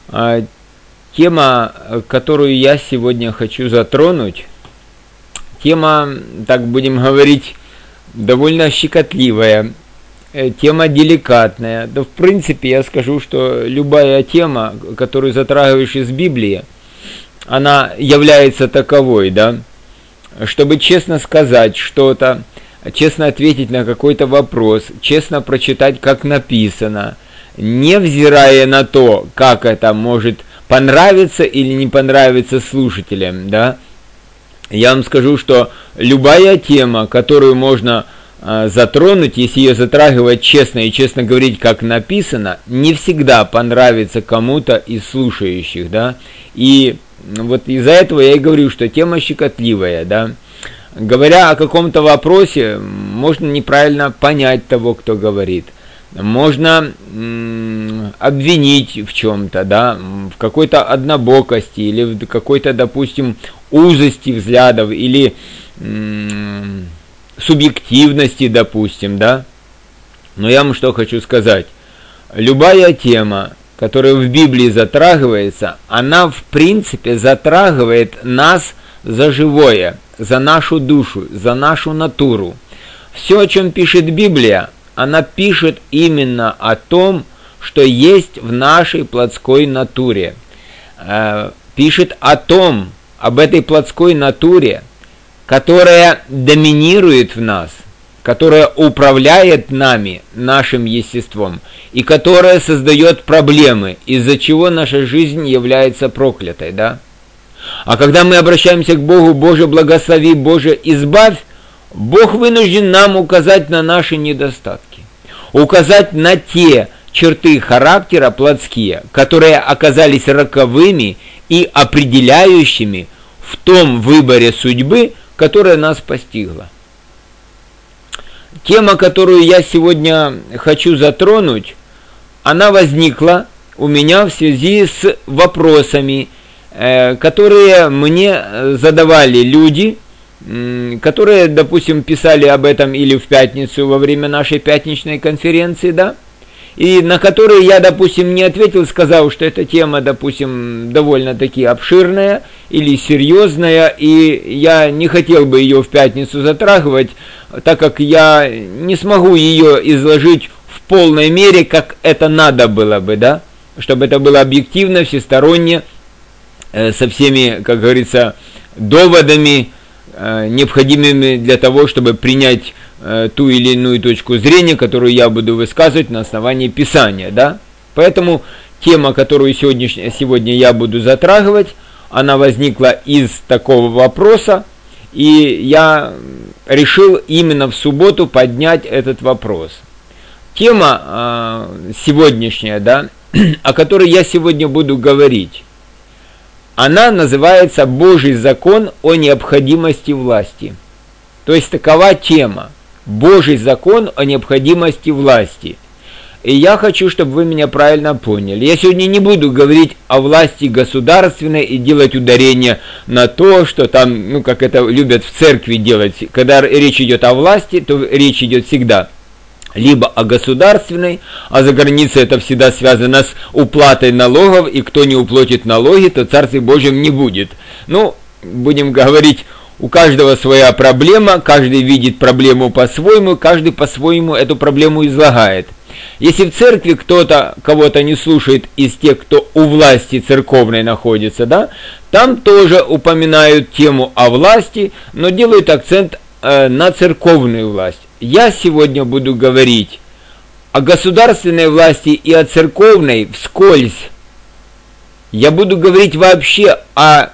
Тема, которую я сегодня хочу затронуть, тема, так будем говорить, довольно щекотливая, тема деликатная. Да, в принципе, я скажу, что любая тема, которую затрагиваешь из Библии, она является таковой, да. Чтобы честно сказать что-то, честно ответить на какой-то вопрос, честно прочитать, как написано, невзирая на то, как это может понравиться или не понравиться слушателям, да. Я вам скажу, что любая тема, которую можно затронуть, если ее затрагивать честно и честно говорить, как написано, не всегда понравится кому-то из слушающих, да. И вот из-за этого я и говорю, что тема щекотливая, да. Говоря о каком-то вопросе, можно неправильно понять того, кто говорит. Можно обвинить в чем-то, да, в какой-то однобокости или в какой-то, допустим, узости взглядов или субъективности, допустим, да. Но я вам что хочу сказать. Любая тема, которая в Библии затрагивается, она в принципе затрагивает нас за живое, за нашу душу, за нашу натуру. Все, о чем пишет Библия, она пишет именно о том, что есть в нашей плотской натуре. Пишет о том, об этой плотской натуре, которая доминирует в нас, которая управляет нами, нашим естеством, и которая создает проблемы, из-за чего наша жизнь является проклятой, да? А когда мы обращаемся к Богу, Боже, благослови, Боже, избавь, Бог вынужден нам указать на наши недостатки, указать на те черты характера плотские, которые оказались роковыми и определяющими в том выборе судьбы, которая нас постигла. Тема, которую я сегодня хочу затронуть, она возникла у меня в связи с вопросами, которые мне задавали люди, которые, допустим, писали об этом или в пятницу во время нашей пятничной конференции, да, и на которые я, допустим, не ответил, сказав, что эта тема, допустим, довольно-таки обширная или серьезная, и я не хотел бы ее в пятницу затрагивать, так как я не смогу ее изложить в полной мере, как это надо было бы, да, чтобы это было объективно, всесторонне, со всеми, как говорится, доводами, необходимыми для того, чтобы принять ту или иную точку зрения, которую я буду высказывать на основании Писания, да. Поэтому тема, которую сегодня я буду затрагивать, она возникла из такого вопроса, и я решил именно в субботу поднять этот вопрос. Тема сегодняшняя, да, о которой я сегодня буду говорить, она называется «Божий закон о необходимости власти». То есть такова тема. Божий закон о необходимости власти. И я хочу, чтобы вы меня правильно поняли. Я сегодня не буду говорить о власти государственной и делать ударение на то, что там, ну, как это любят в церкви делать. Когда речь идет о власти, то речь идет всегда либо о государственной, а за границей это всегда связано с уплатой налогов, и кто не уплатит налоги, то Царствия Божьем не будет. Ну, будем говорить, у каждого своя проблема, каждый видит проблему по-своему, каждый по-своему эту проблему излагает. Если в церкви кто-то кого-то не слушает из тех, кто у власти церковной находится, да, там тоже упоминают тему о власти, но делают акцент на церковную власть. Я сегодня буду говорить о государственной власти и о церковной вскользь. Я буду говорить вообще о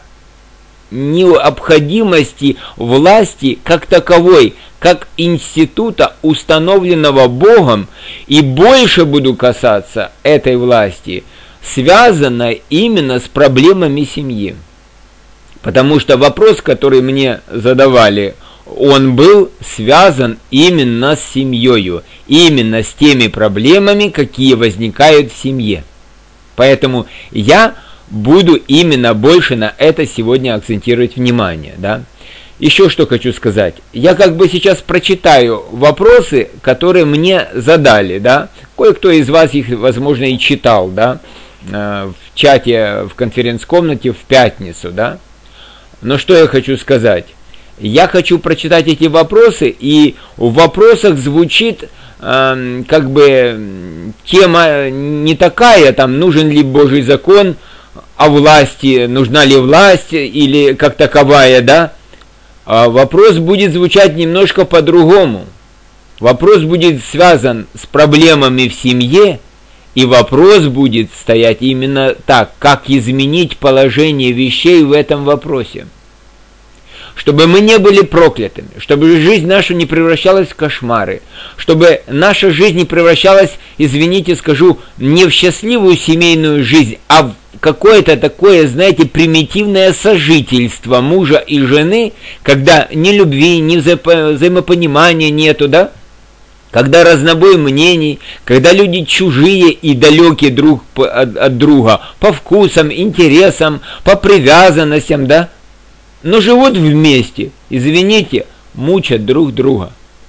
необходимости власти как таковой, как института, установленного Богом, и больше буду касаться этой власти, связанной именно с проблемами семьи. Потому что вопрос, который мне задавали, он был связан именно с семьей, именно с теми проблемами, какие возникают в семье. Поэтому я буду именно больше на это сегодня акцентировать внимание, да. Еще что хочу сказать. Я как бы сейчас прочитаю вопросы, которые мне задали, да. Кое-кто из вас их, возможно, и читал, да. в чате, в конференц-комнате в пятницу, да. Но что я хочу сказать? Я хочу прочитать эти вопросы, и в вопросах звучит как бы тема не такая, там, нужен ли Божий закон о власти, нужна ли власть или как таковая, да. А вопрос будет звучать немножко по-другому. Вопрос будет связан с проблемами в семье, и вопрос будет стоять именно так, как изменить положение вещей в этом вопросе. Чтобы мы не были проклятыми, чтобы жизнь наша не превращалась в кошмары, чтобы наша жизнь не превращалась, извините, скажу, не в счастливую семейную жизнь, а в какое-то такое, знаете, примитивное сожительство мужа и жены, когда ни любви, ни взаимопонимания нету, да? Когда разнобой мнений, когда люди чужие и далекие друг от друга по вкусам, интересам, по привязанностям, да? Но живут вместе, извините, мучат друг друга.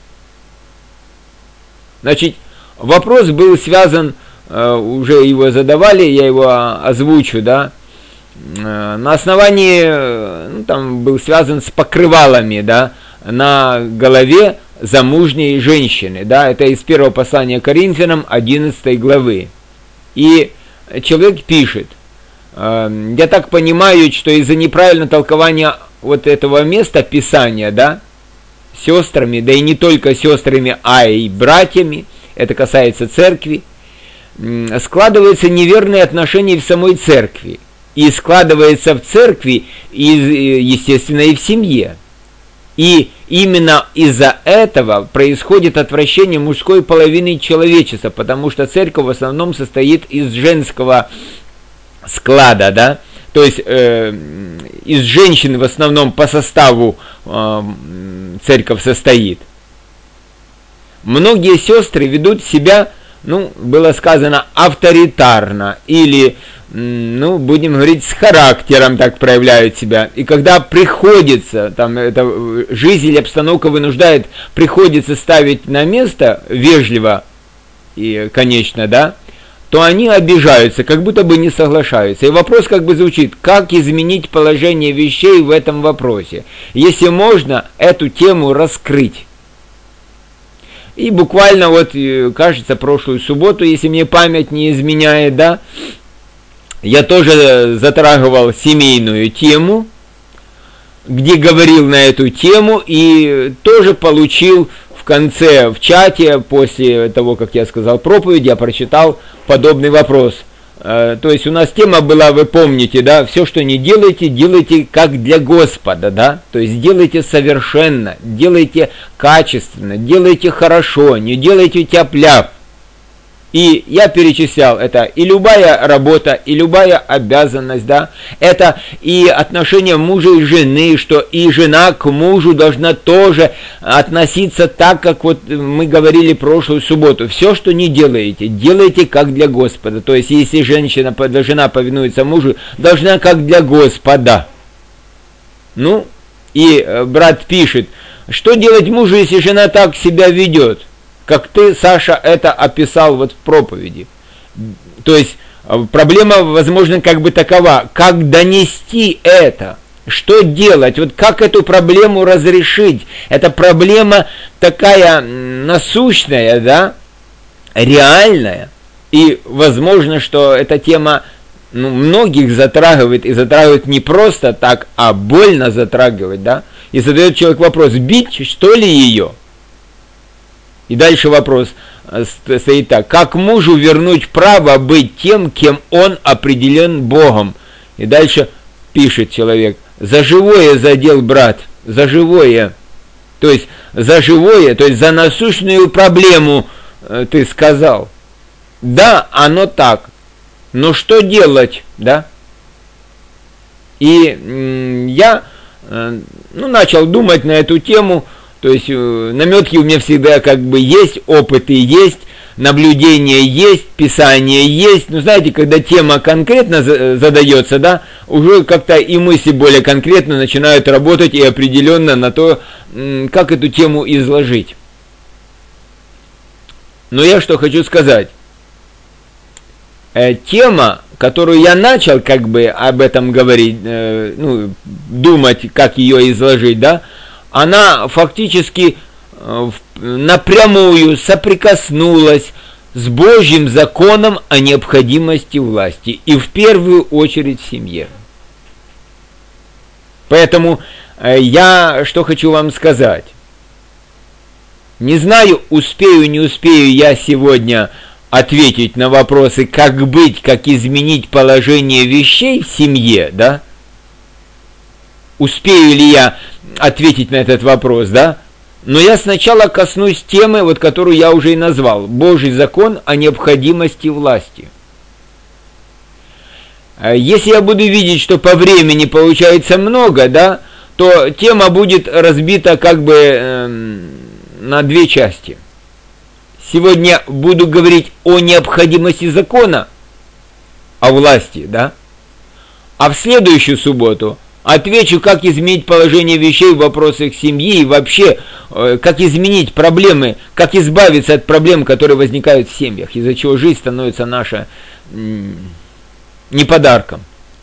Значит, вопрос был связан, уже его задавали, я его озвучу, да, на основании, там был связан с покрывалами, да, на голове замужней женщины, да, это из первого послания Коринфянам 11 главы. И человек пишет: я так понимаю, что из-за неправильного толкования вот этого места Писания, да, сестрами, да и не только сестрами, а и братьями, это касается церкви, складываются неверные отношения в самой церкви. И складывается в церкви, естественно, и в семье. И именно из-за этого происходит отвращение мужской половины человечества, потому что церковь в основном состоит из женского склада, да, то есть из женщин в основном по составу церковь состоит. Многие сестры ведут себя, ну, было сказано, авторитарно, или, ну, будем говорить, с характером так проявляют себя. И когда приходится, там, это жизнь или обстановка вынуждает, приходится ставить на место вежливо и, конечно, да, то они обижаются, как будто бы не соглашаются. И вопрос как бы звучит: как изменить положение вещей в этом вопросе? Если можно эту тему раскрыть. И буквально вот, кажется, прошлую субботу, если мне память не изменяет, да, я тоже затрагивал семейную тему, где говорил на эту тему, и тоже получил в конце, в чате, после того, как я сказал проповедь, я прочитал подобный вопрос. То есть у нас тема была, вы помните, да, все, что не делаете, делайте как для Господа, да, то есть делайте совершенно, делайте качественно, делайте хорошо, не делайте тяп-ляп. И я перечислял, это и любая работа, и любая обязанность, да, это и отношения мужа и жены, что и жена к мужу должна тоже относиться так, как вот мы говорили прошлую субботу. Все, что не делаете, делайте как для Господа. То есть, если жена повинуется мужу, должна как для Господа. Ну, и брат пишет, что делать мужу, если жена так себя ведет? Как ты, Саша, это описал вот в проповеди. То есть проблема, возможно, как бы такова: как донести это, что делать, вот как эту проблему разрешить. Это проблема такая насущная, да, реальная, и возможно, что эта тема, ну, многих затрагивает, и затрагивает не просто так, а больно затрагивает, да, и задает человек вопрос: бить, что ли, ее? И дальше вопрос стоит так: как мужу вернуть право быть тем, кем он определен Богом? И дальше пишет человек: за живое задел брат, за живое. То есть за живое, то есть за насущную проблему ты сказал. Да, оно так, но что делать, да? И я начал думать на эту тему. То есть наметки у меня всегда как бы есть, опыты есть, наблюдения есть, писание есть. Ну, знаете, когда тема конкретно задается, да, уже как-то и мысли более конкретно начинают работать и определенно на то, как эту тему изложить. Но я что хочу сказать. тема, которую я начал как бы об этом говорить, думать, как ее изложить, да, она фактически напрямую соприкоснулась с Божьим законом о необходимости власти, и в первую очередь в семье. Поэтому я что хочу вам сказать. Не знаю, успею, не успею я сегодня ответить на вопросы, как быть, как изменить положение вещей в семье, да? Успею ли я ответить на этот вопрос, да? Но я сначала коснусь темы, вот, которую я уже и назвал. Божий закон о необходимости власти. Если я буду видеть, что по времени получается много, да, то тема будет разбита как бы на две части. Сегодня буду говорить о необходимости закона, о власти, да, а в следующую субботу отвечу, как изменить положение вещей в вопросах семьи и вообще, как изменить проблемы, как избавиться от проблем, которые возникают в семьях, из-за чего жизнь становится наша не подарком.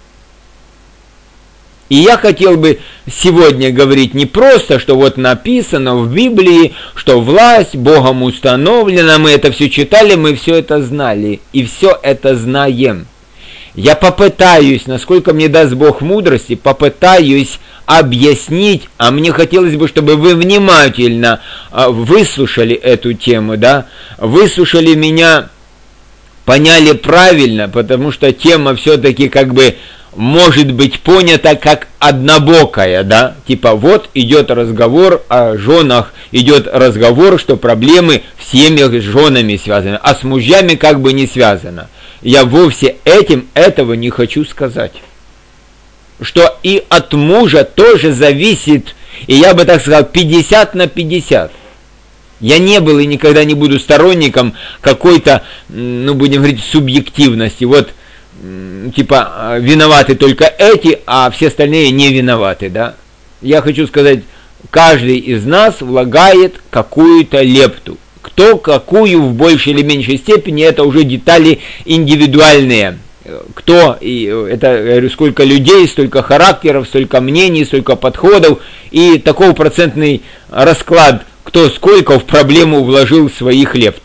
И я хотел бы сегодня говорить не просто, что вот написано в Библии, что власть Богом установлена, мы это все читали, мы все это знали, и все это знаем. Я попытаюсь, насколько мне даст Бог мудрости, попытаюсь объяснить, а мне хотелось бы, чтобы вы внимательно выслушали эту тему, да, выслушали меня, поняли правильно, потому что тема все-таки как бы может быть понята как однобокая, да, типа вот идет разговор о женах, идет разговор, что проблемы в семьях с женами связаны, а с мужьями как бы не связано. Я вовсе этого не хочу сказать. Что и от мужа тоже зависит, и я бы так сказал, 50 на 50. Я не был и никогда не буду сторонником какой-то, будем говорить, субъективности. Вот, типа, виноваты только эти, а все остальные не виноваты, да. Я хочу сказать, каждый из нас влагает какую-то лепту. Кто какую в большей или меньшей степени, это уже детали индивидуальные. Кто, и это, я говорю, сколько людей, столько характеров, столько мнений, столько подходов, и такой процентный расклад, кто сколько в проблему вложил своих лепт.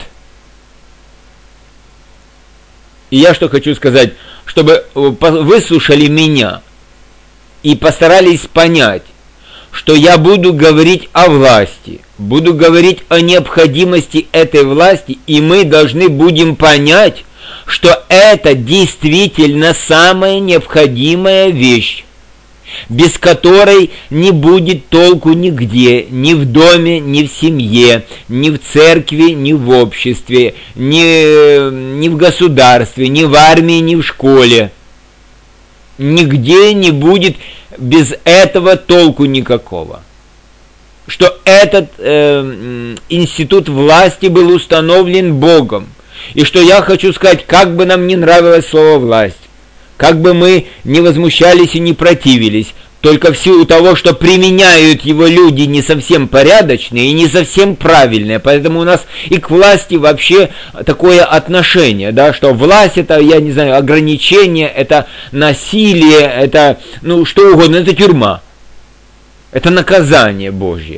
И я что хочу сказать, чтобы выслушали меня и постарались понять, что я буду говорить о власти, буду говорить о необходимости этой власти, и мы должны будем понять, что это действительно самая необходимая вещь, без которой не будет толку нигде, ни в доме, ни в семье, ни в церкви, ни в обществе, ни в государстве, ни в армии, ни в школе. Нигде не будет без этого толку никакого. Что этот институт власти был установлен Богом. И что я хочу сказать, как бы нам не нравилось слово «власть», как бы мы не возмущались и не противились, только в силу того, что применяют его люди не совсем порядочные и не совсем правильные. Поэтому у нас и к власти вообще такое отношение, да, что власть это, я не знаю, ограничение, это насилие, это, что угодно, это тюрьма. Это наказание Божье.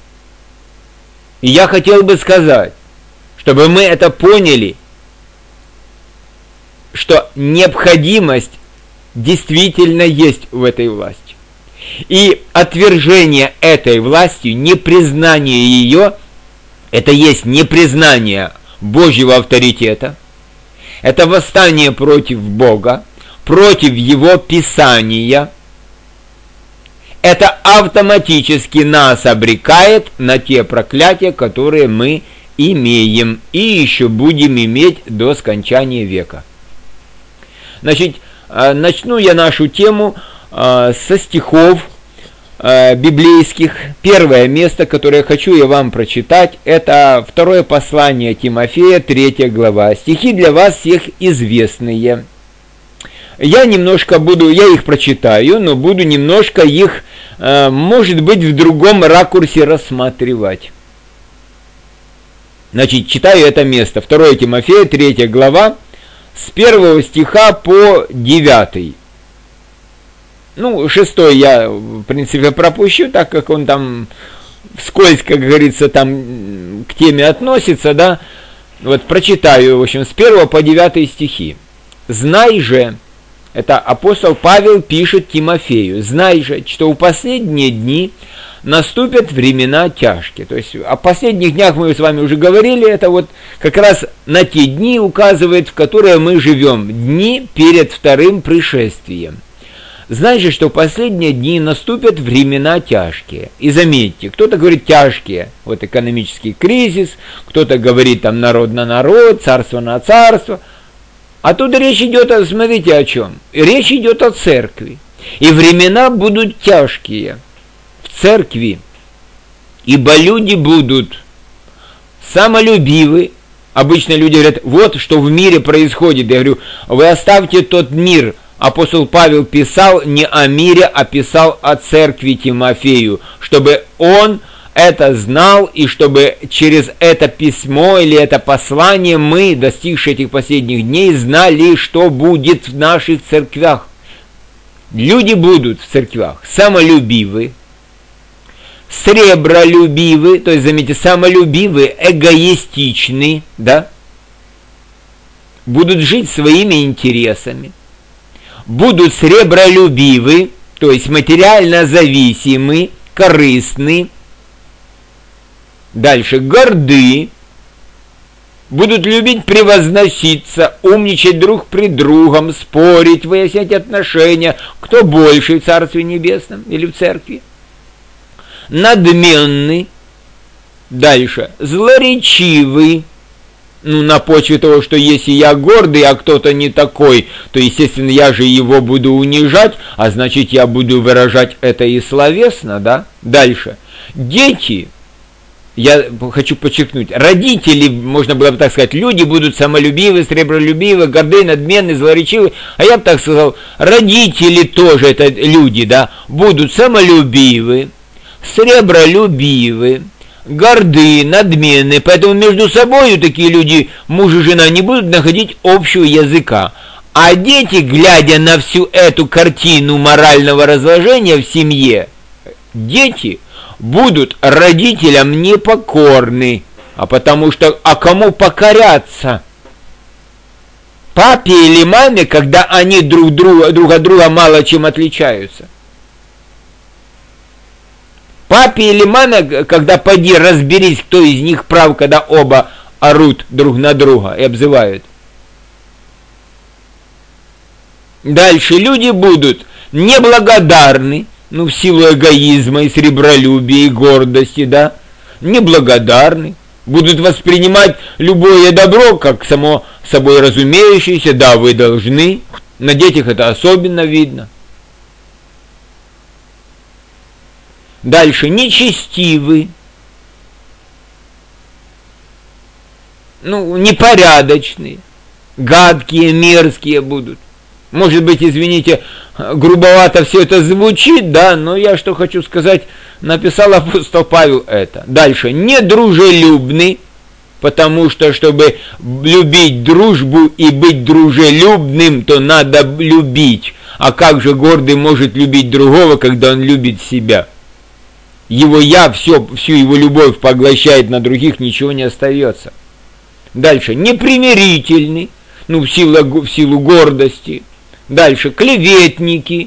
И я хотел бы сказать, чтобы мы это поняли, что необходимость действительно есть в этой власти. И отвержение этой власти, непризнание ее, это есть непризнание Божьего авторитета, это восстание против Бога, против Его Писания. Это автоматически нас обрекает на те проклятия, которые мы имеем и еще будем иметь до скончания века. Значит, начну я нашу тему со стихов библейских. Первое место, которое хочу я вам прочитать, это второе послание Тимофея, 3 глава. Стихи для вас всех известные. Я их прочитаю, но буду немножко их, может быть, в другом ракурсе рассматривать. Значит, читаю это место. 2 Тимофея, 3 глава, с 1 стиха по 9. Ну, 6 я, в принципе, пропущу, так как он там вскользь, как говорится, там к теме относится, да. Вот прочитаю, в общем, с 1 по 9 стихи. «Знай же», это апостол Павел пишет Тимофею, «знай же, что в последние дни наступят времена тяжкие». То есть о последних днях мы с вами уже говорили, это вот как раз на те дни указывает, в которые мы живем, дни перед вторым пришествием. «Знай же, что в последние дни наступят времена тяжкие». И заметьте, кто-то говорит тяжкие, вот экономический кризис, кто-то говорит там народ на народ, царство на царство. А тут речь идет, смотрите о чем. Речь идет о церкви. И времена будут тяжкие в церкви. Ибо люди будут самолюбивы. Обычно люди говорят, вот что в мире происходит. Я говорю, вы оставьте тот мир. Апостол Павел писал не о мире, а писал о церкви Тимофею, чтобы он это знал, и чтобы через это письмо или это послание мы, достигшие этих последних дней, знали, что будет в наших церквях. Люди будут в церквях самолюбивы, сребролюбивы, то есть, заметьте, самолюбивы, эгоистичны, да? Будут жить своими интересами, будут сребролюбивы, то есть материально зависимы, корыстны. Дальше, горды, будут любить превозноситься, умничать друг пред другом, спорить, выяснять отношения, кто больше в Царстве Небесном или в Церкви. Надменны, дальше, злоречивы, на почве того, что если я гордый, а кто-то не такой, то, естественно, я же его буду унижать, а значит, я буду выражать это и словесно, да? Дальше, дети. Я хочу подчеркнуть, родители, можно было бы так сказать, люди будут самолюбивы, сребролюбивы, горды, надменны, злоречивы, а я бы так сказал, родители тоже, это люди, да, будут самолюбивы, сребролюбивы, горды, надменны, поэтому между собой такие люди, муж и жена, не будут находить общего языка. А дети, глядя на всю эту картину морального разложения в семье, дети будут родителям непокорны, потому что, а кому покоряться? Папе или маме, когда они друг от друга мало чем отличаются? Папе или маме, когда поди разберись, кто из них прав, когда оба орут друг на друга и обзывают? Дальше люди будут неблагодарны, в силу эгоизма и сребролюбия и гордости, да, неблагодарны, будут воспринимать любое добро как само собой разумеющееся, да, вы должны, на детях это особенно видно. Дальше, нечестивы, непорядочные, гадкие, мерзкие будут. Может быть, извините, грубовато все это звучит, да, но я что хочу сказать, написал апостол Павел это. Дальше, недружелюбный, потому что, чтобы любить дружбу и быть дружелюбным, то надо любить. А как же гордый может любить другого, когда он любит себя? Его я, всю его любовь поглощает на других, ничего не остается. Дальше, непримирительный, в силу гордости. Дальше, клеветники,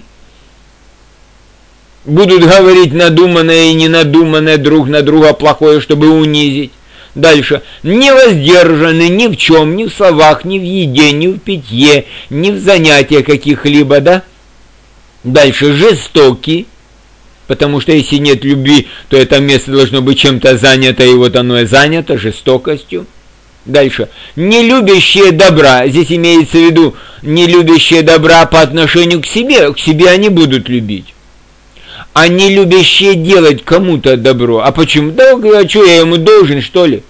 будут говорить надуманное и ненадуманное друг на друга плохое, чтобы унизить. Дальше, невоздержаны ни в чем, ни в словах, ни в еде, ни в питье, ни в занятиях каких-либо, да? Дальше, жестоки, потому что если нет любви, то это место должно быть чем-то занято, и вот оно и занято жестокостью. Дальше. Не любящие добра. Здесь имеется в виду не любящие добра по отношению к себе они будут любить. А не любящие делать кому-то добро. А почему? Да, а что, я ему должен, что ли?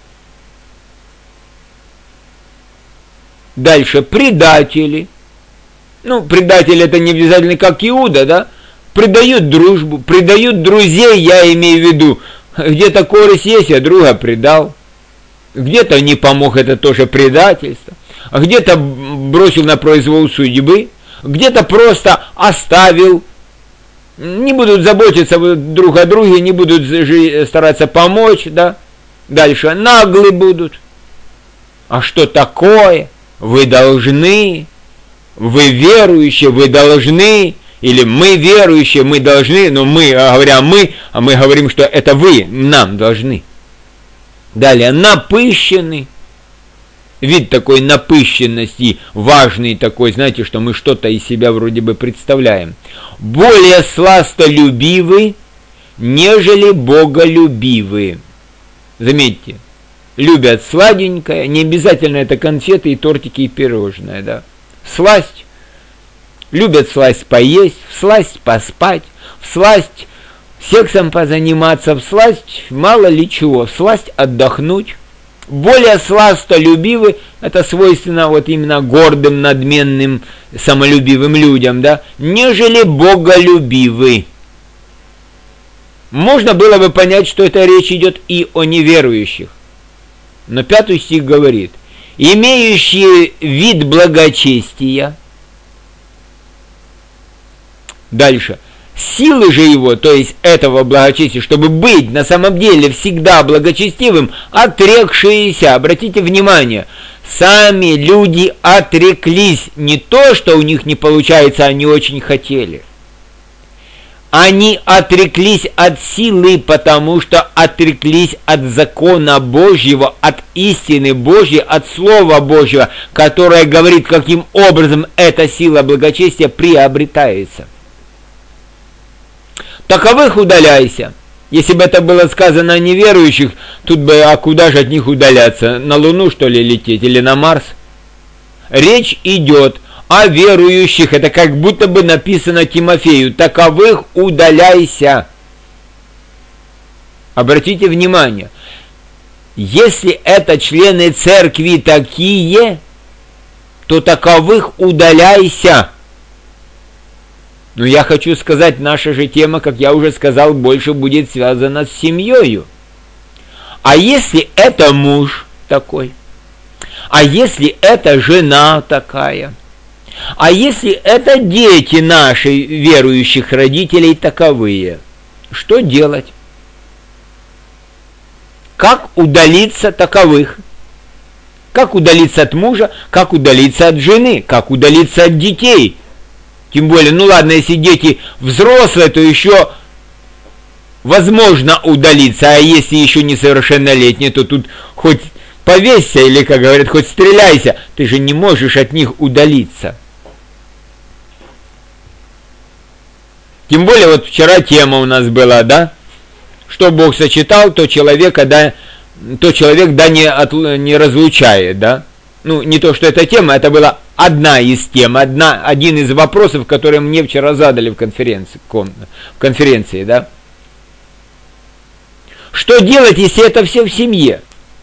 Дальше. Предатели. Предатели это не обязательно как Иуда, да? Предают дружбу, предают друзей, я имею в виду. Где-то корысть есть, а друга предал. Где-то не помог, это тоже предательство. где-то бросил на произвол судьбы, где-то просто оставил, не будут заботиться друг о друге, не будут стараться помочь, да, дальше наглы будут. А что такое? Вы должны, вы верующие, вы должны, или мы верующие, мы должны, но мы, говоря мы, а мы говорим, что это вы нам должны. Далее, напыщенный. Вид такой напыщенности, важный такой, знаете, что мы что-то из себя вроде бы представляем. Более сластолюбивы, нежели боголюбивы. Заметьте, любят сладенькое, не обязательно это конфеты и тортики и пирожное, да. Сласть, любят сласть поесть, всласть поспать, всласть сексом позаниматься, всласть мало ли чего, всласть отдохнуть. Более сластолюбивы, это свойственно вот именно гордым, надменным, самолюбивым людям, да, нежели боголюбивы. Можно было бы понять, что это речь идет и о неверующих. Но 5 стих говорит: имеющие вид благочестия. Дальше. Силы же его, то есть этого благочестия, чтобы быть на самом деле всегда благочестивым, отрекшиеся. Обратите внимание, сами люди отреклись. Не то, что у них не получается, они очень хотели. Они отреклись от силы, потому что отреклись от закона Божьего, от истины Божьей, от Слова Божьего, которое говорит, каким образом эта сила благочестия приобретается. Таковых удаляйся. Если бы это было сказано о неверующих, тут бы, а куда же от них удаляться? На Луну, что ли, лететь или на Марс? Речь идет о верующих. Это как будто бы написано Тимофею: таковых удаляйся. Обратите внимание, если это члены церкви такие, то таковых удаляйся. Но я хочу сказать, наша же тема, как я уже сказал, больше будет связана с семьей. А если это муж такой? А если это жена такая? А если это дети наших верующих родителей таковые? Что делать? Как удалиться таковых? Как удалиться от мужа? Как удалиться от жены? Как удалиться от детей? Тем более, ну ладно, если дети взрослые, то еще возможно удалиться, а если еще несовершеннолетние, то тут хоть повесься, или, как говорят, хоть стреляйся, ты же не можешь от них удалиться. Тем более, вот вчера тема у нас была, да? Что Бог сочетал, то человек не разлучает, да? Ну, не то, что эта тема, это была одна из тем, один из вопросов, которые мне вчера задали в конференции, да? Что делать, если это все в семье?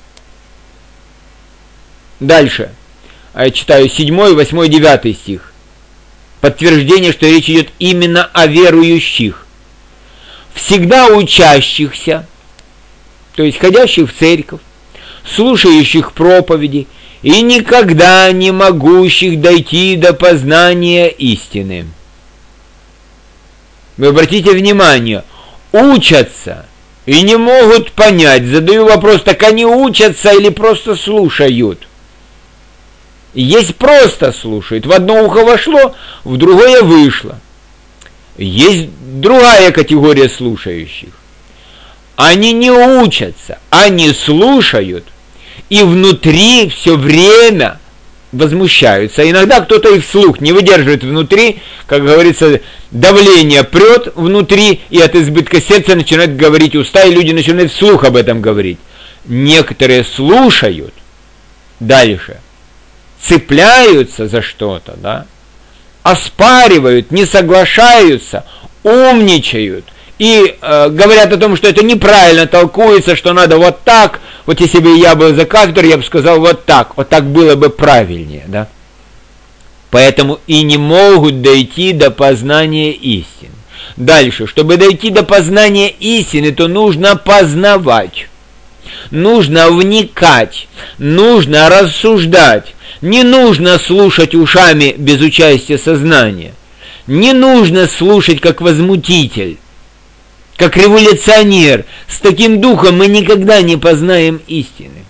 Дальше. Я читаю 7, 8, 9 стих. Подтверждение, что речь идет именно о верующих. Всегда учащихся, то есть ходящих в церковь, слушающих проповеди, и никогда не могущих дойти до познания истины. Вы обратите внимание, учатся и не могут понять. Задаю вопрос, так они учатся или просто слушают? Есть просто слушают. В одно ухо вошло, в другое вышло. Есть другая категория слушающих. Они не учатся, они слушают. И внутри все время возмущаются. Иногда кто-то и вслух не выдерживает внутри, как говорится, давление прет внутри, и от избытка сердца начинают говорить уста, и люди начинают вслух об этом говорить. Некоторые слушают, дальше цепляются за что-то, да, оспаривают, не соглашаются, умничают, и говорят о том, что это неправильно толкуется, что надо вот так. Вот если бы я был за кафедрой, я бы сказал вот так было бы правильнее, да? Поэтому и не могут дойти до познания истины. Дальше, чтобы дойти до познания истины, то нужно познавать, нужно вникать, нужно рассуждать, Не нужно слушать ушами без участия сознания. Не нужно слушать как возмутитель, как революционер. С таким духом мы никогда не познаем истины.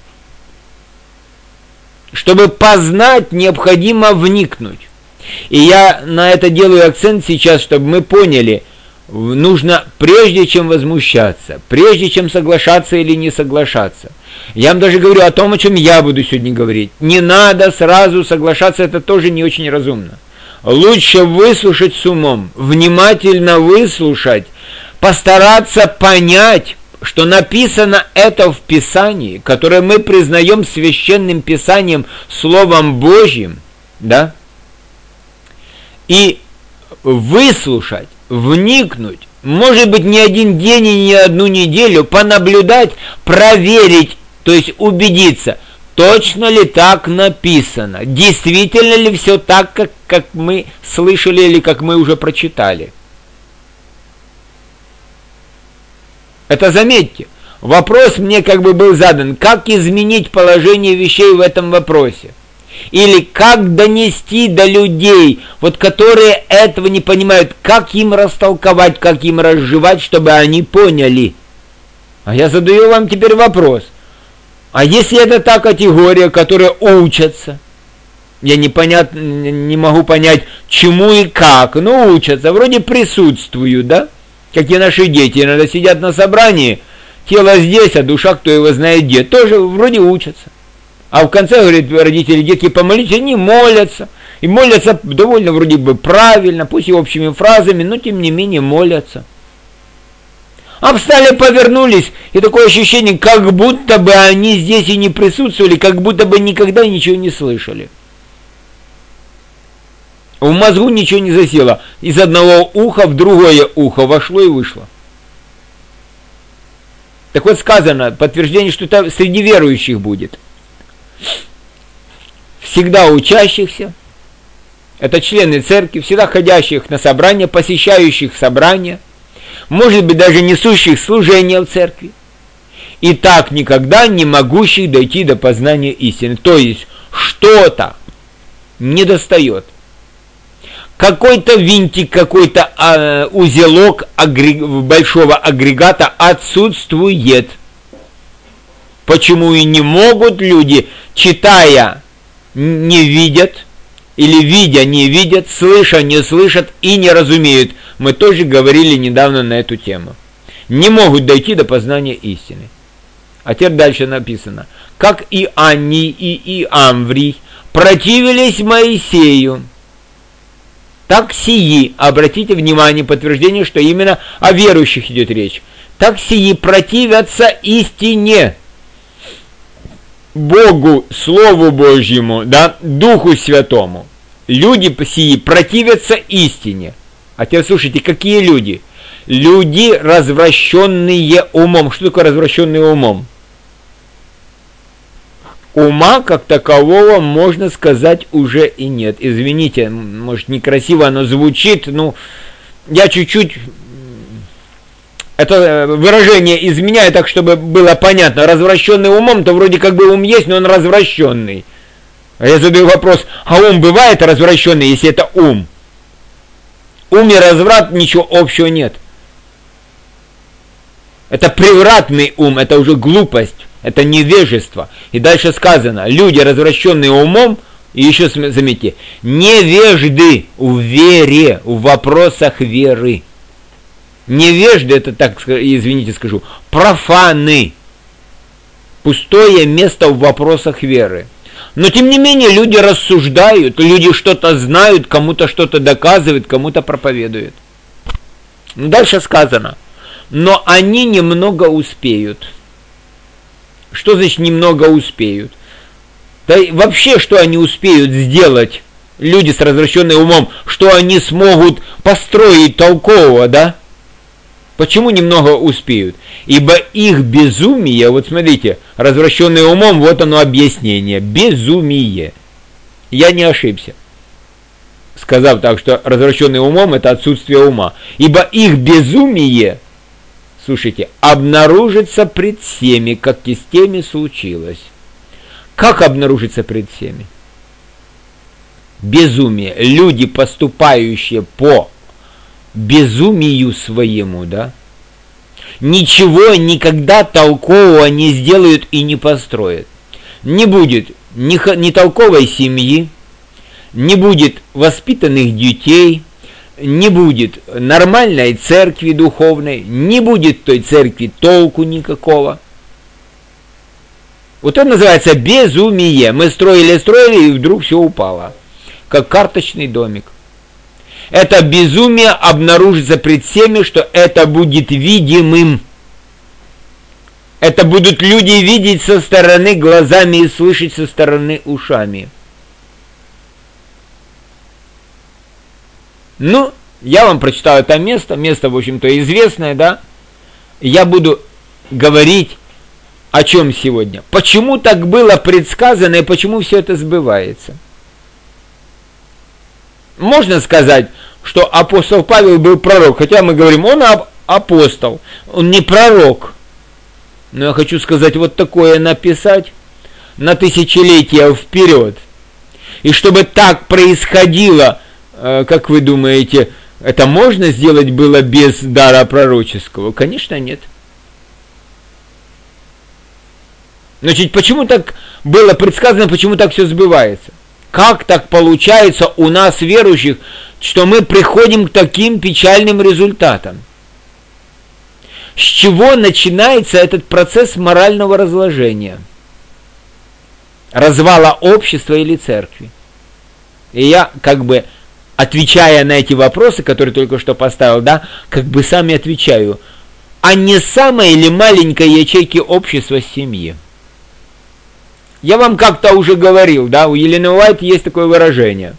Чтобы познать, необходимо вникнуть. И я на это делаю акцент сейчас, чтобы мы поняли, нужно прежде чем возмущаться, прежде чем соглашаться или не соглашаться. Я вам даже говорю о том, о чем я буду сегодня говорить. Не надо сразу соглашаться, это тоже не очень разумно. Лучше выслушать с умом, внимательно выслушать, постараться понять, что написано это в Писании, которое мы признаем священным Писанием, Словом Божьим, да? И выслушать, вникнуть, может быть, не один день и не одну неделю, понаблюдать, проверить, то есть убедиться, точно ли так написано, действительно ли все так, как мы слышали или как мы уже прочитали. Это заметьте, вопрос мне как бы был задан, как изменить положение вещей в этом вопросе. Или как донести до людей, вот которые этого не понимают, как им растолковать, как им разжевать, чтобы они поняли. А я задаю вам теперь вопрос. А если это та категория, которая учатся, я не могу понять, чему и как, но учатся, вроде присутствуют, да? Как и наши дети, иногда сидят на собрании, тело здесь, а душа, кто его знает где, тоже вроде учатся. А в конце, говорит, родители, детки, помолитесь, они молятся. И молятся довольно вроде бы правильно, пусть и общими фразами, но тем не менее молятся. А встали, повернулись, и такое ощущение, как будто бы они здесь и не присутствовали, как будто бы никогда ничего не слышали. В мозгу ничего не засело. Из одного уха в другое ухо вошло и вышло. Так вот сказано, подтверждение, что это среди верующих будет. Всегда учащихся, это члены церкви, всегда ходящих на собрания, посещающих собрания, может быть, даже несущих служение в церкви, и так никогда не могущих дойти до познания истины. То есть, что-то недостает. Какой-то винтик, какой-то узелок большого агрегата отсутствует. Почему и не могут люди, читая, не видят, или видя, не видят, слыша, не слышат и не разумеют. Мы тоже говорили недавно на эту тему. Не могут дойти до познания истины. А теперь дальше написано. Как и они, и Амврий противились Моисею, так сии, обратите внимание, подтверждение, что именно о верующих идет речь, так сии противятся истине, Богу, Слову Божьему, да, Духу Святому. Люди сии противятся истине. А теперь слушайте, какие люди? Люди, развращенные умом. Что такое развращенные умом? Ума как такового, можно сказать, уже и нет. Извините, может, некрасиво оно звучит, но я чуть-чуть это выражение изменяю так, чтобы было понятно. Развращенный умом, то вроде как бы ум есть, но он развращенный. А я задаю вопрос, а ум бывает развращенный, если это ум? Ум и разврат ничего общего нет. Это превратный ум, это уже глупость, это невежество. И дальше сказано, люди, развращенные умом, и еще заметьте, невежды в вере, в вопросах веры. Невежды, это так, извините, скажу, профаны. Пустое место в вопросах веры. Но тем не менее люди рассуждают, люди что-то знают, кому-то что-то доказывают, кому-то проповедуют. Дальше сказано, но они немного успеют. Что значит немного успеют? Да и вообще, что они успеют сделать, люди с развращенным умом, что они смогут построить толкового, да? Почему немного успеют? Ибо их безумие, вот смотрите, развращенный умом, вот оно объяснение, безумие. Я не ошибся, сказав так, что развращенный умом это отсутствие ума. Ибо их безумие, слушайте, обнаружится пред всеми, как и с теми случилось. Как обнаружится пред всеми? безумие. Люди, поступающие по безумию своему, да, ничего никогда толкового не сделают и не построят. Не будет ни толковой семьи, не будет воспитанных детей, не будет нормальной церкви духовной, не будет в той церкви толку никакого. Вот это называется безумие. Мы строили, и вдруг все упало, как карточный домик. Это безумие обнаружится пред всеми, что это будет видимым. Это будут люди видеть со стороны глазами и слышать со стороны ушами. Ну, я вам прочитал это место, в общем-то, известное, да. Я буду говорить о чем сегодня. Почему так было предсказано и почему все это сбывается? Можно сказать, что апостол Павел был пророк, хотя мы говорим, он апостол, он не пророк. Но я хочу сказать, вот такое написать на тысячелетия вперед. И чтобы так происходило, как вы думаете, это можно сделать было без дара пророческого? Конечно, нет. Значит, почему так было предсказано, почему так все сбывается? Как так получается у нас, верующих, что мы приходим к таким печальным результатам? С чего начинается этот процесс морального разложения? Развала общества или церкви? И я, отвечая на эти вопросы, которые только что поставил, да, сами отвечаю. А не самой или маленькой ячейки общества семьи? Я вам как-то уже говорил, да, у Елены Уайт есть такое выражение.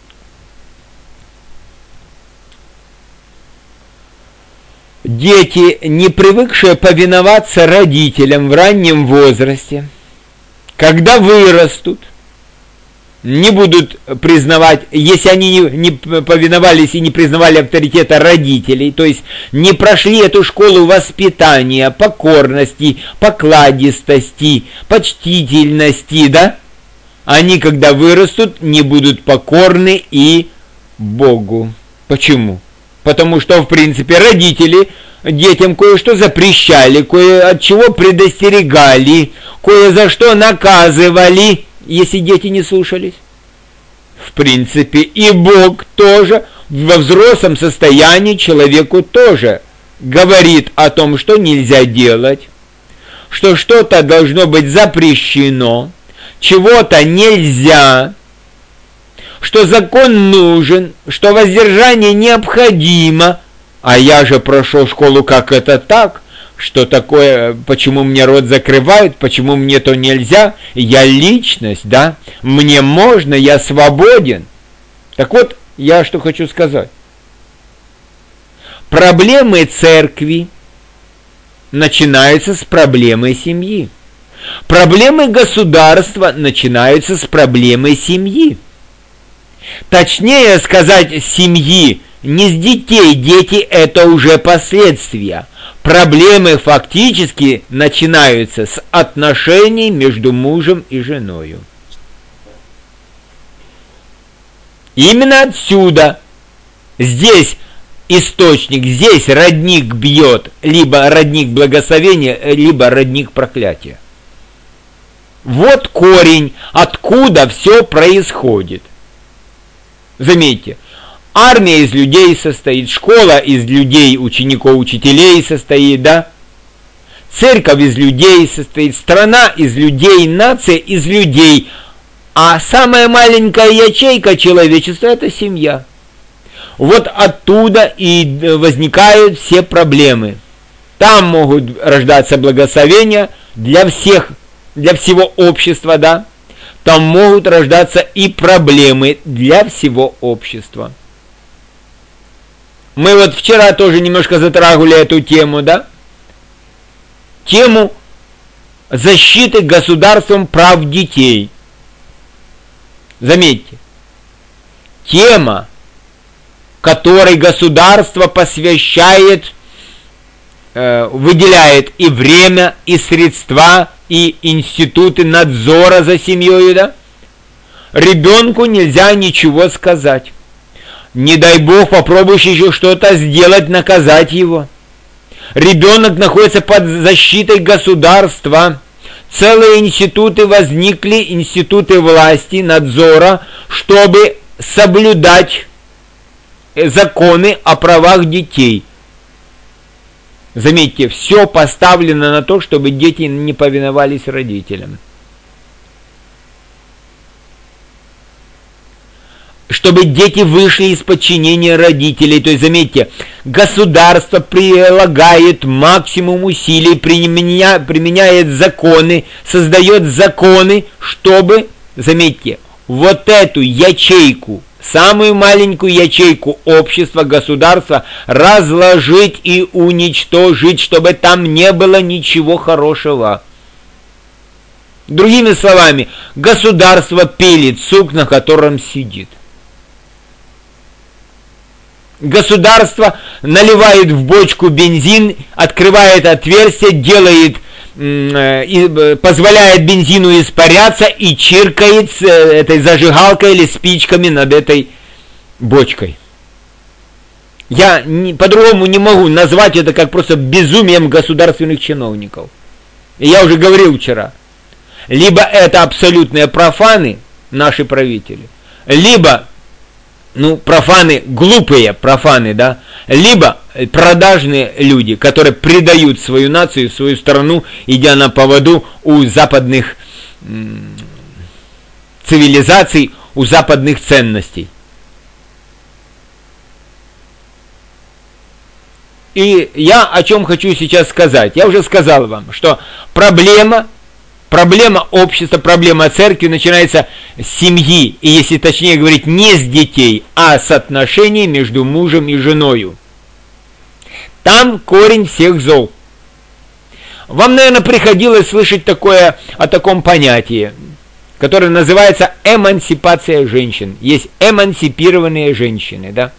Дети, не привыкшие повиноваться родителям в раннем возрасте, когда вырастут, не будут признавать, если они не повиновались и не признавали авторитета родителей, то есть не прошли эту школу воспитания, покорности, покладистости, почтительности, да, они, когда вырастут, не будут покорны и Богу. Почему? Потому что, в принципе, родители детям кое-что запрещали, кое от чего предостерегали, кое за что наказывали, если дети не слушались. В принципе, и Бог тоже во взрослом состоянии человеку тоже говорит о том, что нельзя делать, что что-то должно быть запрещено, чего-то нельзя, что закон нужен, что воздержание необходимо. А я же прошел школу, как это так? Что такое, почему мне рот закрывают, почему мне то нельзя, я личность, да, мне можно, я свободен. Так вот, я что хочу сказать. Проблемы церкви начинаются с проблемы семьи. Проблемы государства начинаются с проблемы семьи. Точнее сказать, семьи, не с детей, дети это уже последствия. Проблемы фактически начинаются с отношений между мужем и женою. Именно отсюда, здесь источник, здесь родник бьет, либо родник благословения, либо родник проклятия. Вот корень, откуда все происходит. Заметьте. Армия из людей состоит, школа из людей, учеников, учителей состоит, да? Церковь из людей состоит, страна из людей, нация из людей. А самая маленькая ячейка человечества – это семья. Вот оттуда и возникают все проблемы. Там могут рождаться благословения для всех, для всего общества, да? Там могут рождаться и проблемы для всего общества. Мы вот вчера тоже немножко затрагивали эту тему, да? Тему защиты государством прав детей. Заметьте, тема, которой государство посвящает, выделяет и время, и средства, и институты надзора за семьей, да? ребенку нельзя ничего сказать. Не дай Бог, попробуешь еще что-то сделать, наказать его. Ребенок находится под защитой государства. Целые институты возникли, институты власти, надзора, чтобы соблюдать законы о правах детей. Заметьте, все поставлено на то, чтобы дети не повиновались родителям. Чтобы дети вышли из подчинения родителей. То есть, заметьте, государство прилагает максимум усилий, применяет законы, создает законы, чтобы, заметьте, вот эту ячейку, самую маленькую ячейку общества, государства разложить и уничтожить, чтобы там не было ничего хорошего. Другими словами, государство пилит сук, на котором сидит. Государство наливает в бочку бензин, открывает отверстие, делает, позволяет бензину испаряться и чиркает с этой зажигалкой или спичками над этой бочкой. Я по-другому не могу назвать это как просто безумием государственных чиновников. И я уже говорил вчера. Либо это абсолютные профаны, наши правители, либо профаны, глупые профаны, да, либо продажные люди, которые предают свою нацию, свою страну, идя на поводу у западных цивилизаций, у западных ценностей. И я о чем хочу сейчас сказать. Я уже сказал вам, что проблема общества, проблема церкви начинается с семьи, и если точнее говорить, не с детей, а с отношений между мужем и женою. Там корень всех зол. Вам, наверное, приходилось слышать о таком понятии, которое называется эмансипация женщин. Есть эмансипированные женщины, да?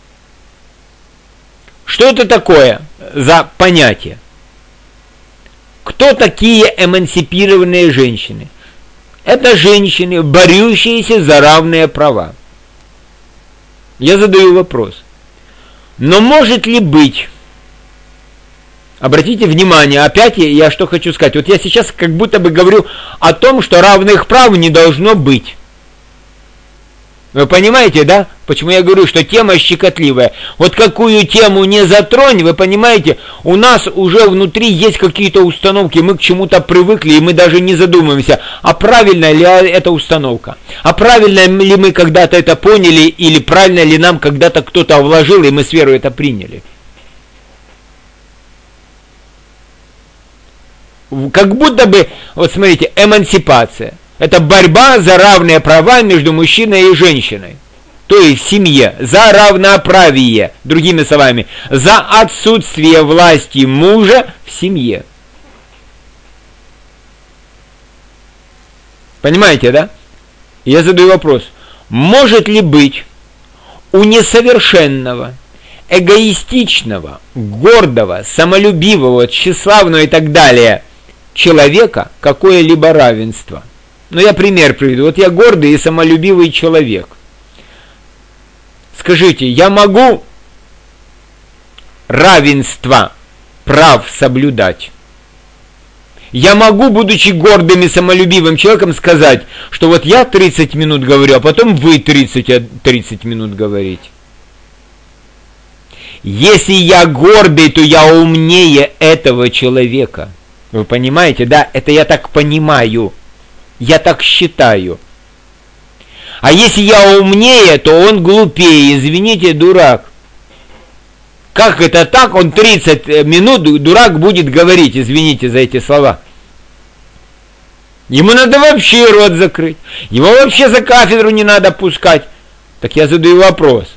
Что это такое за понятие? Кто такие эмансипированные женщины? Это женщины, борющиеся за равные права. Я задаю вопрос. Но может ли быть, обратите внимание, опять я что хочу сказать, вот я сейчас как будто бы говорю о том, что равных прав не должно быть. Вы понимаете, да? Почему я говорю, что тема щекотливая? Вот какую тему не затронь, вы понимаете, у нас уже внутри есть какие-то установки, мы к чему-то привыкли, и мы даже не задумываемся, а правильная ли эта установка? А правильно ли мы когда-то это поняли, или правильно ли нам когда-то кто-то вложил, и мы с верой это приняли? Как будто бы, вот смотрите, эмансипация. Это борьба за равные права между мужчиной и женщиной. То есть в семье. За равноправие. Другими словами. За отсутствие власти мужа в семье. Понимаете, да? Я задаю вопрос. Может ли быть у несовершенного, эгоистичного, гордого, самолюбивого, тщеславного и так далее человека какое-либо равенство? Я пример приведу. Вот я гордый и самолюбивый человек. Скажите, я могу равенство прав соблюдать? Я могу, будучи гордым и самолюбивым человеком, сказать, что вот я 30 минут говорю, а потом вы 30 минут говорите? Если я гордый, то я умнее этого человека. Вы понимаете, да? Это я так понимаю. Я так считаю. А если я умнее, то он глупее. Извините, дурак. Как это так? Он 30 минут, дурак, будет говорить. Извините за эти слова. Ему надо вообще рот закрыть. Его вообще за кафедру не надо пускать. Так я задаю вопрос.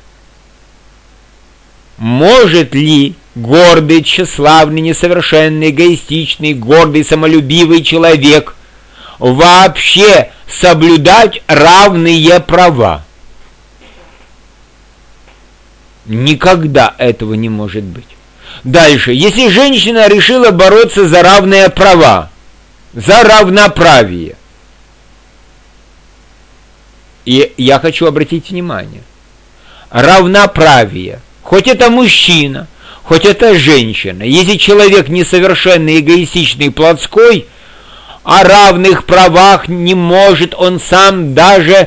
Может ли гордый, тщеславный, несовершенный, эгоистичный, гордый, самолюбивый человек вообще соблюдать равные права? Никогда этого не может быть. Дальше. Если женщина решила бороться за равные права, за равноправие, И я хочу обратить внимание. Равноправие. Хоть это мужчина, хоть это женщина. Если человек несовершенный, эгоистичный, плотской, о равных правах не может он сам даже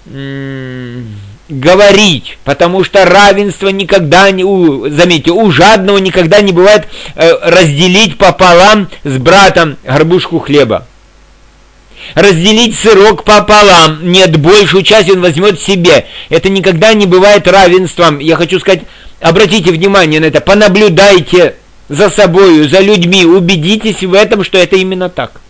говорить, потому что равенство никогда не, заметьте, у жадного никогда не бывает разделить пополам с братом горбушку хлеба. Разделить сырок пополам, нет, большую часть он возьмет себе. Это никогда не бывает равенством. Я хочу сказать, обратите внимание на это, понаблюдайте за собою, за людьми, убедитесь в этом, что это именно так.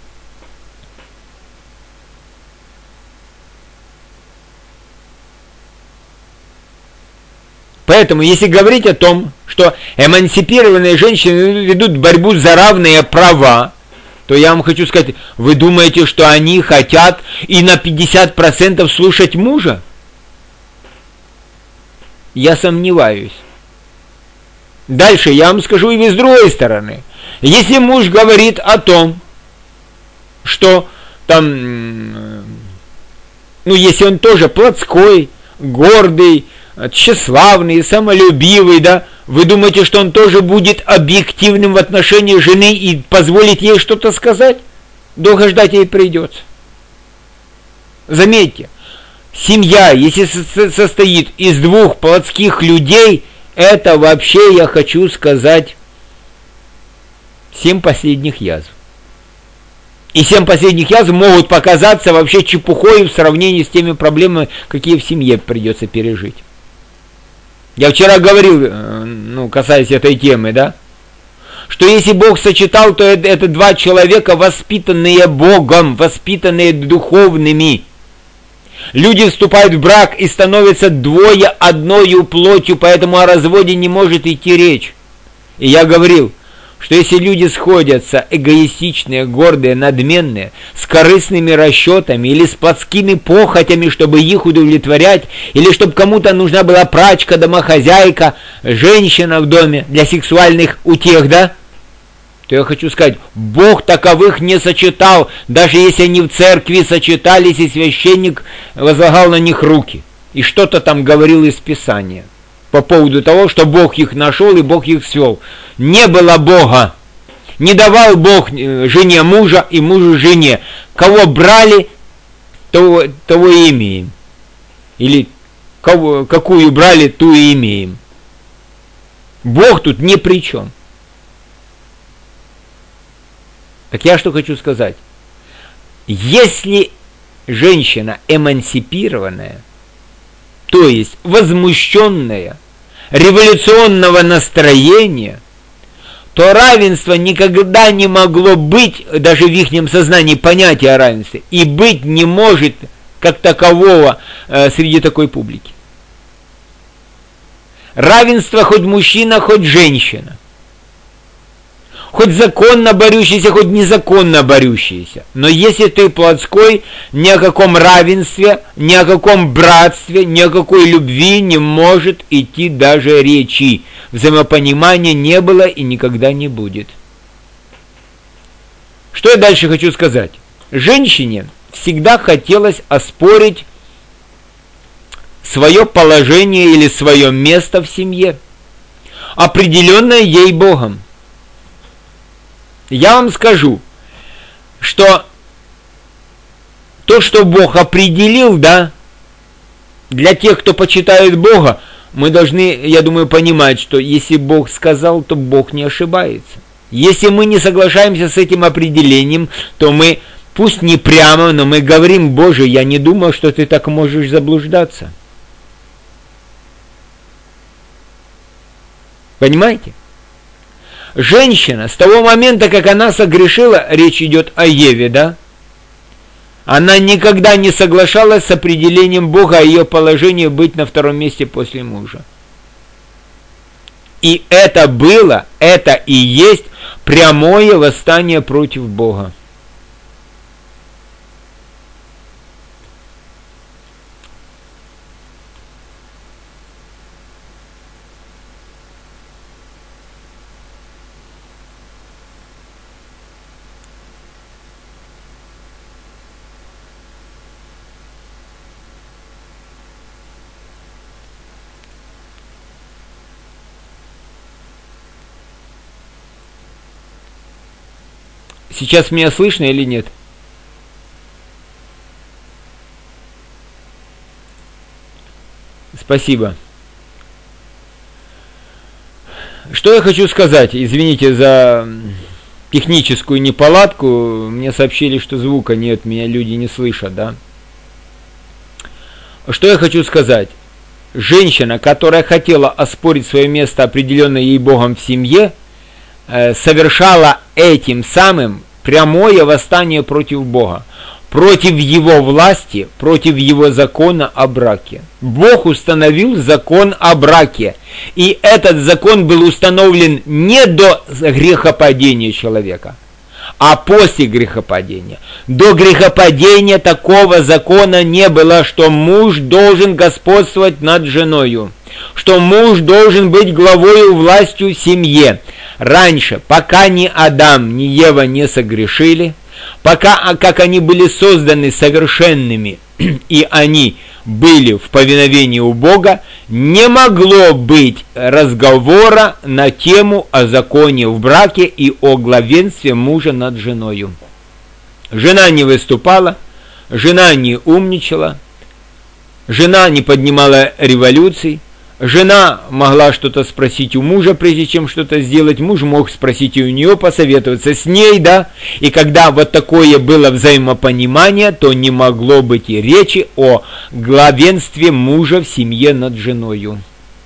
Поэтому, если говорить о том, что эмансипированные женщины ведут борьбу за равные права, то я вам хочу сказать, вы думаете, что они хотят и на 50% слушать мужа? Я сомневаюсь. Дальше я вам скажу и с другой стороны. Если муж говорит о том, что там, если он тоже плотской, гордый, тщеславный, самолюбивый, да, вы думаете, что он тоже будет объективным в отношении жены и позволит ей что-то сказать? Долго ждать ей придется. Заметьте, семья, если состоит из двух плотских людей, это вообще, я хочу сказать, 7 последних язв. И 7 последних язв могут показаться вообще чепухой в сравнении с теми проблемами, какие в семье придется пережить. Я вчера говорил, касаясь этой темы, да, что если Бог сочетал, то это два человека, воспитанные Богом, воспитанные духовными. Люди вступают в брак и становятся двое одною плотью, поэтому о разводе не может идти речь. И я говорил, что если люди сходятся, эгоистичные, гордые, надменные, с корыстными расчетами или с плотскими похотями, чтобы их удовлетворять, или чтобы кому-то нужна была прачка, домохозяйка, женщина в доме для сексуальных утех, да, то я хочу сказать, Бог таковых не сочетал, даже если они в церкви сочетались, и священник возлагал на них руки, и что-то там говорил из Писания по поводу того, что Бог их нашел и Бог их свел. Не было Бога. Не давал Бог жене мужа и мужу жене. Кого брали, того и имеем. Или какую брали, ту и имеем. Бог тут ни при чем. Так я что хочу сказать. Если женщина эмансипированная, то есть возмущенная, революционного настроения, то равенство никогда не могло быть, даже в их сознании понятия о равенстве, и быть не может как такового среди такой публики. Равенство хоть мужчина, хоть женщина. Хоть законно борющийся, хоть незаконно борющийся. Но если ты плотской, ни о каком равенстве, ни о каком братстве, ни о какой любви не может идти даже речи. Взаимопонимания не было и никогда не будет. Что я дальше хочу сказать? Женщине всегда хотелось оспорить свое положение или свое место в семье, определенное ей Богом. Я вам скажу, что то, что Бог определил, да, для тех, кто почитает Бога, мы должны, я думаю, понимать, что если Бог сказал, то Бог не ошибается. Если мы не соглашаемся с этим определением, то мы, пусть не прямо, но мы говорим: Боже, я не думал, что ты так можешь заблуждаться. Понимаете? Женщина, с того момента, как она согрешила, речь идет о Еве, да? Она никогда не соглашалась с определением Бога о ее положении быть на втором месте после мужа. И это было, это и есть прямое восстание против Бога. Сейчас меня слышно или нет? Спасибо. Что я хочу сказать? Извините за техническую неполадку. Мне сообщили, что звука нет, меня люди не слышат, да? Что я хочу сказать? Женщина, которая хотела оспорить свое место, определенное ей Богом в семье, совершала этим самым прямое восстание против Бога, против Его власти, против Его закона о браке. Бог установил закон о браке, и этот закон был установлен не до грехопадения человека, а после грехопадения. До грехопадения такого закона не было, что муж должен господствовать над женою, что муж должен быть главою властью в семье. Раньше, пока ни Адам, ни Ева не согрешили, пока как они были созданы совершенными, и они были в повиновении у Бога, не могло быть разговора на тему о законе в браке и о главенстве мужа над женою. Жена не выступала, жена не умничала, жена не поднимала революций, жена могла что-то спросить у мужа, прежде чем что-то сделать, муж мог спросить и у нее, посоветоваться с ней, да, и когда вот такое было взаимопонимание, то не могло быть и речи о главенстве мужа в семье над женою.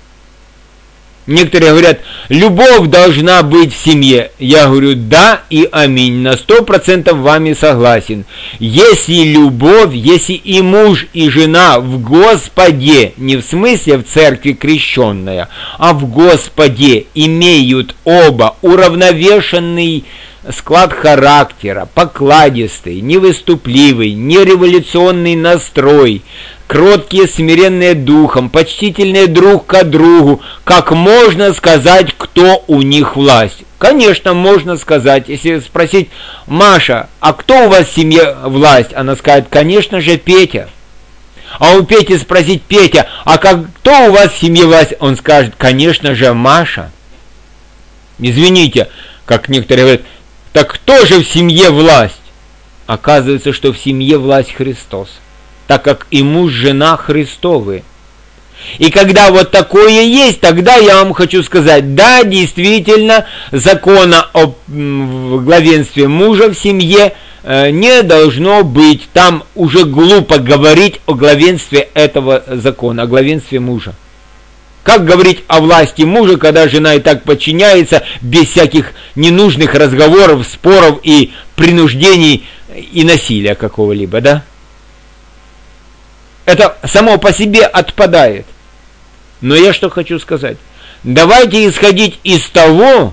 Некоторые говорят, любовь должна быть в семье. Я говорю, да и аминь, на 100% вами согласен. Если любовь, если и муж, и жена в Господе, не в смысле в церкви крещенная, а в Господе имеют оба уравновешенный склад характера, покладистый, невыступливый, нереволюционный настрой, кроткие, смиренные духом, почтительные друг к другу, как можно сказать, кто у них власть? Конечно, можно сказать. Если спросить, Маша, а кто у вас в семье власть? Она скажет, конечно же, Петя. А у Пети спросить, Петя, а кто у вас в семье власть? Он скажет, конечно же, Маша. Извините, как некоторые говорят, так кто же в семье власть? Оказывается, что в семье власть Христос, так как и муж, жена Христовы. И когда вот такое есть, тогда я вам хочу сказать, да, действительно, закона о главенстве мужа в семье не должно быть. Там уже глупо говорить о главенстве этого закона, о главенстве мужа. Как говорить о власти мужа, когда жена и так подчиняется, без всяких ненужных разговоров, споров и принуждений и насилия какого-либо, да? Это само по себе отпадает. Но я что хочу сказать? Давайте исходить из того,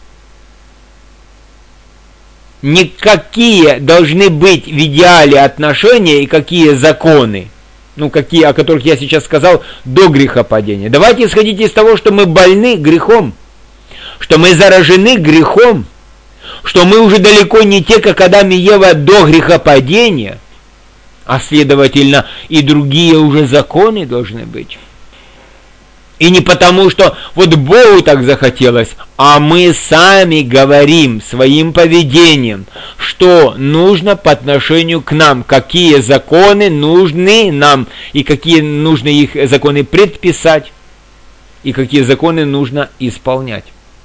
какие должны быть в идеале отношения и какие законы, какие, о которых я сейчас сказал, до грехопадения. Давайте исходить из того, что мы больны грехом, что мы заражены грехом, что мы уже далеко не те, как Адам и Ева до грехопадения, а следовательно и другие уже законы должны быть. И не потому, что вот Богу так захотелось, а мы сами говорим своим поведением, что нужно по отношению к нам, какие законы нужны нам, и какие нужно их законы предписать, и какие законы нужно исполнять.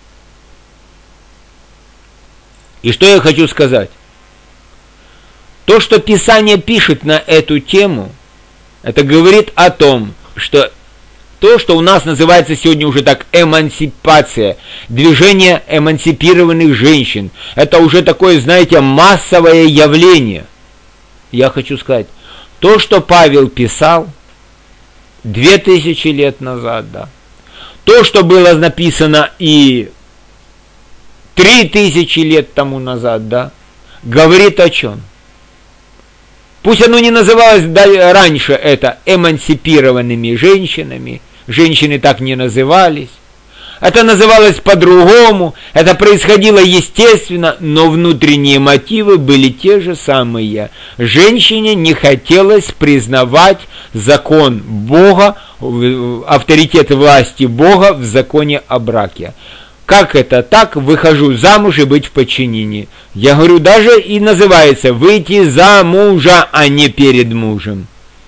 И что я хочу сказать? То, что Писание пишет на эту тему, это говорит о том, что то, что у нас называется сегодня уже так эмансипация, движение эмансипированных женщин, это уже такое, знаете, массовое явление. Я хочу сказать, то, что Павел писал 2000 лет назад, да, то, что было написано и 3000 лет тому назад, да, говорит о чем? Пусть оно не называлось раньше это эмансипированными женщинами, женщины так не назывались, это называлось по-другому, это происходило естественно, но внутренние мотивы были те же самые. Женщине не хотелось признавать закон Бога, авторитет власти Бога в законе о браке. Как это так? Выхожу замуж и быть в подчинении. Я говорю, даже и называется выйти за мужа, а не перед мужем.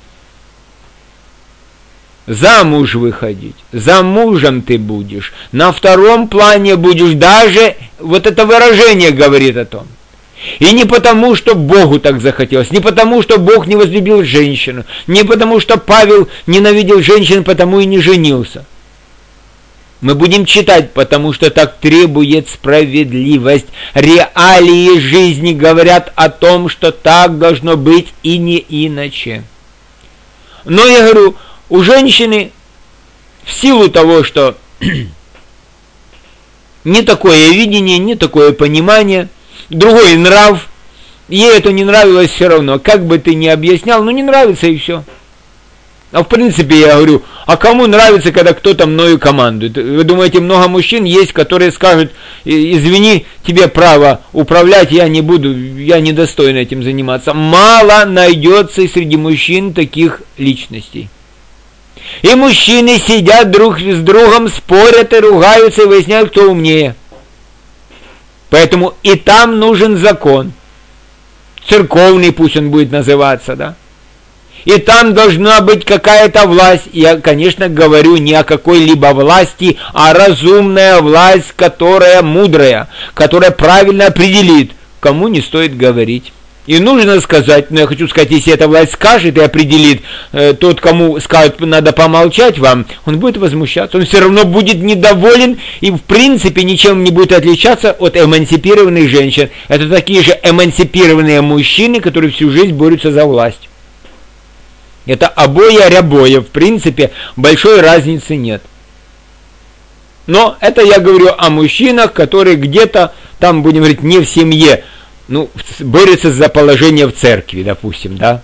Замуж выходить. За мужем ты будешь. На втором плане будешь. Даже вот это выражение говорит о том. И не потому, что Богу так захотелось, не потому, что Бог не возлюбил женщину, не потому, что Павел ненавидел женщин, потому и не женился. Мы будем читать, потому что так требует справедливость. Реалии жизни говорят о том, что так должно быть и не иначе. Но я говорю, у женщины в силу того, что не такое видение, не такое понимание, другой нрав, ей это не нравилось все равно. Как бы ты ни объяснял, не нравится и все. А в принципе я говорю, а кому нравится, когда кто-то мною командует? Вы думаете, много мужчин есть, которые скажут, извини, тебе право управлять, я не буду, я недостойен этим заниматься. Мало найдется среди мужчин таких личностей. И мужчины сидят друг с другом, спорят и ругаются, и выясняют, кто умнее. Поэтому и там нужен закон. Церковный пусть он будет называться, да? И там должна быть какая-то власть. Я, конечно, говорю не о какой-либо власти, а разумная власть, которая мудрая, которая правильно определит, кому не стоит говорить. И нужно сказать, но я хочу сказать, если эта власть скажет и определит, тот, кому скажут, надо помолчать вам, он будет возмущаться, он все равно будет недоволен и в принципе ничем не будет отличаться от эмансипированных женщин. Это такие же эмансипированные мужчины, которые всю жизнь борются за власть. Это обои-рябои, в принципе, большой разницы нет. Но это я говорю о мужчинах, которые где-то, там будем говорить, не в семье, борются за положение в церкви, допустим, да.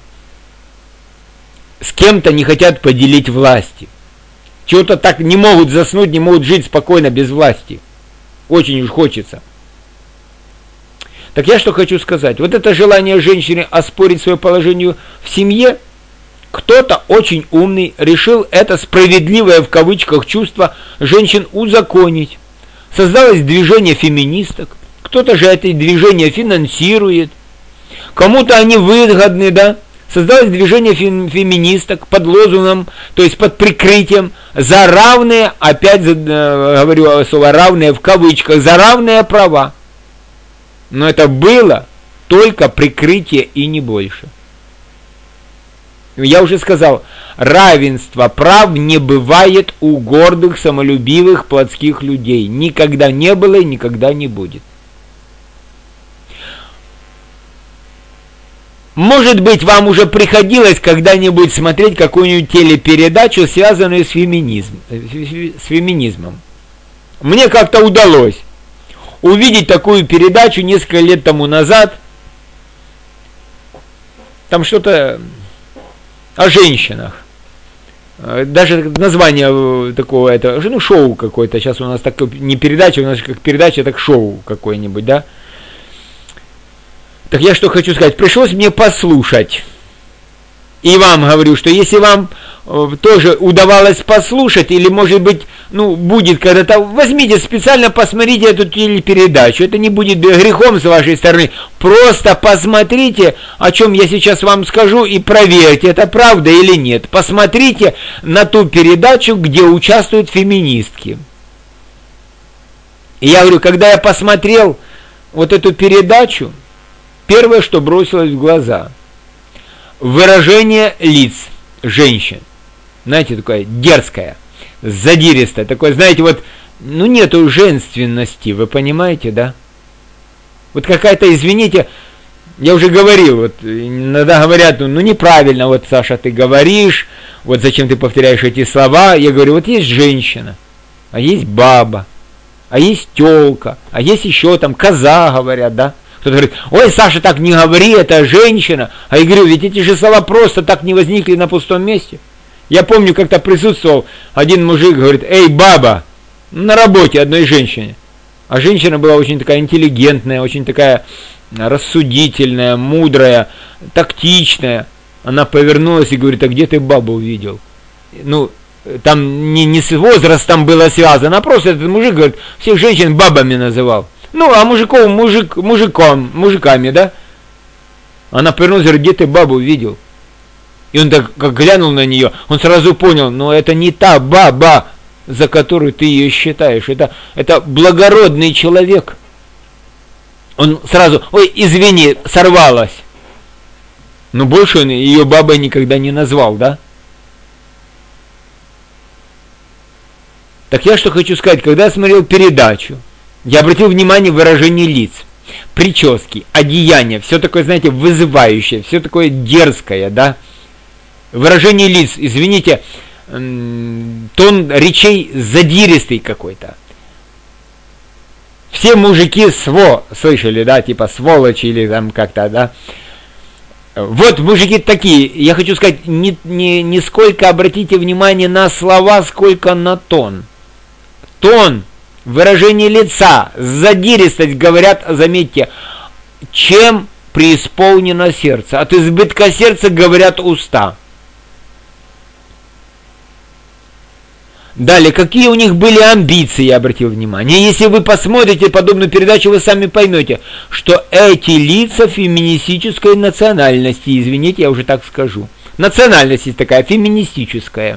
С кем-то не хотят поделить власти. Чего-то так не могут заснуть, не могут жить спокойно без власти. Очень уж хочется. Так я что хочу сказать. Вот это желание женщины оспорить свое положение в семье, кто-то очень умный решил это справедливое в кавычках чувство женщин узаконить. Создалось движение феминисток. Кто-то же это движение финансирует. Кому-то они выгодны, да. Создалось движение феминисток под лозунгом, то есть под прикрытием за равные, опять говорю слово равные в кавычках, за равные права. Но это было только прикрытие и не больше. Я уже сказал, равенство прав не бывает у гордых, самолюбивых, плотских людей. Никогда не было и никогда не будет. Может быть, вам уже приходилось когда-нибудь смотреть какую-нибудь телепередачу, связанную с феминизмом. Мне как-то удалось увидеть такую передачу несколько лет тому назад. Там что-то о женщинах. Даже название такого, это шоу какое-то. Сейчас у нас так не передача, у нас как передача, так шоу какое-нибудь, да? Так я что хочу сказать, пришлось мне послушать. И вам говорю, что если вам тоже удавалось послушать, или может быть, будет когда-то, возьмите специально, посмотрите эту телепередачу. Это не будет грехом с вашей стороны. Просто посмотрите, о чем я сейчас вам скажу, и проверьте, это правда или нет. Посмотрите на ту передачу, где участвуют феминистки. И я говорю, когда я посмотрел вот эту передачу, первое, что бросилось в глаза, выражение лиц женщин. Знаете, такое дерзкое, задиристое, такое, знаете, вот, нету женственности, вы понимаете, да? Вот какая-то, извините, я уже говорил, вот, иногда говорят, неправильно, вот, Саша, ты говоришь, вот, зачем ты повторяешь эти слова? Я говорю, вот есть женщина, а есть баба, а есть тёлка, а есть еще там коза, говорят, да? Кто-то говорит, ой, Саша, так не говори, это женщина. А я говорю, ведь эти же слова просто так не возникли на пустом месте. Я помню, как-то присутствовал один мужик, говорит, эй, баба, на работе одной женщине. А женщина была очень такая интеллигентная, очень такая рассудительная, мудрая, тактичная. Она повернулась и говорит, а где ты бабу увидел? там не с возрастом было связано, а просто этот мужик, говорит, всех женщин бабами называл. Ну, а мужиков мужиками, да? Она повернулась, говорит, где ты бабу видел? И он так как глянул на нее, он сразу понял, но это не та баба, за которую ты ее считаешь. Это благородный человек. Он сразу, ой, извини, сорвалась. Но больше он ее бабой никогда не назвал, да? Так я что хочу сказать, когда я смотрел передачу, я обратил внимание в выражение лиц, прически, одеяния, все такое, знаете, вызывающее, все такое дерзкое, да? Выражение лиц, извините, тон речей задиристый какой-то. Все мужики слышали, да, типа сволочи или там как-то, да. Вот мужики такие, я хочу сказать, не сколько обратите внимание на слова, сколько на тон. Тон, выражение лица, задиристость говорят, заметьте, чем преисполнено сердце. От избытка сердца говорят уста. Далее, какие у них были амбиции, я обратил внимание. Если вы посмотрите подобную передачу, вы сами поймете, что эти лица феминистической национальности, извините, я уже так скажу. Национальность есть такая, феминистическая.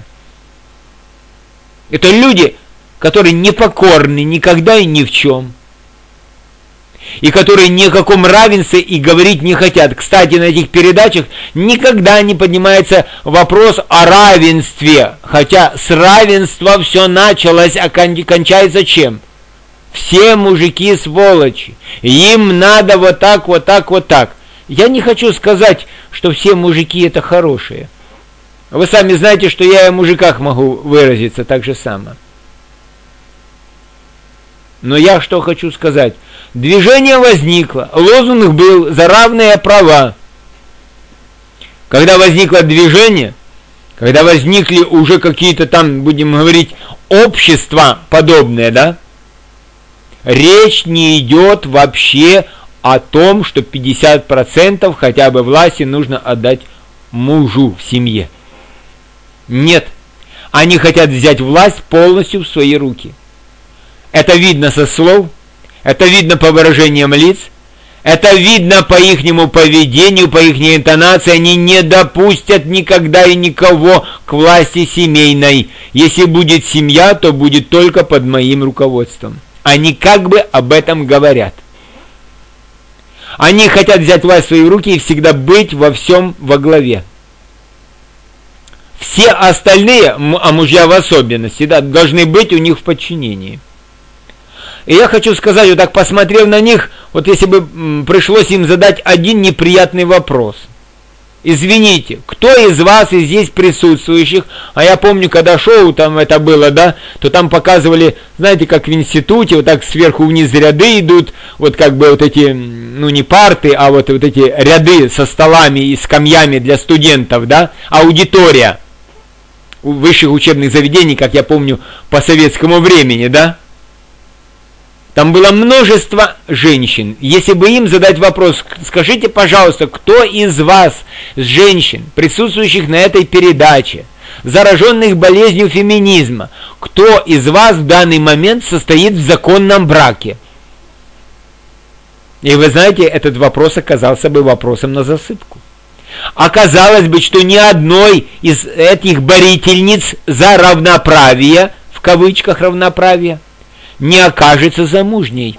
Это люди, которые непокорны никогда и ни в чем. И которые ни о каком равенстве и говорить не хотят. Кстати, на этих передачах никогда не поднимается вопрос о равенстве. Хотя с равенства все началось, а кончается чем? Все мужики сволочи. Им надо вот так, вот так, вот так. Я не хочу сказать, что все мужики это хорошие. Вы сами знаете, что я и о мужиках могу выразиться так же само. Но я что хочу сказать. Движение возникло, лозунг был за равные права. Когда возникло движение, когда возникли уже какие-то там, будем говорить, общества подобные, да, речь не идет вообще о том, что 50% хотя бы власти нужно отдать мужу в семье. Нет, они хотят взять власть полностью в свои руки. Это видно со слов, это видно по выражениям лиц, это видно по ихнему поведению, по их интонации. Они не допустят никогда и никого к власти семейной. Если будет семья, то будет только под моим руководством. Они как бы об этом говорят. Они хотят взять власть в свои руки и всегда быть во всем во главе. Все остальные, а мужья в особенности, да, должны быть у них в подчинении. И я хочу сказать, вот так посмотрев на них, вот если бы пришлось им задать один неприятный вопрос. Извините, кто из вас, из здесь присутствующих, а я помню, когда шоу там это было, да, то там показывали, знаете, как в институте, вот так сверху вниз ряды идут, вот как бы вот эти, ну не парты, а вот эти ряды со столами и скамьями для студентов, да, аудитория высших учебных заведений, как я помню, по советскому времени, да. Там было множество женщин. Если бы им задать вопрос, скажите, пожалуйста, кто из вас, женщин, присутствующих на этой передаче, зараженных болезнью феминизма, кто из вас в данный момент состоит в законном браке? И вы знаете, этот вопрос оказался бы вопросом на засыпку. Оказалось бы, что ни одной из этих борительниц за равноправие, в кавычках равноправие, не окажется замужней.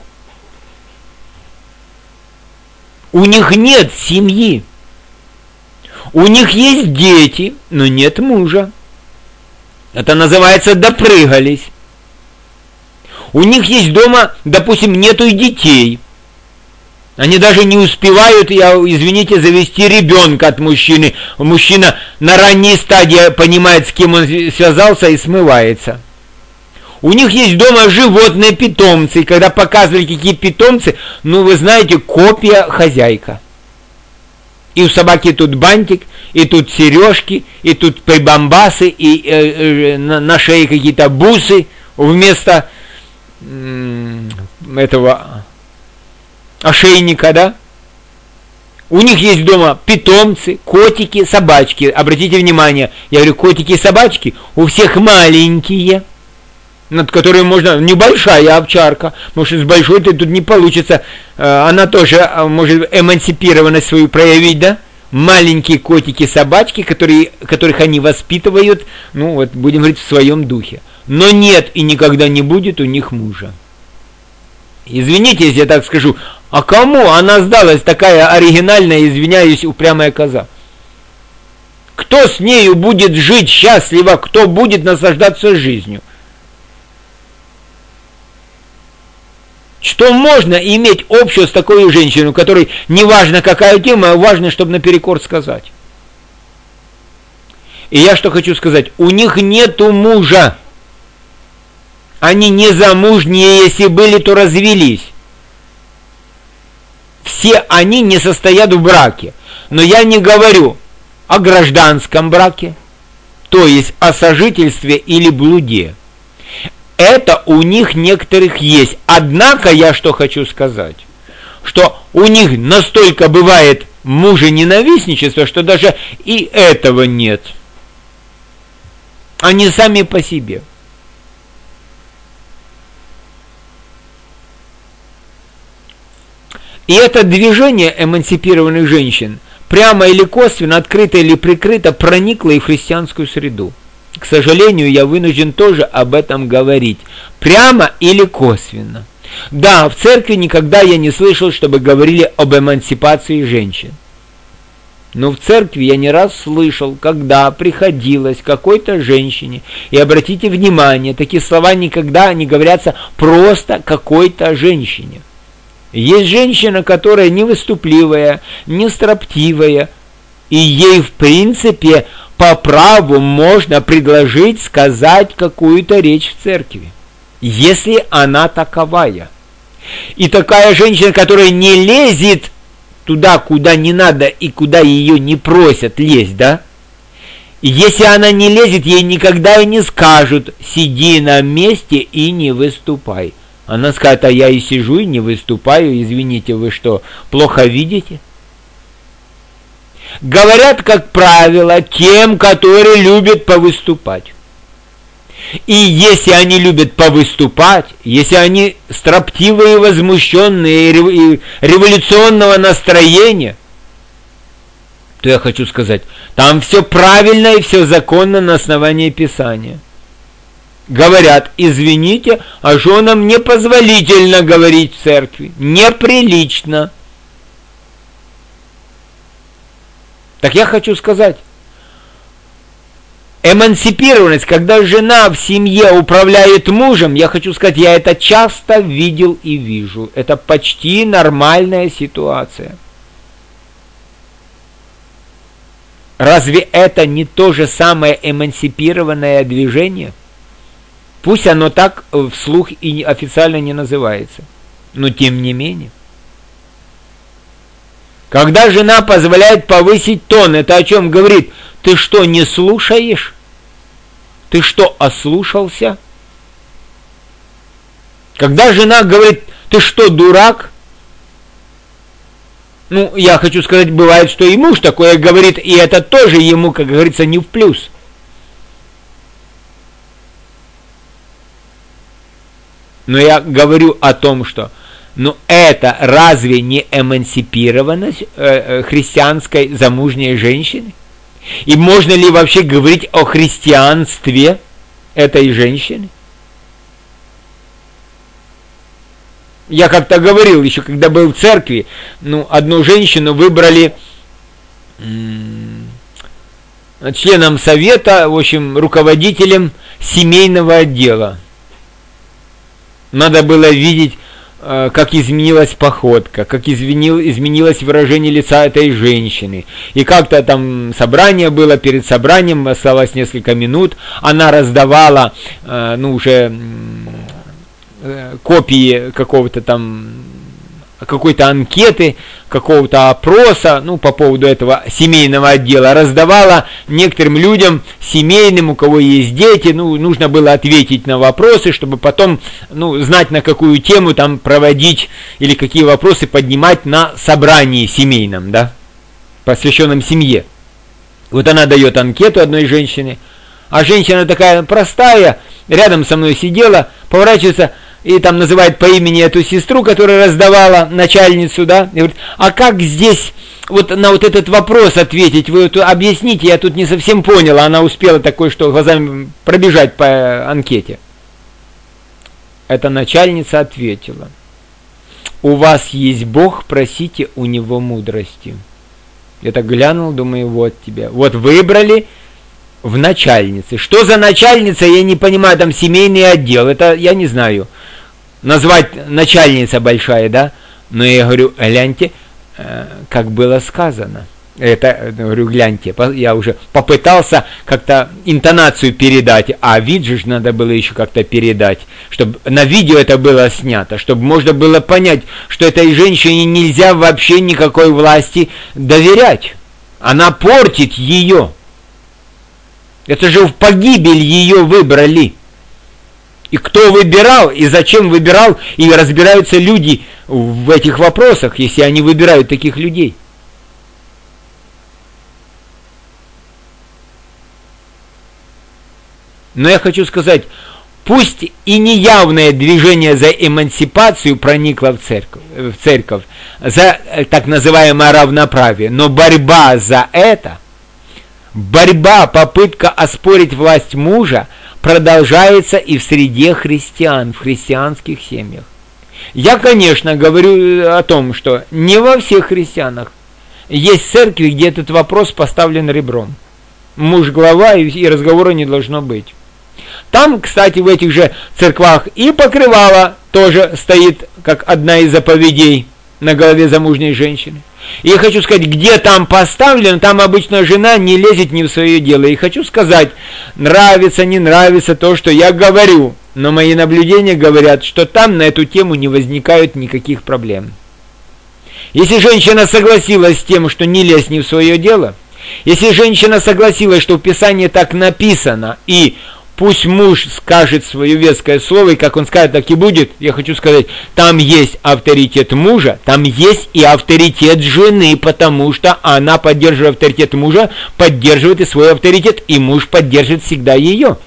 У них нет семьи. У них есть дети, но нет мужа. Это называется допрыгались. У них есть дома, допустим, нету и детей. Они даже не успевают, извините, завести ребенка от мужчины. Мужчина на ранней стадии понимает, с кем он связался, и смывается. У них есть дома животные питомцы. И когда показывали, какие питомцы, ну вы знаете, копия хозяйка. И у собаки тут бантик, и тут сережки, и тут прибамбасы, и на шее какие-то бусы вместо этого ошейника, да? У них есть дома питомцы, котики, собачки. Обратите внимание, я говорю, котики и собачки у всех маленькие, над которой можно, небольшая овчарка, потому что с большой ты тут не получится, она тоже может эмансипированность свою проявить, да? Маленькие котики, собачки, которых они воспитывают, ну вот, будем говорить, в своем духе. Но нет и никогда не будет у них мужа. Извините, если я так скажу, а кому она сдалась, такая оригинальная, извиняюсь, упрямая коза? Кто с нею будет жить счастливо, кто будет наслаждаться жизнью? Что можно иметь общего с такой женщиной, у которой не важно какая тема, а важно, чтобы наперекор сказать. И я что хочу сказать, у них нету мужа. Они не замужние, если были, то развелись. Все они не состоят в браке. Но я не говорю о гражданском браке, то есть о сожительстве или блуде. Это у них некоторых есть. Однако я что хочу сказать, что у них настолько бывает мужененавистничество, что даже и этого нет. Они сами по себе. И это движение эмансипированных женщин прямо или косвенно, открыто или прикрыто проникло и в христианскую среду. К сожалению, я вынужден тоже об этом говорить. Прямо или косвенно. Да, в церкви никогда я не слышал, чтобы говорили об эмансипации женщин. Но в церкви я не раз слышал, когда приходилось какой-то женщине, и обратите внимание, такие слова никогда не говорятся просто какой-то женщине. Есть женщина, которая не выступливая, не строптивая, и ей в принципе по праву можно предложить сказать какую-то речь в церкви, если она таковая. И такая женщина, которая не лезет туда, куда не надо и куда ее не просят лезть, да? И если она не лезет, ей никогда и не скажут: сиди на месте и не выступай. Она скажет: а я и сижу, и не выступаю, извините, вы что, плохо видите? Говорят, как правило, тем, которые любят повыступать. И если они любят повыступать, если они строптивые, возмущенные и революционного настроения, то я хочу сказать, там все правильно и все законно на основании Писания. Говорят: извините, а женам непозволительно говорить в церкви, неприлично. Так я хочу сказать, эмансипированность, когда жена в семье управляет мужем, я хочу сказать, я это часто видел и вижу. Это почти нормальная ситуация. Разве это не то же самое эмансипированное движение? Пусть оно так вслух и официально не называется, но тем не менее. Когда жена позволяет повысить тон, это о чем говорит? Ты что, не слушаешь? Ты что, ослушался? Когда жена говорит: ты что, дурак? Ну, я хочу сказать, бывает, что и муж такое говорит, и это тоже ему, как говорится, не в плюс. Но я говорю о том, что это разве не эмансипированность христианской замужней женщины? И можно ли вообще говорить о христианстве этой женщины? Я как-то говорил еще, когда был в церкви, одну женщину выбрали членом совета, в общем, руководителем семейного отдела. Надо было видеть, как изменилась походка, как изменилось выражение лица этой женщины. И как-то там собрание было, перед собранием осталось несколько минут, она раздавала, уже копии какого-то там какой-то анкеты, какого-то опроса, ну, по поводу этого семейного отдела, раздавала некоторым людям, семейным, у кого есть дети, ну, нужно было ответить на вопросы, чтобы потом, ну, знать, на какую тему там проводить, или какие вопросы поднимать на собрании семейном, да, посвященном семье. Вот она дает анкету одной женщине, а женщина такая простая, рядом со мной сидела, поворачивается и там называет по имени эту сестру, которая раздавала, начальницу, да, и говорит, а как здесь вот на вот этот вопрос ответить, вы вот объясните, я тут не совсем поняла, она успела такой, что глазами пробежать по анкете. Эта начальница ответила, у вас есть Бог, просите у Него мудрости. Я так глянул, думаю, вот тебе, вот выбрали в начальнице. Что за начальница, я не понимаю, там семейный отдел, это я не знаю. Назвать начальница большая, да? Но я говорю, гляньте, как было сказано. Это, говорю, гляньте, я уже попытался как-то интонацию передать, а вид же надо было еще как-то передать, чтобы на видео это было снято, чтобы можно было понять, что этой женщине нельзя вообще никакой власти доверять. Она портит ее. Это же в погибель ее выбрали. И кто выбирал, и зачем выбирал, и разбираются люди в этих вопросах, если они выбирают таких людей. Но я хочу сказать, пусть и неявное движение за эмансипацию проникло в церковь, за так называемое равноправие, но борьба за это, борьба, попытка оспорить власть мужа продолжается и в среде христиан, в христианских семьях. Я, конечно, говорю о том, что не во всех христианах есть церкви, где этот вопрос поставлен ребром. Муж глава, и разговора не должно быть. Там, кстати, в этих же церквах и покрывало тоже стоит как одна из заповедей на голове замужней женщины. И я хочу сказать, где там поставлено, там обычно жена не лезет ни в свое дело. И хочу сказать, нравится, не нравится то, что я говорю, но мои наблюдения говорят, что там на эту тему не возникают никаких проблем. Если женщина согласилась с тем, что не лезь не в свое дело, если женщина согласилась, что в Писании так написано, и пусть муж скажет свое веское слово, и как он скажет, так и будет. Я хочу сказать, там есть авторитет мужа, там есть и авторитет жены, потому что она, поддерживая авторитет мужа, поддерживает и свой авторитет, и муж поддерживает всегда ее.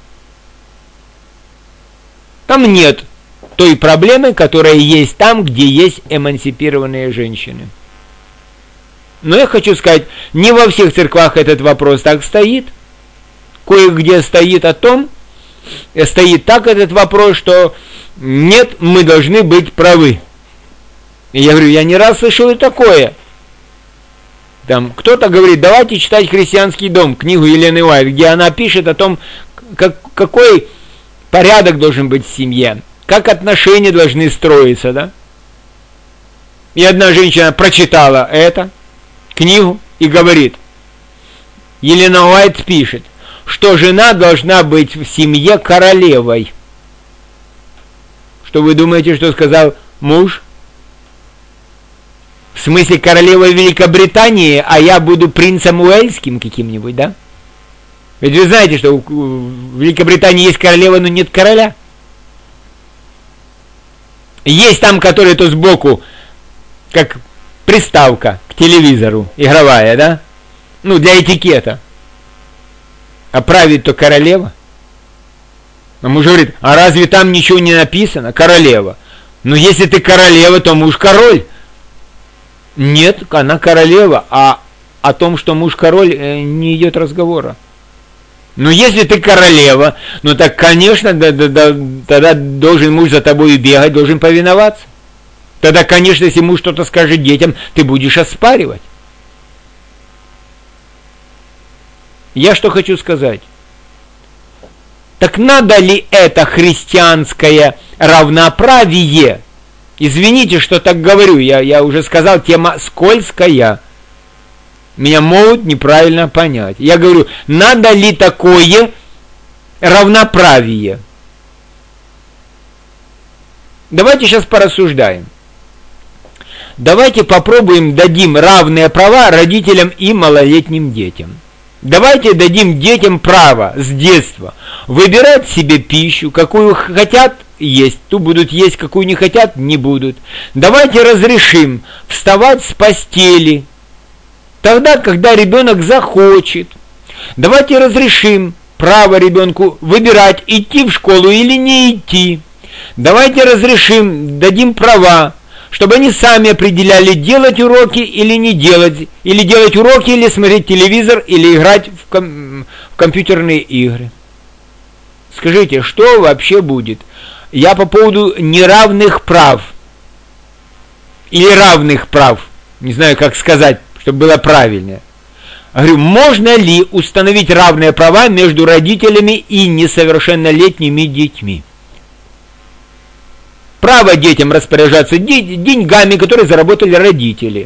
Там нет той проблемы, которая есть там, где есть эмансипированные женщины. Но я хочу сказать, не во всех церквах этот вопрос так стоит. Кое-где стоит так этот вопрос, что нет, мы должны быть правы. И я говорю, я не раз слышал и такое. Там кто-то говорит, давайте читать «Христианский дом», книгу Елены Уайт, где она пишет о том, какой порядок должен быть в семье, как отношения должны строиться, да? И одна женщина прочитала книгу и говорит, Елена Уайт пишет, что жена должна быть в семье королевой. Что вы думаете, что сказал муж? В смысле королевой Великобритании, а я буду принцем Уэльским каким-нибудь, да? Ведь вы знаете, что в Великобритании есть королева, но нет короля. Есть там, который то сбоку, как приставка к телевизору, игровая, да? Ну, для этикета. А правит то королева. А муж говорит, а разве там ничего не написано? Королева. Но если ты королева, то муж король. Нет, она королева, а о том, что муж король, не идет разговора. Но если ты королева, ну так, конечно, тогда должен муж за тобой бегать, должен повиноваться. Тогда, конечно, если муж что-то скажет детям, ты будешь оспаривать. Я что хочу сказать? Так надо ли это христианское равноправие? Извините, что так говорю, я уже сказал, тема скользкая. Меня могут неправильно понять. Я говорю, надо ли такое равноправие? Давайте сейчас порассуждаем. давайте попробуем дадим равные права родителям и малолетним детям. Давайте дадим детям право с детства выбирать себе пищу, какую хотят есть, ту будут есть, какую не хотят, не будут. Давайте разрешим вставать с постели тогда, когда ребенок захочет. Давайте разрешим право ребенку выбирать, идти в школу или не идти. Давайте разрешим, дадим права, чтобы они сами определяли, делать уроки или не делать, или делать уроки, или смотреть телевизор, или играть в компьютерные игры. Скажите, что вообще будет? Я по поводу неравных прав или равных прав, не знаю, как сказать, чтобы было правильно. Говорю, можно ли установить равные права между родителями и несовершеннолетними детьми? Право детям распоряжаться деньгами, которые заработали родители.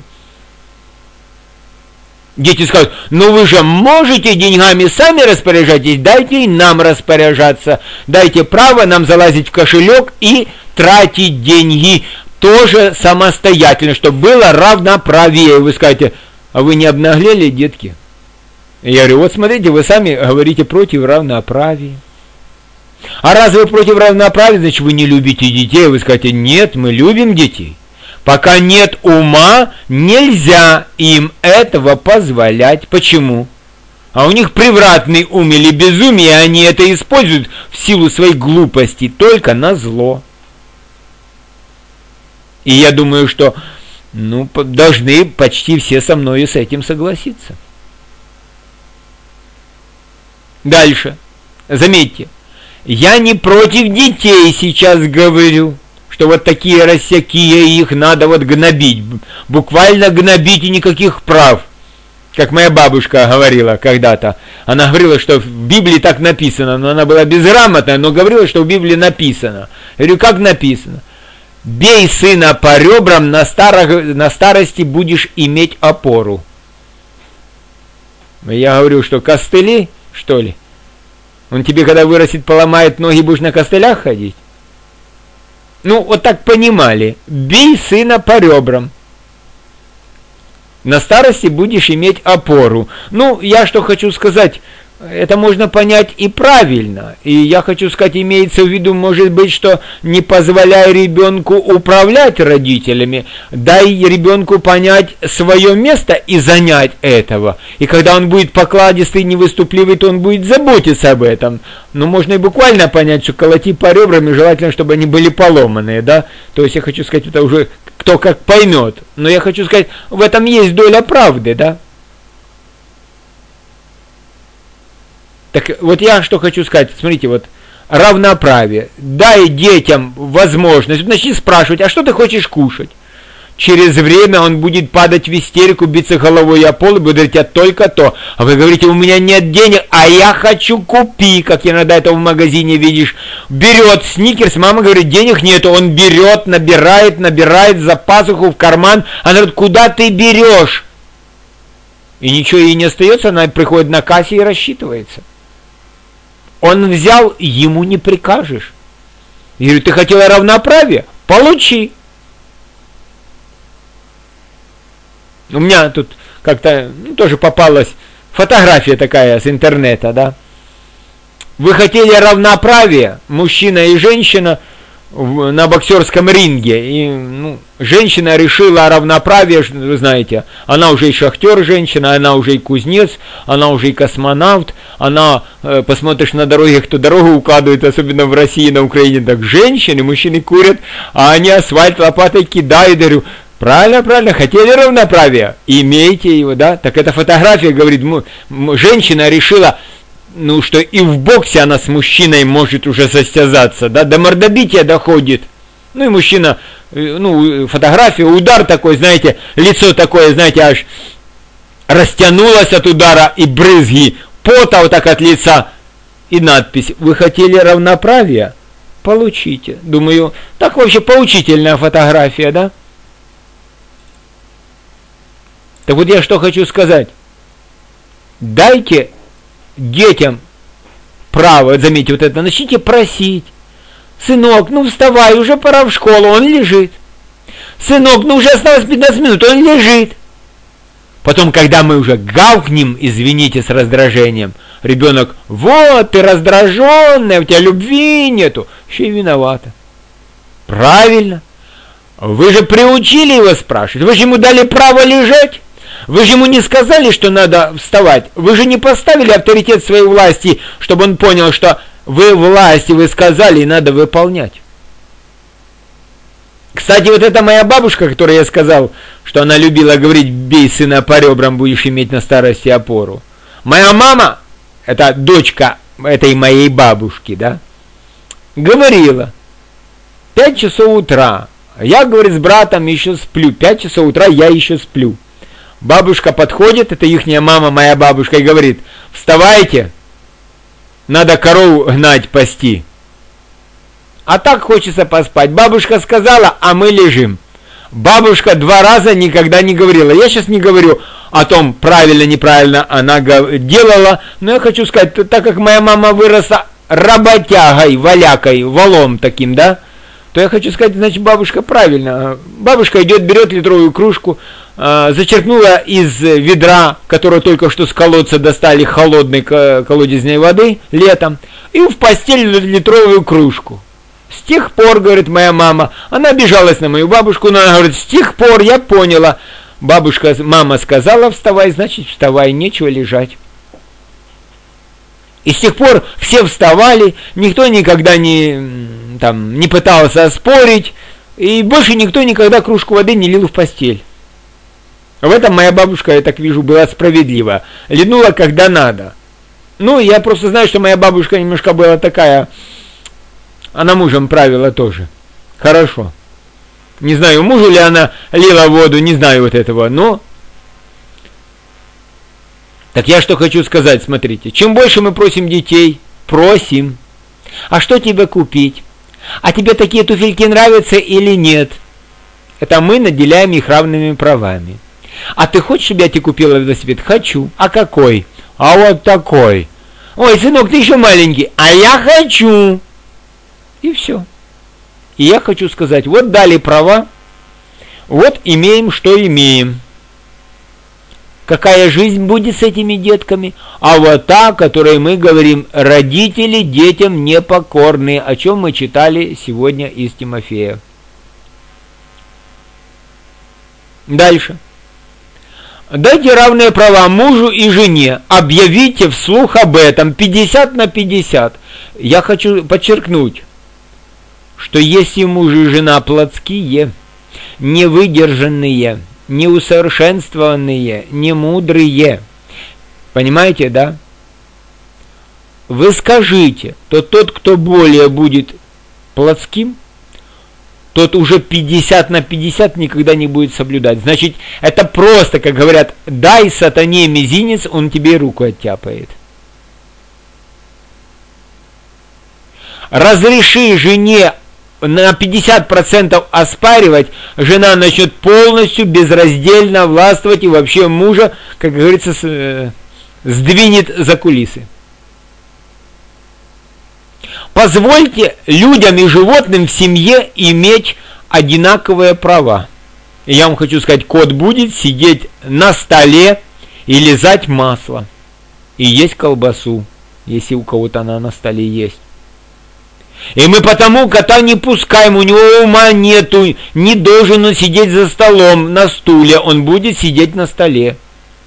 Дети скажут, ну вы же можете деньгами сами распоряжаться, дайте и нам распоряжаться. Дайте право нам залазить в кошелек и тратить деньги тоже самостоятельно, чтобы было равноправие. Вы скажете, а вы не обнаглели, детки? Я говорю, вот смотрите, вы сами говорите против равноправия. А раз вы против равноправия, значит вы не любите детей. Вы скажете, нет, мы любим детей. Пока нет ума, нельзя им этого позволять. Почему? А у них превратный ум или безумие, и они это используют в силу своей глупости, только на зло. И я думаю, что должны почти все со мной с этим согласиться. Дальше. Заметьте, я не против детей сейчас говорю, что вот такие рассякие, их надо вот гнобить. Буквально гнобить и никаких прав. Как моя бабушка говорила когда-то. Она говорила, что в Библии так написано, но она была безграмотная, но говорила, что в Библии написано. Я говорю, как написано? Бей сына по ребрам, на старости будешь иметь опору. Я говорю, что костыли, что ли? Он тебе, когда вырастет, поломает ноги, будешь на костылях ходить? Ну, вот так понимали. Бей сына по ребрам. На старости будешь иметь опору. Ну, я что хочу сказать, это можно понять и правильно. И я хочу сказать, имеется в виду, может быть, что не позволяй ребенку управлять родителями, дай ребенку понять свое место и занять этого. И когда он будет покладистый, невыступливый, то он будет заботиться об этом. Но можно и буквально понять, что колоти по ребрам, и желательно, чтобы они были поломанные, да. То есть я хочу сказать, это уже кто как поймет. Но я хочу сказать, в этом есть доля правды, да. Так вот я что хочу сказать, смотрите, вот равноправие. Дай детям возможность, начни спрашивать, а что ты хочешь кушать? Через время он будет падать в истерику, биться головой о пол и будет говорить, а только то. А вы говорите, у меня нет денег, а я хочу купить, как иногда это в магазине видишь. Берет сникерс, мама говорит, денег нету, он берет, набирает за пазуху в карман. Она говорит, куда ты берешь? И ничего ей не остается, она приходит на кассе и рассчитывается. Он взял, ему не прикажешь. Я говорю, ты хотела равноправия? Получи. У меня тут как-то тоже попалась фотография такая с интернета, да. Вы хотели равноправия, мужчина и женщина на боксерском ринге. И женщина решила о равноправии, вы знаете, она уже и шахтер женщина, она уже и кузнец, она уже и космонавт, она, посмотришь на дороге, кто дорогу укладывает, особенно в России, на Украине, так женщины, мужчины курят, а они асфальт лопатой кидают, говорю, правильно, хотели равноправия, имейте его, да, так эта фотография говорит, женщина решила, что и в боксе она с мужчиной может уже состязаться, да, до мордобития доходит. И мужчина, фотография, удар такой, знаете, лицо такое, знаете, аж растянулось от удара, и брызги пота вот так от лица, и надпись, вы хотели равноправия? Получите. Думаю, так вообще поучительная фотография, да? Так вот я что хочу сказать. Дайте детям право, заметьте, вот это, начните просить. Сынок, вставай, уже пора в школу, он лежит. сынок, ну уже осталось 15 минут, он лежит. Потом, когда мы уже гавкнем, извините, с раздражением, ребенок, вот, ты раздраженная, у тебя любви нету. Еще и виновата. Правильно. Вы же приучили его спрашивать. Вы же ему дали право лежать. Вы же ему не сказали, что надо вставать. Вы же не поставили авторитет своей власти, чтобы он понял, что вы власть, и вы сказали, и надо выполнять. Кстати, вот эта моя бабушка, которой я сказал, что она любила говорить, бей сына по ребрам, будешь иметь на старости опору. Моя мама, это дочка этой моей бабушки, да, говорила, 5 часов утра, я, говорит, с братом еще сплю, 5 часов утра я еще сплю. Бабушка подходит, это ихняя мама, моя бабушка, и говорит, вставайте, надо корову гнать, пасти. А так хочется поспать. Бабушка сказала, а мы лежим. Бабушка 2 раза никогда не говорила. Я сейчас не говорю о том, правильно, неправильно она делала, но я хочу сказать, так как моя мама выросла работягой, валякой, валом таким, да, то я хочу сказать, значит, бабушка правильно. Бабушка идет, берет литровую кружку, зачерпнула из ведра, которое только что с колодца достали, холодной колодезной воды летом, и в постель литровую кружку. С тех пор, говорит моя мама, она обижалась на мою бабушку, но она говорит, с тех пор я поняла. Мама сказала, вставай, значит, вставай, нечего лежать. И с тех пор все вставали, никто никогда не пытался оспорить, и больше никто никогда кружку воды не лил в постель. В этом моя бабушка, я так вижу, была справедлива. Льнула, когда надо. Ну, я просто знаю, что моя бабушка немножко была такая... Она мужем правила тоже. Хорошо. Не знаю, мужу ли она лила воду, не знаю вот этого, но... Так я что хочу сказать, смотрите. Чем больше мы просим детей, просим. А что тебе купить? А тебе такие туфельки нравятся или нет? Это мы наделяем их равными правами. А ты хочешь, чтобы я тебе купила велосипед? Хочу. А какой? А вот такой. Ой, сынок, ты еще маленький. А я хочу. И все. И я хочу сказать, вот дали права, вот имеем, что имеем. Какая жизнь будет с этими детками? А вот та, о которой мы говорим, родители детям непокорные, о чем мы читали сегодня из Тимофея. Дальше. Дайте равные права мужу и жене, объявите вслух об этом 50/50. Я хочу подчеркнуть, что если муж и жена плотские, невыдержанные, неусовершенствованные, немудрые, понимаете, да? Вы скажите, то тот, кто более будет плотским, тот уже 50/50 никогда не будет соблюдать. Значит, это просто, как говорят, дай сатане мизинец, он тебе руку оттяпает. Разреши жене на 50% оспаривать, жена начнет полностью безраздельно властвовать и вообще мужа, как говорится, сдвинет за кулисы. Позвольте людям и животным в семье иметь одинаковые права. И я вам хочу сказать, кот будет сидеть на столе и лизать масло. И есть колбасу, если у кого-то она на столе есть. И мы потому кота не пускаем, у него ума нету, не должен он сидеть за столом, на стуле, он будет сидеть на столе.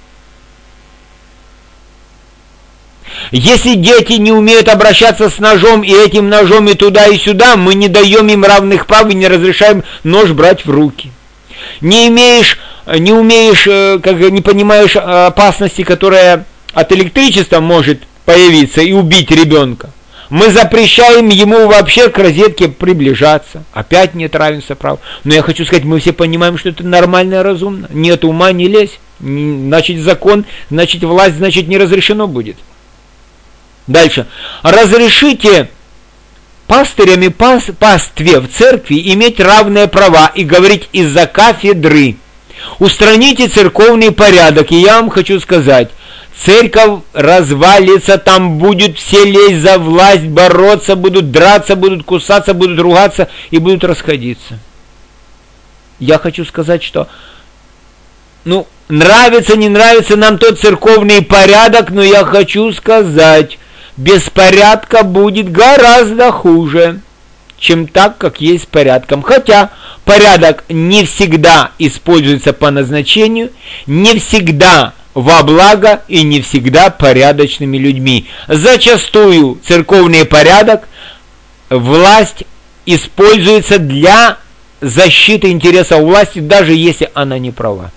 Если дети не умеют обращаться с ножом, и этим ножом и туда, и сюда, мы не даем им равных прав и не разрешаем нож брать в руки. Не умеешь, не понимаешь опасности, которая от электричества может появиться и убить ребенка. Мы запрещаем ему вообще к розетке приближаться. Опять нет равенства прав. Но я хочу сказать, мы все понимаем, что это нормально и разумно. Нет ума, не лезь. Значит закон, значит власть, значит не разрешено будет. Дальше. Разрешите пастырям и пастве в церкви иметь равные права и говорить из-за кафедры. Устраните церковный порядок. И я вам хочу сказать, церковь развалится, там будут все лезть за власть, бороться, будут драться, будут кусаться, будут ругаться и будут расходиться. Я хочу сказать, что, нравится, не нравится нам тот церковный порядок, но я хочу сказать, без порядка будет гораздо хуже, чем так, как есть с порядком. Хотя порядок не всегда используется по назначению, не всегда во благо и не всегда порядочными людьми. Зачастую церковный порядок, власть используется для защиты интересов власти, даже если она не права.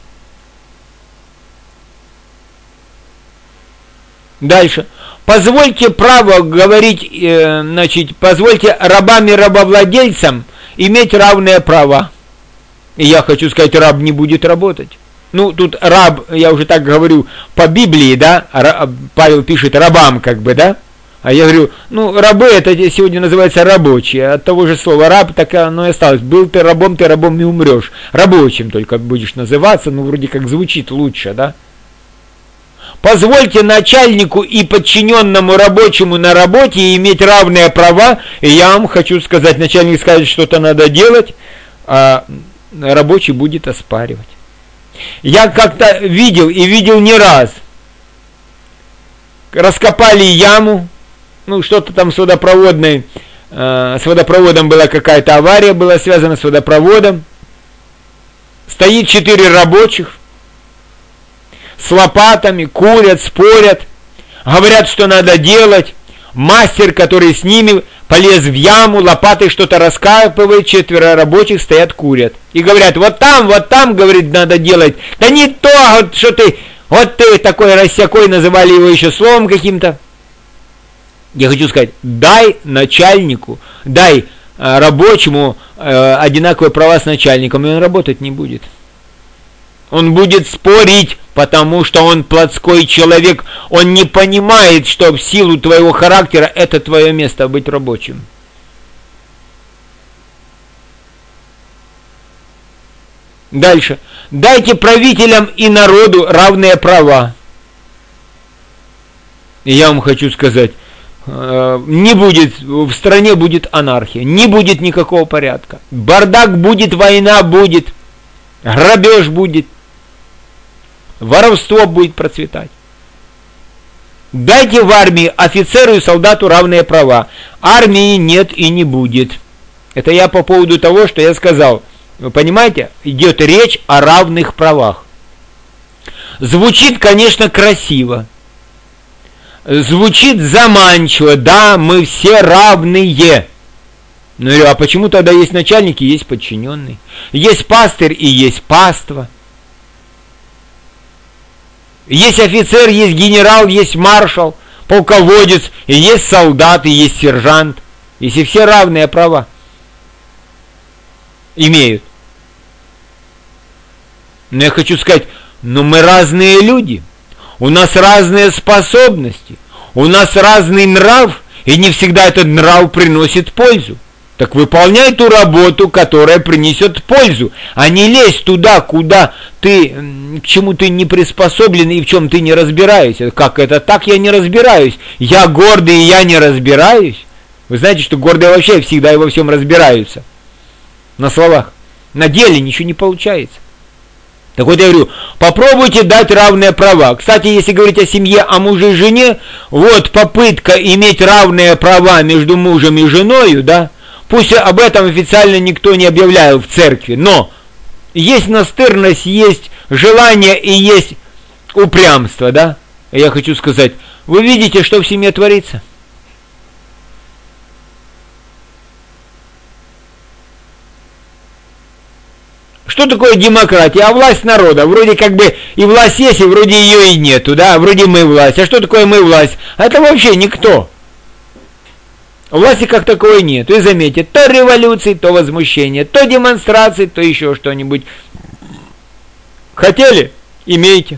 Дальше. Позвольте право говорить, позвольте рабам и рабовладельцам иметь равные права. И я хочу сказать, раб не будет работать. Тут раб, я уже так говорю, по Библии, да, Павел пишет рабам, да. А я говорю, рабы это сегодня называется рабочие. От того же слова раб, так оно и осталось. Был ты рабом не умрешь. Рабочим только будешь называться, вроде как звучит лучше, да. Позвольте начальнику и подчиненному рабочему на работе иметь равные права. И я вам хочу сказать, начальник скажет, что-то надо делать, а рабочий будет оспаривать. Я как-то видел не раз. Раскопали яму, что-то там с водопроводом была какая-то авария, была связана с водопроводом. Стоит 4 рабочих с лопатами, курят, спорят, говорят, что надо делать. Мастер, который с ними, полез в яму, лопатой что-то раскапывает, 4 рабочих стоят, курят. И говорят, вот там, говорит, надо делать. Да не то, что ты, ты такой рассякой, называли его еще словом каким-то. Я хочу сказать, дай начальнику, дай рабочему одинаковые права с начальником, и он работать не будет. Он будет спорить, потому что он плотской человек. Он не понимает, что в силу твоего характера это твое место быть рабочим. Дальше. Дайте правителям и народу равные права. И я вам хочу сказать, в стране будет анархия, не будет никакого порядка. Бардак будет, война будет, грабеж будет. Воровство будет процветать. Дайте в армии офицеру и солдату равные права. Армии нет и не будет. Это я по поводу того, что я сказал. Вы понимаете? Идет речь о равных правах. Звучит, конечно, красиво. Звучит заманчиво. Да, мы все равные. А почему тогда есть начальники, есть подчиненные? Есть пастырь и есть паства. Есть офицер, есть генерал, есть маршал, полководец, и есть солдат, и есть сержант. Если все равные права имеют. Но я хочу сказать, мы разные люди, у нас разные способности, у нас разный нрав, и не всегда этот нрав приносит пользу. Так выполняй ту работу, которая принесет пользу, а не лезь туда, куда к чему ты не приспособлен и в чем ты не разбираешься. Как это так, я не разбираюсь? Я гордый, и я не разбираюсь? Вы знаете, что гордые вообще всегда и во всем разбираются. На словах. На деле ничего не получается. Так вот я говорю, попробуйте дать равные права. Кстати, если говорить о семье, о муже и жене, попытка иметь равные права между мужем и женой, да, пусть об этом официально никто не объявлял в церкви, но есть настырность, есть желание и есть упрямство, да? Я хочу сказать, вы видите, что в семье творится? Что такое демократия? А власть народа. Вроде как бы и власть есть, и вроде ее и нету, да? Вроде мы власть. А что такое мы власть? А это вообще никто. Власти как таковой нет. Вы заметите, то революции, то возмущение, то демонстрации, то еще что-нибудь. Хотели? Имейте.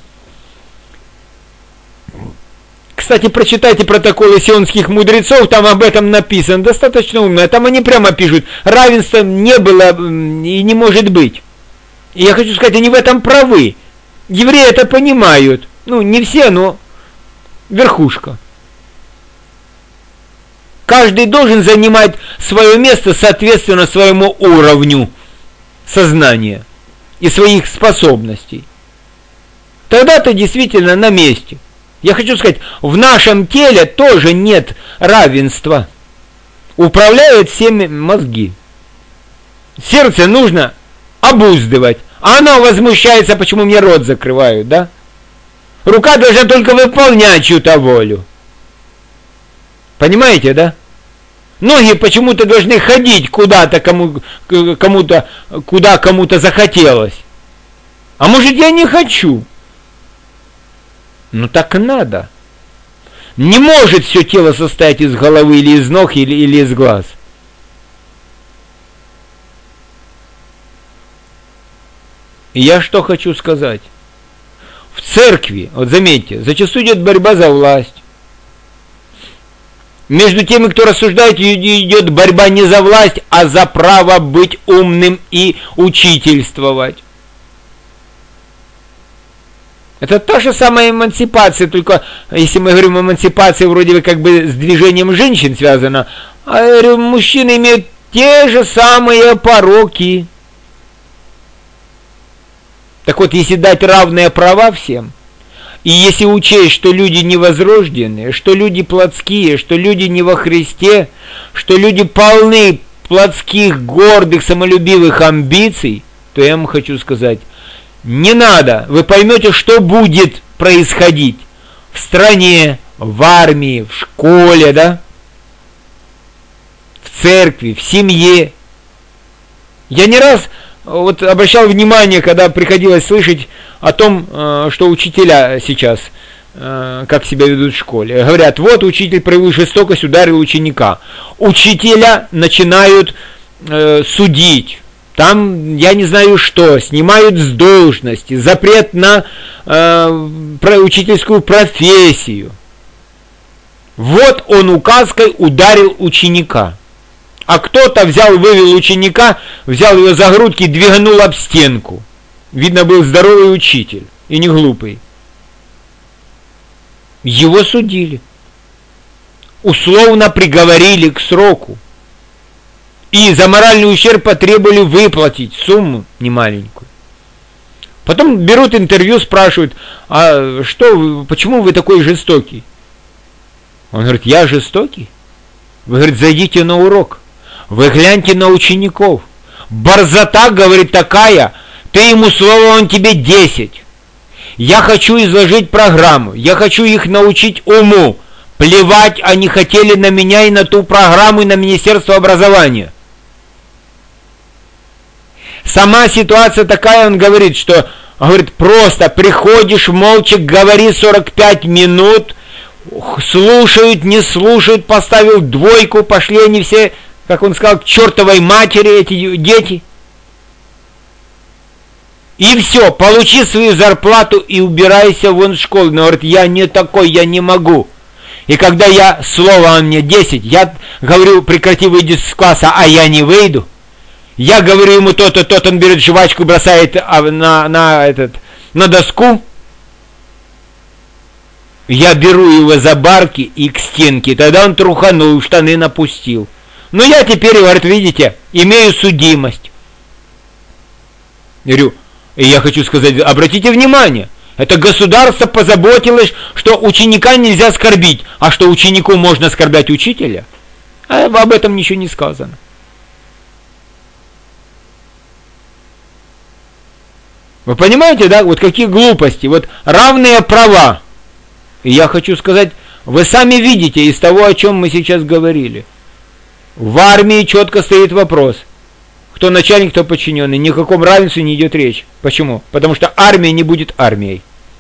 Кстати, прочитайте протоколы сионских мудрецов, там об этом написано, достаточно умно. Там они прямо пишут, равенства не было и не может быть. И я хочу сказать, они в этом правы. Евреи это понимают. Не все, но верхушка. Каждый должен занимать свое место соответственно своему уровню. сознания и своих способностей, тогда ты действительно на месте. Я хочу сказать, в нашем теле тоже нет равенства. Управляют всеми мозги. Сердце нужно обуздывать. А оно возмущается, почему мне рот закрывают, да? Рука должна только выполнять чью-то волю. Понимаете, да? Ноги почему-то должны ходить куда-то, кому-то, куда кому-то захотелось. А может, я не хочу? Ну так надо. Не может все тело состоять из головы или из ног, или из глаз. И я что хочу сказать? В церкви, вот заметьте, зачастую идет борьба за власть. Между теми, кто рассуждает, идет борьба не за власть, а за право быть умным и учительствовать. Это та же самая эмансипация, только если мы говорим о эмансипации, вроде бы как бы с движением женщин связано, а мужчины имеют те же самые пороки. Так вот, если дать равные права всем, и если учесть, что люди невозрожденные, что люди плотские, что люди не во Христе, что люди полны плотских, гордых, самолюбивых амбиций, то я вам хочу сказать, не надо, вы поймете, что будет происходить в стране, в армии, в школе, да, в церкви, в семье. Я не раз вот обращал внимание, когда приходилось слышать о том, что учителя сейчас, как себя ведут в школе. Говорят, вот учитель проявил жестокость, ударил ученика. Учителя начинают судить. Там, я не знаю что, снимают с должности, запрет на учительскую профессию. Вот он указкой ударил ученика. А кто-то вывел ученика, взял его за грудки и двиганул об стенку. Видно, был здоровый учитель и не глупый. Его судили. Условно приговорили к сроку. И за моральный ущерб потребовали выплатить сумму немаленькую. Потом берут интервью, спрашивают, а что, почему вы такой жестокий? Он говорит, я жестокий? Вы, говорит, зайдите на урок. Вы гляньте на учеников. Борзота, говорит, такая, ты ему слово, он тебе 10. Я хочу изложить программу, я хочу их научить уму. Плевать они хотели на меня и на ту программу, и на Министерство образования. Сама ситуация такая, он говорит, что, говорит, просто приходишь молча, говори 45 минут, слушают, не слушают, поставил 2, пошли они все, как он сказал, к чертовой матери, эти дети. И все, получи свою зарплату и убирайся вон из школы. Но говорит, я не такой, я не могу. И когда слово он мне 10, я говорю, прекрати, выйди из класса, а я не выйду. Я говорю ему то-то, тот он берет жвачку, бросает на доску. Я беру его за барки и к стенке. Тогда он труханул, штаны напустил. Но я теперь, говорит, видите, имею судимость. Я говорю, и я хочу сказать, обратите внимание, это государство позаботилось, что ученика нельзя оскорбить, а что ученику можно оскорблять учителя, а об этом ничего не сказано. Вы понимаете, да, вот какие глупости, вот равные права. И я хочу сказать, вы сами видите из того, о чем мы сейчас говорили. В армии четко стоит вопрос, кто начальник, кто подчиненный. Ни о каком равенстве не идет речь. Почему? Потому что армия не будет армией.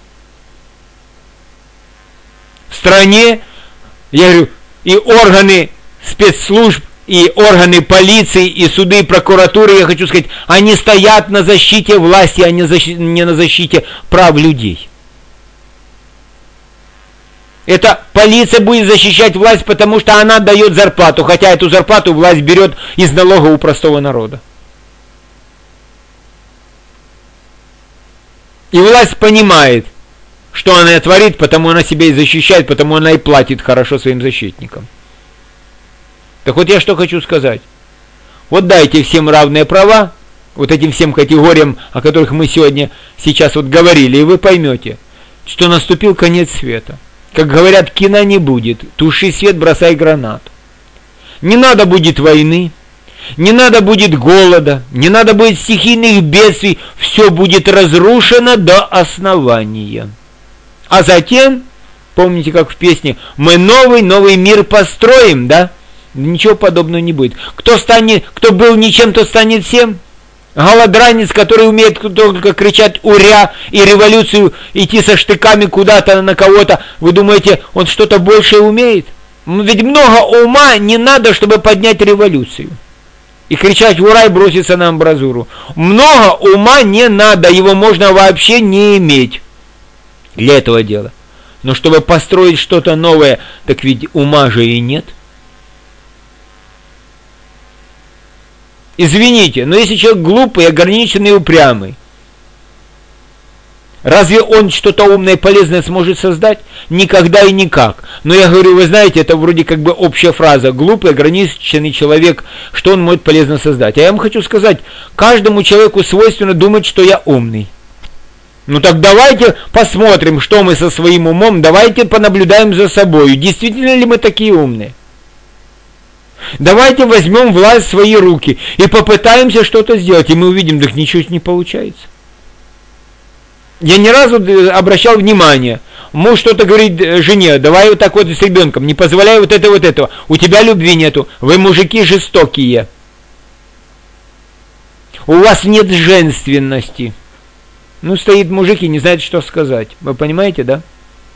В стране, я говорю, и органы спецслужб, и органы полиции, и суды, и прокуратуры, я хочу сказать, они стоят на защите власти, а не на защите прав людей. Это полиция будет защищать власть, потому что она дает зарплату, хотя эту зарплату власть берет из налога у простого народа. И власть понимает, что она творит, потому она себя и защищает, потому она и платит хорошо своим защитникам. Так вот я что хочу сказать. Вот дайте всем равные права, вот этим всем категориям, о которых мы сейчас вот говорили, и вы поймете, что наступил конец света. Как говорят, кино не будет, туши свет, бросай гранату. Не надо будет войны, не надо будет голода, не надо будет стихийных бедствий, все будет разрушено до основания. А затем, помните, как в песне, мы новый мир построим, да? Ничего подобного не будет. Кто был ничем, тот станет всем. Голодранец, который умеет только кричать «Уря!» и революцию идти со штыками куда-то на кого-то, вы думаете, он что-то большее умеет? Ведь много ума не надо, чтобы поднять революцию. И кричать «Ура!» и броситься на амбразуру. Много ума не надо, его можно вообще не иметь для этого дела. Но чтобы построить что-то новое, так ведь ума же и нет. Извините, но если человек глупый, ограниченный и упрямый, разве он что-то умное и полезное сможет создать? Никогда и никак. Но я говорю, вы знаете, это вроде как бы общая фраза. Глупый, ограниченный человек, что он может полезно создать? А я вам хочу сказать, каждому человеку свойственно думать, что я умный. Ну так давайте посмотрим, что мы со своим умом, давайте понаблюдаем за собой. Действительно ли мы такие умные? Давайте возьмем власть в свои руки и попытаемся что-то сделать, и мы увидим, так ничего не получается. Я ни разу обращал внимание, муж что-то говорит жене, давай вот так вот с ребенком, не позволяй вот этого, у тебя любви нету, вы мужики жестокие, у вас нет женственности. Ну, стоит мужик и не знает, что сказать, вы понимаете, да?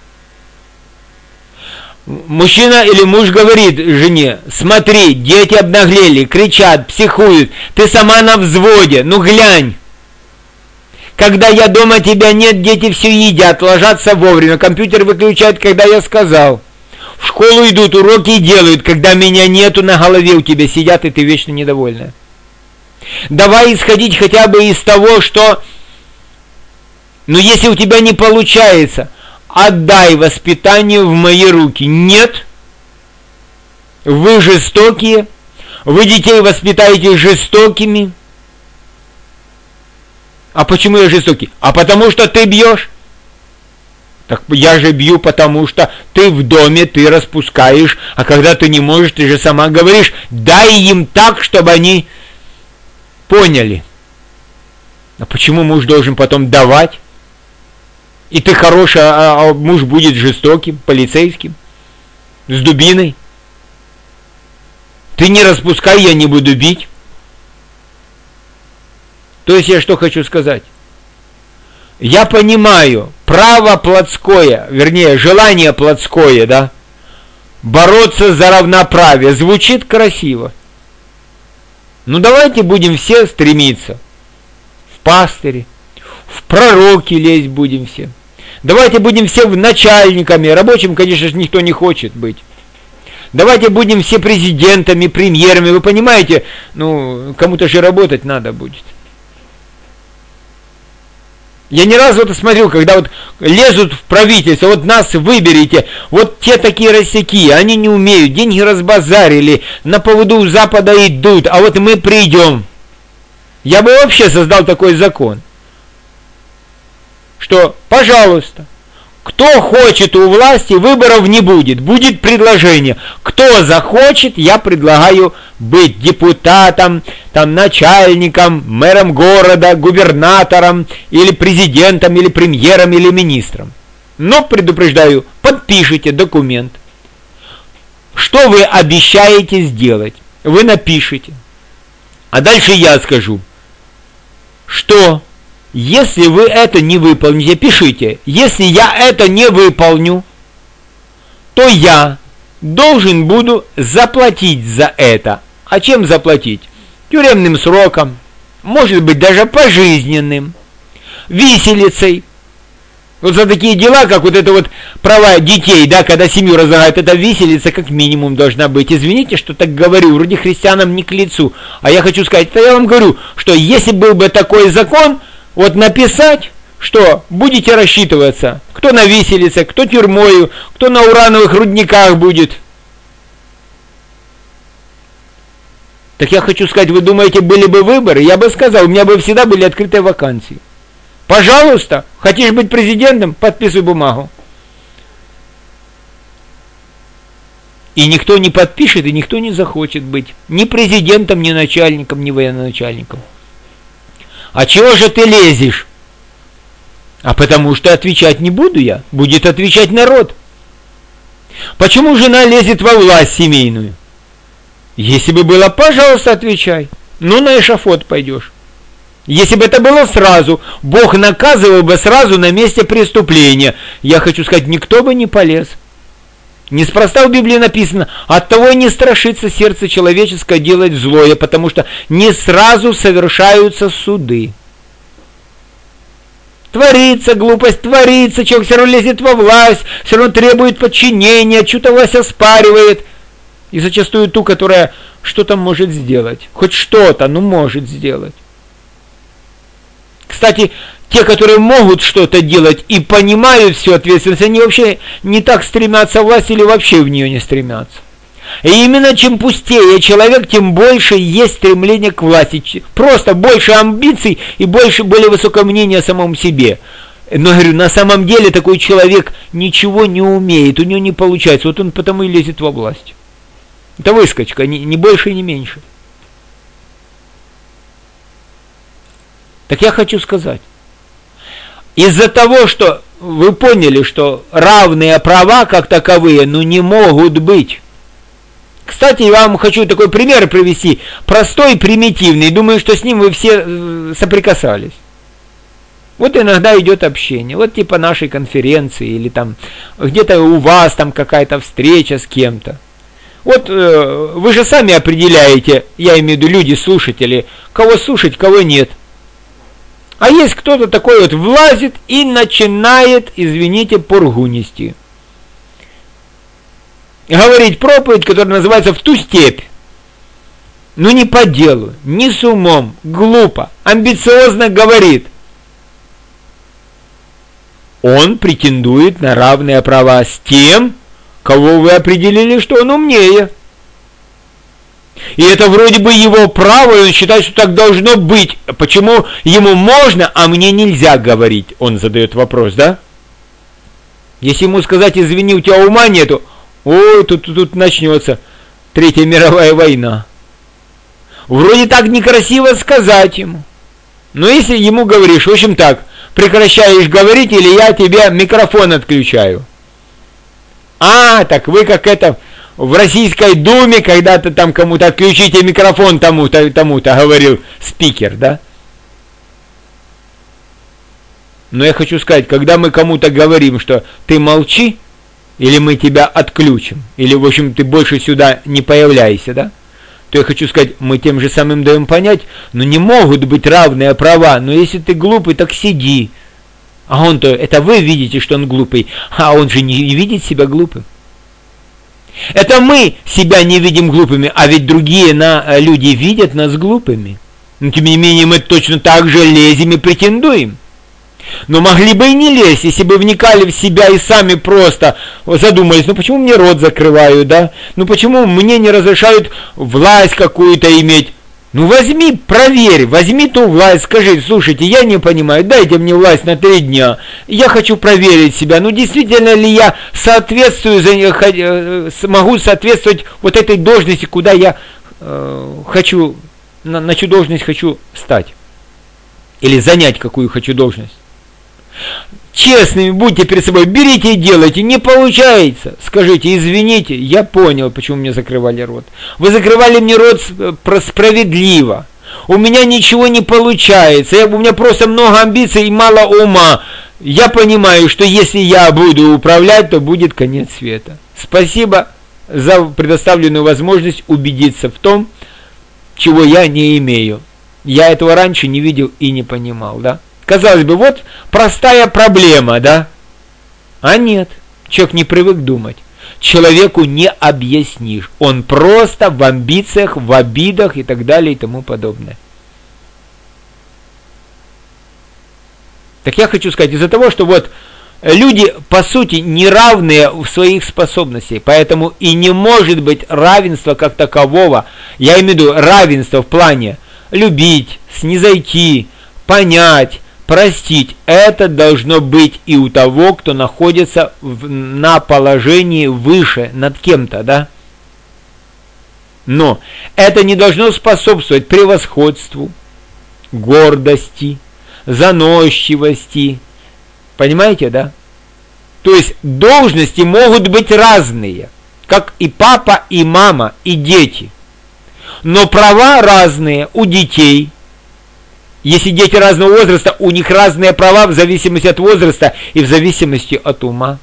Мужчина или муж говорит жене, смотри, дети обнаглели, кричат, психуют, ты сама на взводе, ну глянь. Когда я дома, тебя нет, дети все едят, ложатся вовремя, компьютер выключают, когда я сказал. В школу идут, уроки делают, когда меня нету, на голове у тебя сидят, и ты вечно недовольная. Давай исходить хотя бы из того, что, ну если у тебя не получается, отдай воспитание в мои руки. Нет, вы жестокие, вы детей воспитаете жестокими. А почему я жестокий? А потому что ты бьешь. Так я же бью, потому что ты в доме, ты распускаешь, а когда ты не можешь, ты же сама говоришь, дай им так, чтобы они поняли. А почему муж должен потом давать? И ты хороший, а муж будет жестоким, полицейским, с дубиной. Ты не распускай, я не буду бить. То есть я что хочу сказать? Я понимаю, право плотское, вернее, желание плотское, да, бороться за равноправие, звучит красиво. Ну давайте будем все стремиться в пастыре, в пророки лезть будем все. Давайте будем все начальниками, рабочим, конечно же, никто не хочет быть. Давайте будем все президентами, премьерами, вы понимаете, ну, кому-то же работать надо будет. Я не раз вот смотрел, когда вот лезут в правительство, вот нас выберите, вот те такие рассеки, они не умеют, деньги разбазарили, на поводу у Запада идут, а вот мы придем. Я бы вообще создал такой закон, что, пожалуйста, кто хочет у власти, выборов не будет, будет предложение. Кто захочет, я предлагаю быть депутатом, там, начальником, мэром города, губернатором, или президентом, или премьером, или министром. Но, предупреждаю, подпишите документ. Что вы обещаете сделать? Вы напишите. А дальше я скажу, что... Если вы это не выполните, пишите, если я это не выполню, то я должен буду заплатить за это. А чем заплатить? Тюремным сроком, может быть даже пожизненным, виселицей. Вот за такие дела, как вот это вот права детей, да, когда семью разлагают, это виселица как минимум должна быть. Извините, что так говорю, вроде христианам не к лицу. А я хочу сказать, я вам говорю, что если был бы такой закон, вот написать, что будете рассчитываться, кто на виселице, кто тюрьмою, кто на урановых рудниках будет. Так я хочу сказать, вы думаете, были бы выборы? Я бы сказал, у меня бы всегда были открытые вакансии. Пожалуйста, хотишь быть президентом? Подписывай бумагу. И никто не подпишет, и никто не захочет быть ни президентом, ни начальником, ни военачальником. А чего же ты лезешь? А потому что отвечать не буду я, будет отвечать народ. Почему жена лезет во власть семейную? Если бы было, пожалуйста, отвечай. Ну, на эшафот пойдешь. Если бы это было сразу, Бог наказывал бы сразу на месте преступления. Я хочу сказать, никто бы не полез. Неспроста в Библии написано, оттого не страшится сердце человеческое делать злое, потому что не сразу совершаются суды. Творится глупость, творится, человек все равно лезет во власть, все равно требует подчинения, что-то власть оспаривает. И зачастую ту, которая что-то может сделать. Хоть что-то, но может сделать. Кстати, те, которые могут что-то делать и понимают всю ответственность, они вообще не так стремятся в власть или вообще в нее не стремятся. И именно чем пустее человек, тем больше есть стремление к власти. Просто больше амбиций и более высокое мнение о самом себе. Но, говорю, на самом деле такой человек ничего не умеет, у него не получается. Вот он потому и лезет во власть. Это выскочка, не больше и не меньше. Так я хочу сказать, из-за того, что вы поняли, что равные права как таковые, не могут быть. Кстати, я вам хочу такой пример привести, простой, примитивный, думаю, что с ним вы все соприкасались. Вот иногда идет общение, вот типа нашей конференции, или там где-то у вас там какая-то встреча с кем-то. Вот вы же сами определяете, я имею в виду люди, слушатели, кого слушать, кого нет. А есть кто-то такой вот влазит и начинает, извините, пургу нести. Говорить проповедь, которая называется «В ту степь». Но не по делу, не с умом, глупо, амбициозно говорит. Он претендует на равные права с тем, кого вы определили, что он умнее. И это вроде бы его право, и он считает, что так должно быть. Почему ему можно, а мне нельзя говорить? Он задает вопрос, да? Если ему сказать, извини, у тебя ума нету, ой, тут начнется Третья мировая война. Вроде так некрасиво сказать ему. Но если ему говоришь, в общем так, прекращаешь говорить, или я тебе микрофон отключаю. А, так вы как это в Российской Думе, когда-то там кому-то отключите микрофон тому-то, говорил спикер, да? Но я хочу сказать, когда мы кому-то говорим, что ты молчи, или мы тебя отключим, или, в общем, ты больше сюда не появляйся, да? То я хочу сказать, мы тем же самым даем понять, не могут быть равные права, но если ты глупый, так сиди. А он-то, это вы видите, что он глупый, а он же не видит себя глупым. Это мы себя не видим глупыми, а ведь другие люди видят нас глупыми. Но тем не менее мы точно так же лезем и претендуем. Но могли бы и не лезть, если бы вникали в себя и сами просто задумались, почему мне рот закрывают, да? Почему мне не разрешают власть какую-то иметь? Возьми, проверь, возьми ту власть, скажи, слушайте, я не понимаю, дайте мне власть на 3 дня, я хочу проверить себя, действительно ли я могу соответствовать вот этой должности, куда я хочу, на чью должность хочу стать, или занять какую хочу должность. Честными будьте перед собой, берите и делайте, не получается, скажите, извините, я понял, почему мне закрывали рот. Вы закрывали мне рот справедливо, у меня ничего не получается, у меня просто много амбиций и мало ума. Я понимаю, что если я буду управлять, то будет конец света. Спасибо за предоставленную возможность убедиться в том, чего я не имею. Я этого раньше не видел и не понимал, да? Казалось бы, вот простая проблема, да? А нет, человек не привык думать. Человеку не объяснишь. Он просто в амбициях, в обидах и так далее и тому подобное. Так я хочу сказать, из-за того, что вот люди, по сути, неравные в своих способностях, поэтому и не может быть равенства как такового. Я имею в виду равенство в плане любить, снизойти, понять, простить. Это должно быть и у того, кто находится на положении выше над кем-то, да? Но это не должно способствовать превосходству, гордости, заносчивости. Понимаете, да? То есть должности могут быть разные, как и папа, и мама, и дети. Но права разные у детей. Если дети разного возраста, у них разные права в зависимости от возраста и в зависимости от ума.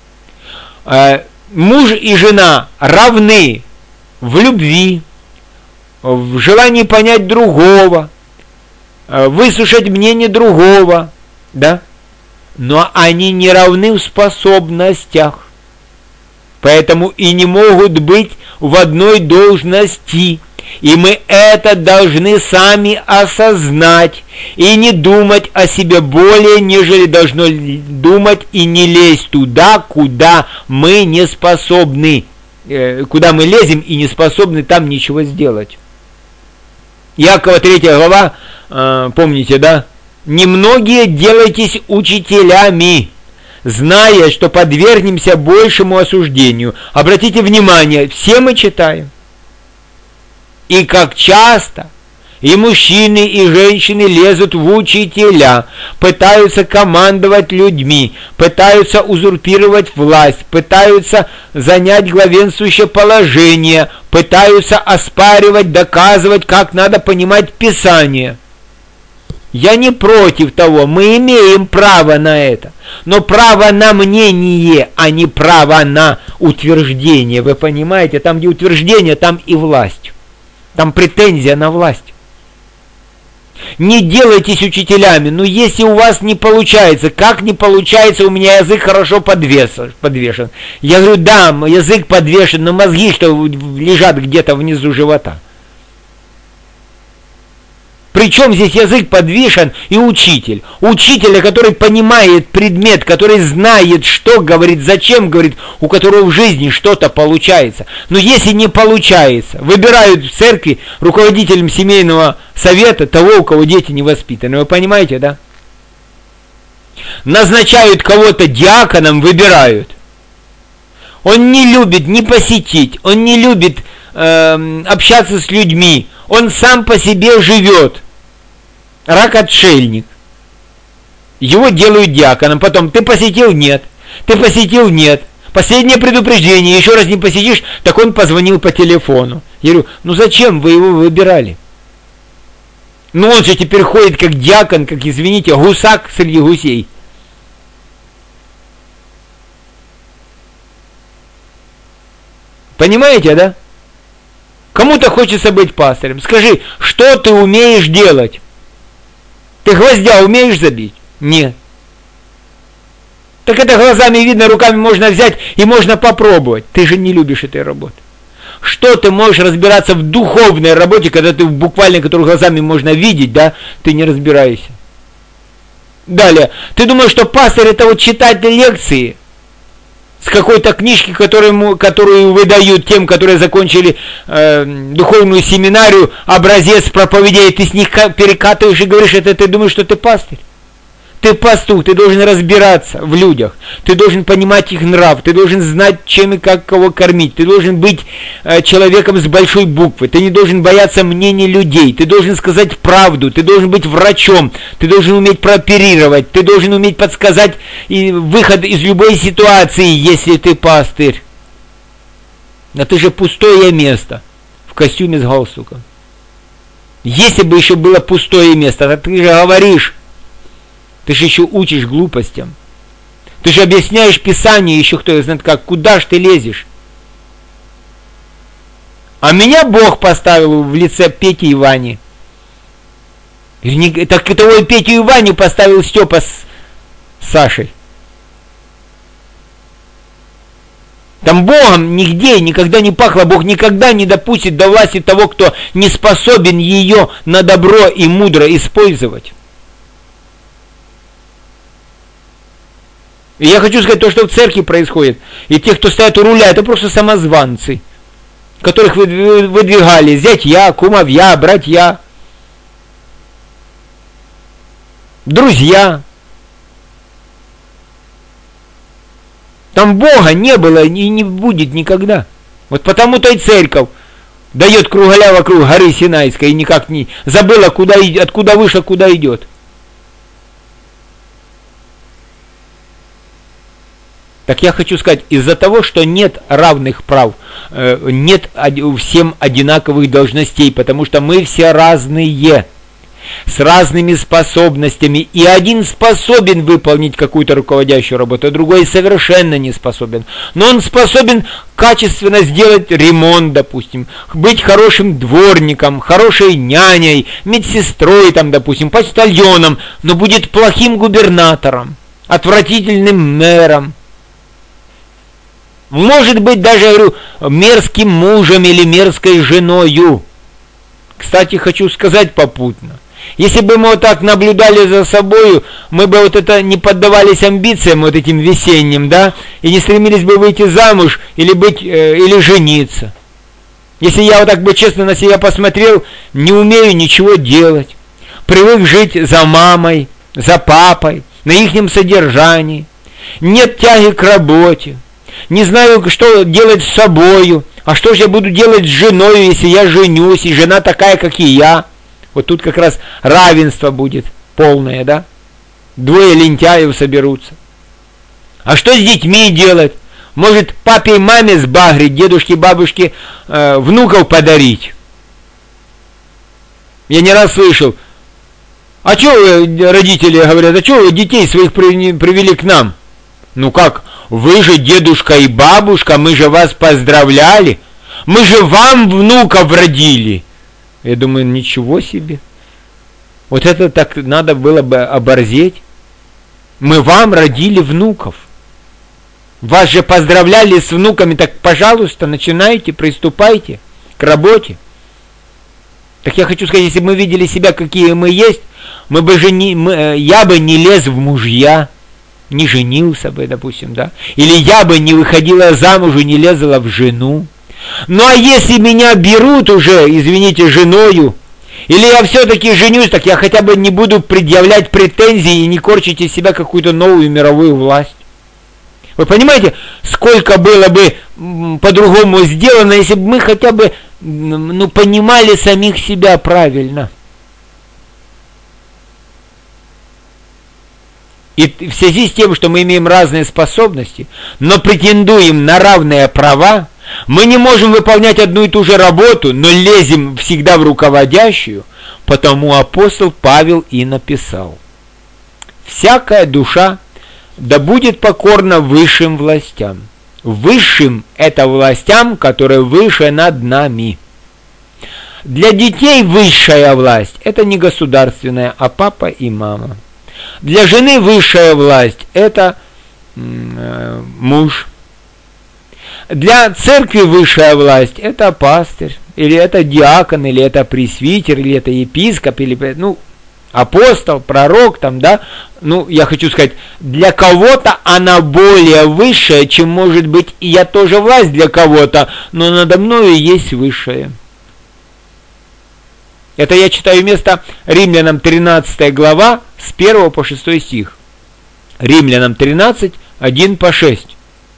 Муж и жена равны в любви, в желании понять другого, выслушать мнение другого, да? Но они не равны в способностях. Поэтому и не могут быть в одной должности. И мы это должны сами осознать. И не думать о себе более, нежели должно думать, и не лезть туда, куда мы не способны. Куда мы лезем и не способны там ничего сделать. Иакова 3 глава, помните, да? «Немногие делайтесь учителями, зная, что подвергнемся большему осуждению». Обратите внимание, все мы читаем. «И как часто и мужчины, и женщины лезут в учителя, пытаются командовать людьми, пытаются узурпировать власть, пытаются занять главенствующее положение, пытаются оспаривать, доказывать, как надо понимать Писание». Я не против того, мы имеем право на это, но право на мнение, а не право на утверждение. Вы понимаете, там где утверждение, там и власть, там претензия на власть. Не делайтесь учителями, но если у вас не получается, как не получается, у меня язык хорошо подвешен. Я говорю, да, язык подвешен, но мозги что лежат где-то внизу живота. Причем здесь язык подвешен и учитель. Учителя, который понимает предмет, который знает, что говорит, зачем говорит, у которого в жизни что-то получается. Но если не получается, выбирают в церкви руководителем семейного совета того, у кого дети не воспитаны. Вы понимаете, да? Назначают кого-то диаконом, выбирают. Он не любит не посетить, он не любит общаться с людьми, он сам по себе живет. Рак-отшельник. Его делают диаконом. Потом, ты посетил? Нет. Ты посетил? Нет. Последнее предупреждение, еще раз не посетишь, так он позвонил по телефону. Я говорю, ну зачем вы его выбирали? Ну он же теперь ходит как диакон, как, извините, гусак среди гусей. Понимаете, да? Кому-то хочется быть пастырем. Скажи, что ты умеешь делать? Ты гвоздя умеешь забить? Нет. Так это глазами видно, руками можно взять и можно попробовать. Ты же не любишь этой работы. Что ты можешь разбираться в духовной работе, когда ты буквально, которую глазами можно видеть, да, ты не разбираешься. Далее. Ты думаешь, что пастырь это вот читать лекции с какой-то книжки, которую выдают тем, которые закончили духовную семинарию, образец проповедей, ты с них перекатываешь и говоришь, это ты думаешь, что ты пастырь? Ты пастух, ты должен разбираться в людях, ты должен понимать их нрав, ты должен знать, чем и как кого кормить, ты должен быть человеком с большой буквы, ты не должен бояться мнений людей, ты должен сказать правду, ты должен быть врачом, ты должен уметь прооперировать, ты должен уметь подсказать выход из любой ситуации, если ты пастырь. А ты же пустое место в костюме с галстуком. Если бы еще было пустое место, то ты же говоришь, ты же еще учишь глупостям. Ты же объясняешь Писание, еще кто знает как. Куда ж ты лезешь? А меня Бог поставил в лице Пети и Вани. Так того Петю и Ваню поставил Степа с Сашей. Там Богом нигде никогда не пахло. Бог никогда не допустит до власти того, кто не способен ее на добро и мудро использовать. И я хочу сказать, то, что в церкви происходит, и те, кто стоят у руля, это просто самозванцы, которых выдвигали зятья, кумовья, братья, друзья. Там Бога не было и не будет никогда. Вот потому-то и церковь дает кругаля вокруг горы Синайской и никак не забыла, откуда вышла, куда идет. Так я хочу сказать, из-за того, что нет равных прав, нет всем одинаковых должностей, потому что мы все разные, с разными способностями, и один способен выполнить какую-то руководящую работу, а другой совершенно не способен. Но он способен качественно сделать ремонт, допустим, быть хорошим дворником, хорошей няней, медсестрой, там, допустим, почтальоном, но будет плохим губернатором, отвратительным мэром. Может быть, даже, я говорю, мерзким мужем или мерзкой женою. Кстати, хочу сказать попутно. Если бы мы вот так наблюдали за собой, мы бы вот это не поддавались амбициям вот этим весенним, да, и не стремились бы выйти замуж или или жениться. Если я вот так бы честно на себя посмотрел, не умею ничего делать, привык жить за мамой, за папой, на ихнем содержании, нет тяги к работе, не знаю, что делать с собою, а что же я буду делать с женой, если я женюсь, и жена такая, как и я. Вот тут как раз равенство будет полное, да? Двое лентяев соберутся. А что с детьми делать? Может, папе и маме сбагрить, дедушке и бабушке внуков подарить? Я не раз слышал, а что родители говорят, а что детей своих привели к нам? Ну как, вы же дедушка и бабушка, мы же вас поздравляли, мы же вам внуков родили. Я думаю, ничего себе. Вот это так надо было бы оборзеть. Мы вам родили внуков. Вас же поздравляли с внуками, так, пожалуйста, начинайте, приступайте к работе. Так я хочу сказать, если бы мы видели себя, какие мы есть, я бы не лез в мужья, не женился бы, допустим, да. Или я бы не выходила замуж и не лезла в жену. Ну а если меня берут уже, извините, женою, или я все-таки женюсь, так я хотя бы не буду предъявлять претензии и не корчить из себя какую-то новую мировую власть. Вы понимаете, сколько было бы по-другому сделано, если бы мы хотя бы понимали самих себя правильно. И в связи с тем, что мы имеем разные способности, но претендуем на равные права, мы не можем выполнять одну и ту же работу, но лезем всегда в руководящую, потому апостол Павел и написал: «Всякая душа да будет покорна высшим властям». Высшим – это властям, которые выше над нами. Для детей высшая власть – это не государственная, а папа и мама. Для жены высшая власть – это муж. Для церкви высшая власть – это пастырь, или это диакон, или это пресвитер, или это епископ, или апостол, пророк, там, да. Я хочу сказать, для кого-то она более высшая, чем может быть и я тоже власть для кого-то, но надо мною есть высшая. Это я читаю место Римлянам 13 глава с 1 по 6 стих. Римлянам 13, 1 по 6.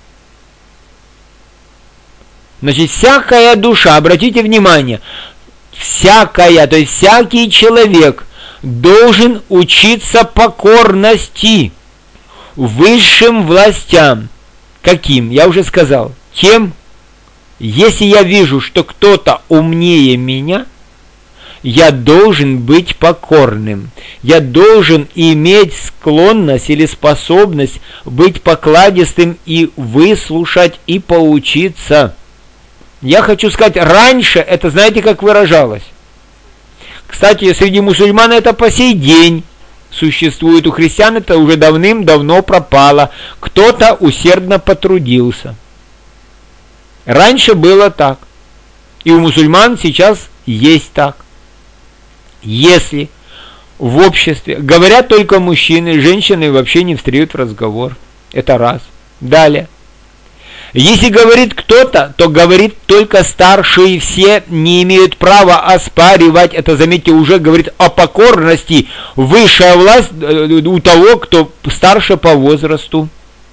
Значит, всякая душа, обратите внимание, всякая, то есть всякий человек должен учиться покорности высшим властям. Каким? Я уже сказал. Тем, если я вижу, что кто-то умнее меня, я должен быть покорным. Я должен иметь склонность или способность быть покладистым и выслушать и поучиться. Я хочу сказать, раньше это, знаете, как выражалось? Кстати, среди мусульман это по сей день существует. У христиан это уже давным-давно пропало. Кто-то усердно потрудился. Раньше было так. И у мусульман сейчас есть так. Если в обществе говорят только мужчины, женщины вообще не встают в разговор. Это раз. Далее. Если говорит кто-то, то говорит только старшие, все не имеют права оспаривать. Это, заметьте, уже говорит о покорности. Высшая власть у того, кто старше по возрасту.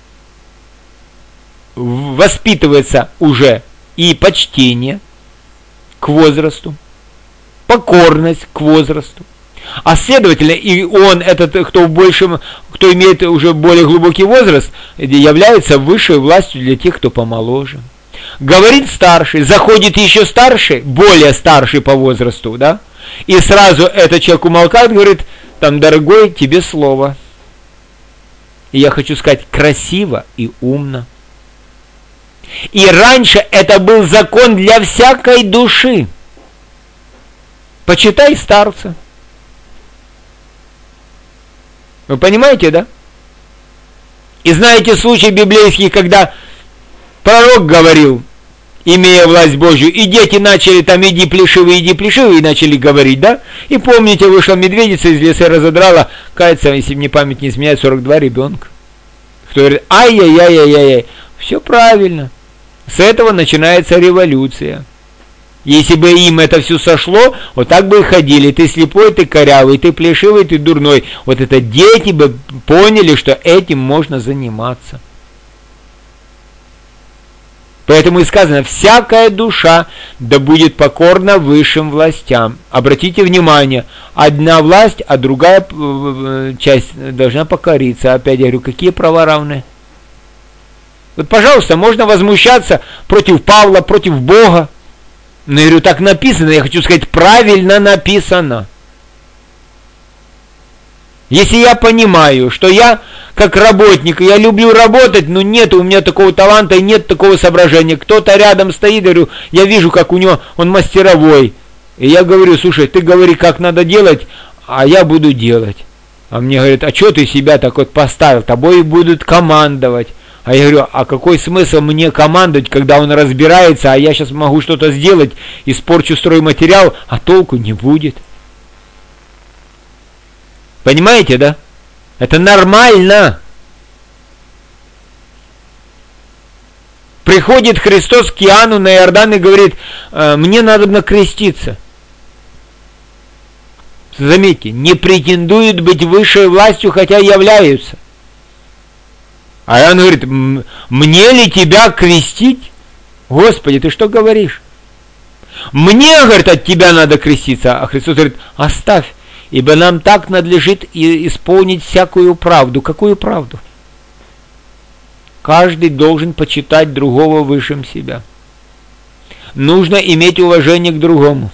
Воспитывается уже и почтение к возрасту, покорность к возрасту. А следовательно, и он, этот, кто имеет уже более глубокий возраст, является высшей властью для тех, кто помоложе. Говорит старший, заходит еще старший, более старший по возрасту, да? И сразу этот человек умолкает, говорит, там, дорогой, тебе слово. И я хочу сказать, красиво и умно. И раньше это был закон для всякой души. Почитай старца. Вы понимаете, да? И знаете случай библейский, когда пророк говорил, имея власть Божью, и дети начали там, иди плешивый, и начали говорить, да? И помните, вышла медведица из леса и разодрала, кажется, если мне память не изменяет, 42 ребенка. Кто говорит, ай-яй-яй-яй-яй, все правильно. С этого начинается революция. Если бы им это все сошло, вот так бы и ходили. Ты слепой, ты корявый, ты плешивый, ты дурной. Вот это дети бы поняли, что этим можно заниматься. Поэтому и сказано, всякая душа да будет покорна высшим властям. Обратите внимание, одна власть, а другая часть должна покориться. Опять я говорю, какие права равны? Вот, пожалуйста, можно возмущаться против Павла, против Бога. Но я говорю, так написано, я хочу сказать, правильно написано. Если я понимаю, что я, как работник, я люблю работать, но нет у меня такого таланта и нет такого соображения. Кто-то рядом стоит, говорю, я вижу, как у него, он мастеровой. И я говорю, слушай, ты говори, как надо делать, а я буду делать. А мне говорят, а что ты себя так вот поставил? Тобой будут командовать. А я говорю, а какой смысл мне командовать, когда он разбирается, а я сейчас могу что-то сделать, испорчу стройматериал, а толку не будет. Понимаете, да? Это нормально. Приходит Христос к Иоанну на Иордан и говорит, мне надо креститься. Заметьте, не претендуют быть высшей властью, хотя являются. А Иоанн говорит, мне ли тебя крестить? Господи, ты что говоришь? Мне, говорит, от тебя надо креститься. А Христос говорит, оставь, ибо нам так надлежит исполнить всякую правду. Какую правду? Каждый должен почитать другого высшим себя. Нужно иметь уважение к другому.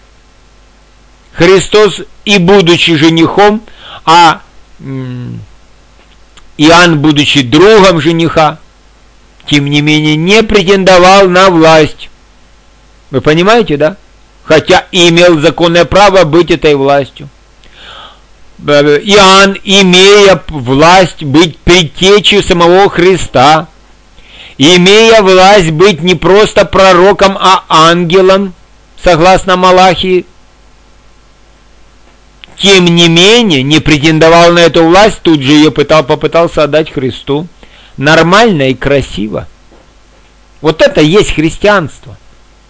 Христос, и будучи женихом, а Иоанн, будучи другом жениха, тем не менее не претендовал на власть. Вы понимаете, да? Хотя имел законное право быть этой властью. Иоанн, имея власть быть предтечей самого Христа, имея власть быть не просто пророком, а ангелом, согласно Малахии, тем не менее, не претендовал на эту власть, тут же ее попытался отдать Христу. Нормально и красиво. Вот это есть христианство.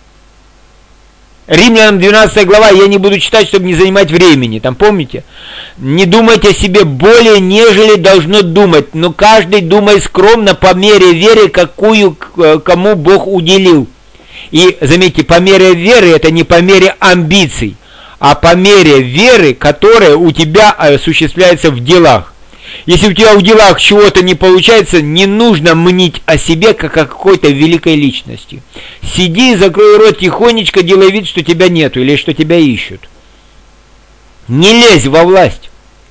Римлянам 12 глава, я не буду читать, чтобы не занимать времени. Там помните? Не думайте о себе более, нежели должно думать, но каждый думай скромно по мере веры, какую кому Бог уделил. И заметьте, по мере веры, это не по мере амбиций, а по мере веры, которая у тебя осуществляется в делах. Если у тебя в делах чего-то не получается, не нужно мнить о себе, как о какой-то великой личности. Сиди, закрой рот тихонечко, делай вид, что тебя нету, или что тебя ищут. Не лезь во власть.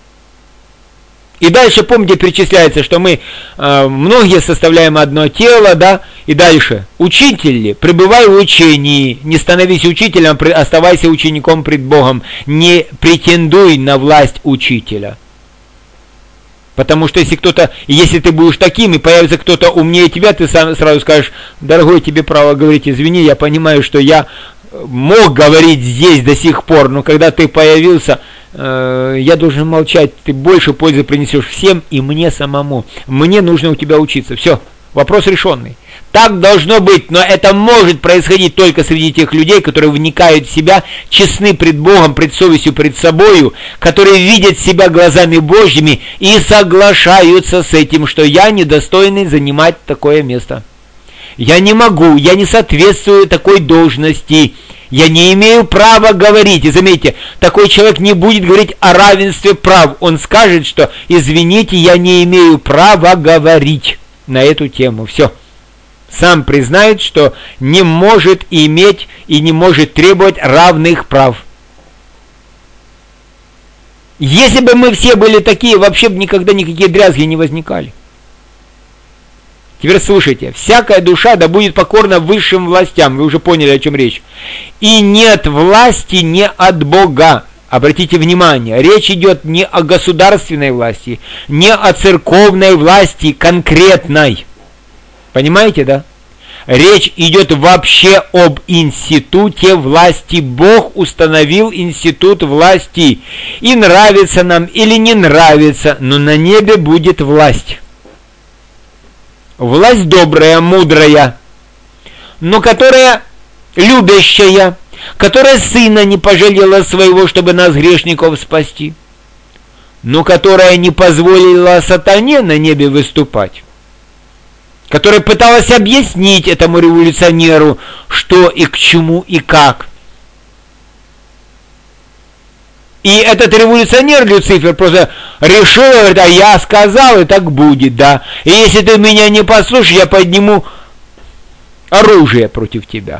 И дальше, помните, перечисляется, что мы многие составляем одно тело, да, и дальше. Учитель ли, пребывай в учении, не становись учителем, оставайся учеником пред Богом, не претендуй на власть учителя. Потому что если ты будешь таким, и появится кто-то умнее тебя, ты сразу скажешь, дорогой, тебе право говорить, извини, я понимаю, что я мог говорить здесь до сих пор, но когда ты появился, я должен молчать, ты больше пользы принесешь всем и мне самому. Мне нужно у тебя учиться. Все, вопрос решенный. Так должно быть, но это может происходить только среди тех людей, которые вникают в себя, честны пред Богом, пред совестью, пред собою, которые видят себя глазами Божьими и соглашаются с этим, что я недостойный занимать такое место. Я не могу, я не соответствую такой должности, я не имею права говорить. И заметьте, такой человек не будет говорить о равенстве прав. Он скажет, что извините, я не имею права говорить на эту тему. Все. Сам признает, что не может иметь и не может требовать равных прав. Если бы мы все были такие, вообще бы никогда никакие дрязги не возникали. Теперь слушайте, всякая душа да будет покорна высшим властям, вы уже поняли, о чем речь. И нет власти не от Бога. Обратите внимание, речь идет не о государственной власти, не о церковной власти конкретной. Понимаете, да? Речь идет вообще об институте власти. Бог установил институт власти. И нравится нам или не нравится, но на небе будет власть. Власть добрая, мудрая, но которая любящая, которая сына не пожалела своего, чтобы нас, грешников, спасти, но которая не позволила сатане на небе выступать, которая пыталась объяснить этому революционеру, что и к чему и как. И этот революционер Люцифер просто решил, говорит, а я сказал, и так будет, да. И если ты меня не послушаешь, я подниму оружие против тебя.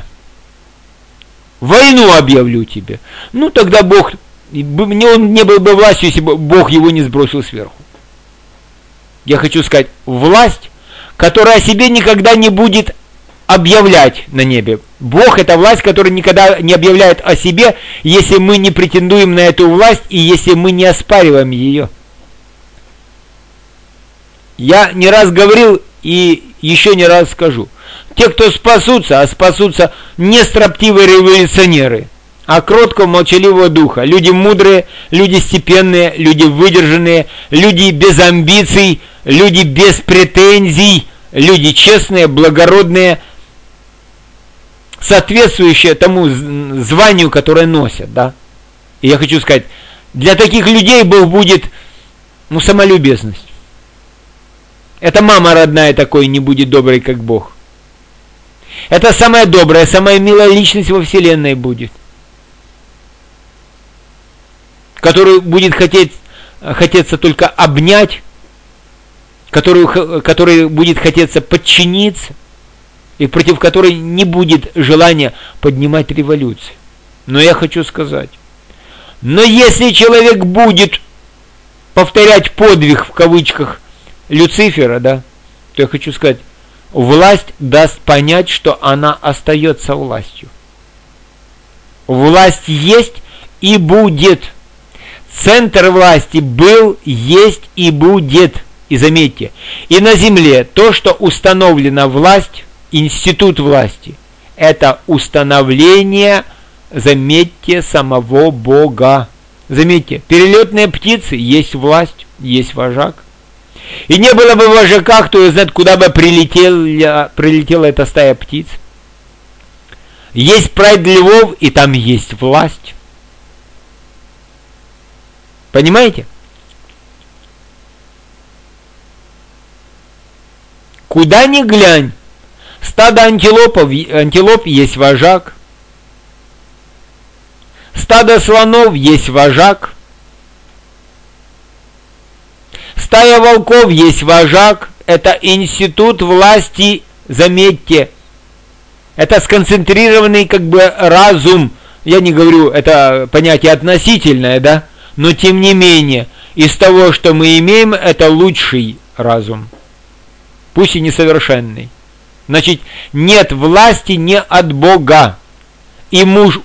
Войну объявлю тебе. Ну, тогда Бог, он не был бы властью, если бы Бог его не сбросил сверху. Я хочу сказать, власть, которая о себе никогда не будет объявлять на небе. Бог – это власть, которая никогда не объявляет о себе, если мы не претендуем на эту власть и если мы не оспариваем ее. Я не раз говорил и еще не раз скажу. Те, кто спасутся, а спасутся не строптивые революционеры, а кроткого молчаливого духа. Люди мудрые, люди степенные, люди выдержанные, люди без амбиций, люди без претензий, люди честные, благородные, соответствующие тому званию, которое носят, да. И я хочу сказать, для таких людей Бог будет, самолюбезность. Это мама родная такой не будет доброй, как Бог. Это самая добрая, самая милая личность во вселенной будет, которую будет хотеться только обнять, которой будет хотеться подчиниться, и против которой не будет желания поднимать революцию. Но я хочу сказать, но если человек будет повторять подвиг, в кавычках, Люцифера, да, то я хочу сказать, власть даст понять, что она остается властью. Власть есть и будет. Центр власти был, есть и будет. И заметьте, и на земле то, что установлена власть, институт власти, это установление, заметьте, самого Бога. Заметьте, перелетные птицы есть власть, есть вожак. И не было бы вожака, кто знает, куда бы прилетела эта стая птиц. Есть прайд львов, и там есть власть. Понимаете? Куда ни глянь, стадо антилоп есть вожак, стадо слонов есть вожак, стая волков есть вожак. Это институт власти, заметьте. Это сконцентрированный разум. Я не говорю, это понятие относительное, да? Но тем не менее, из того, что мы имеем, это лучший разум. Пусть и несовершенный. Значит, нет власти не от Бога. И муж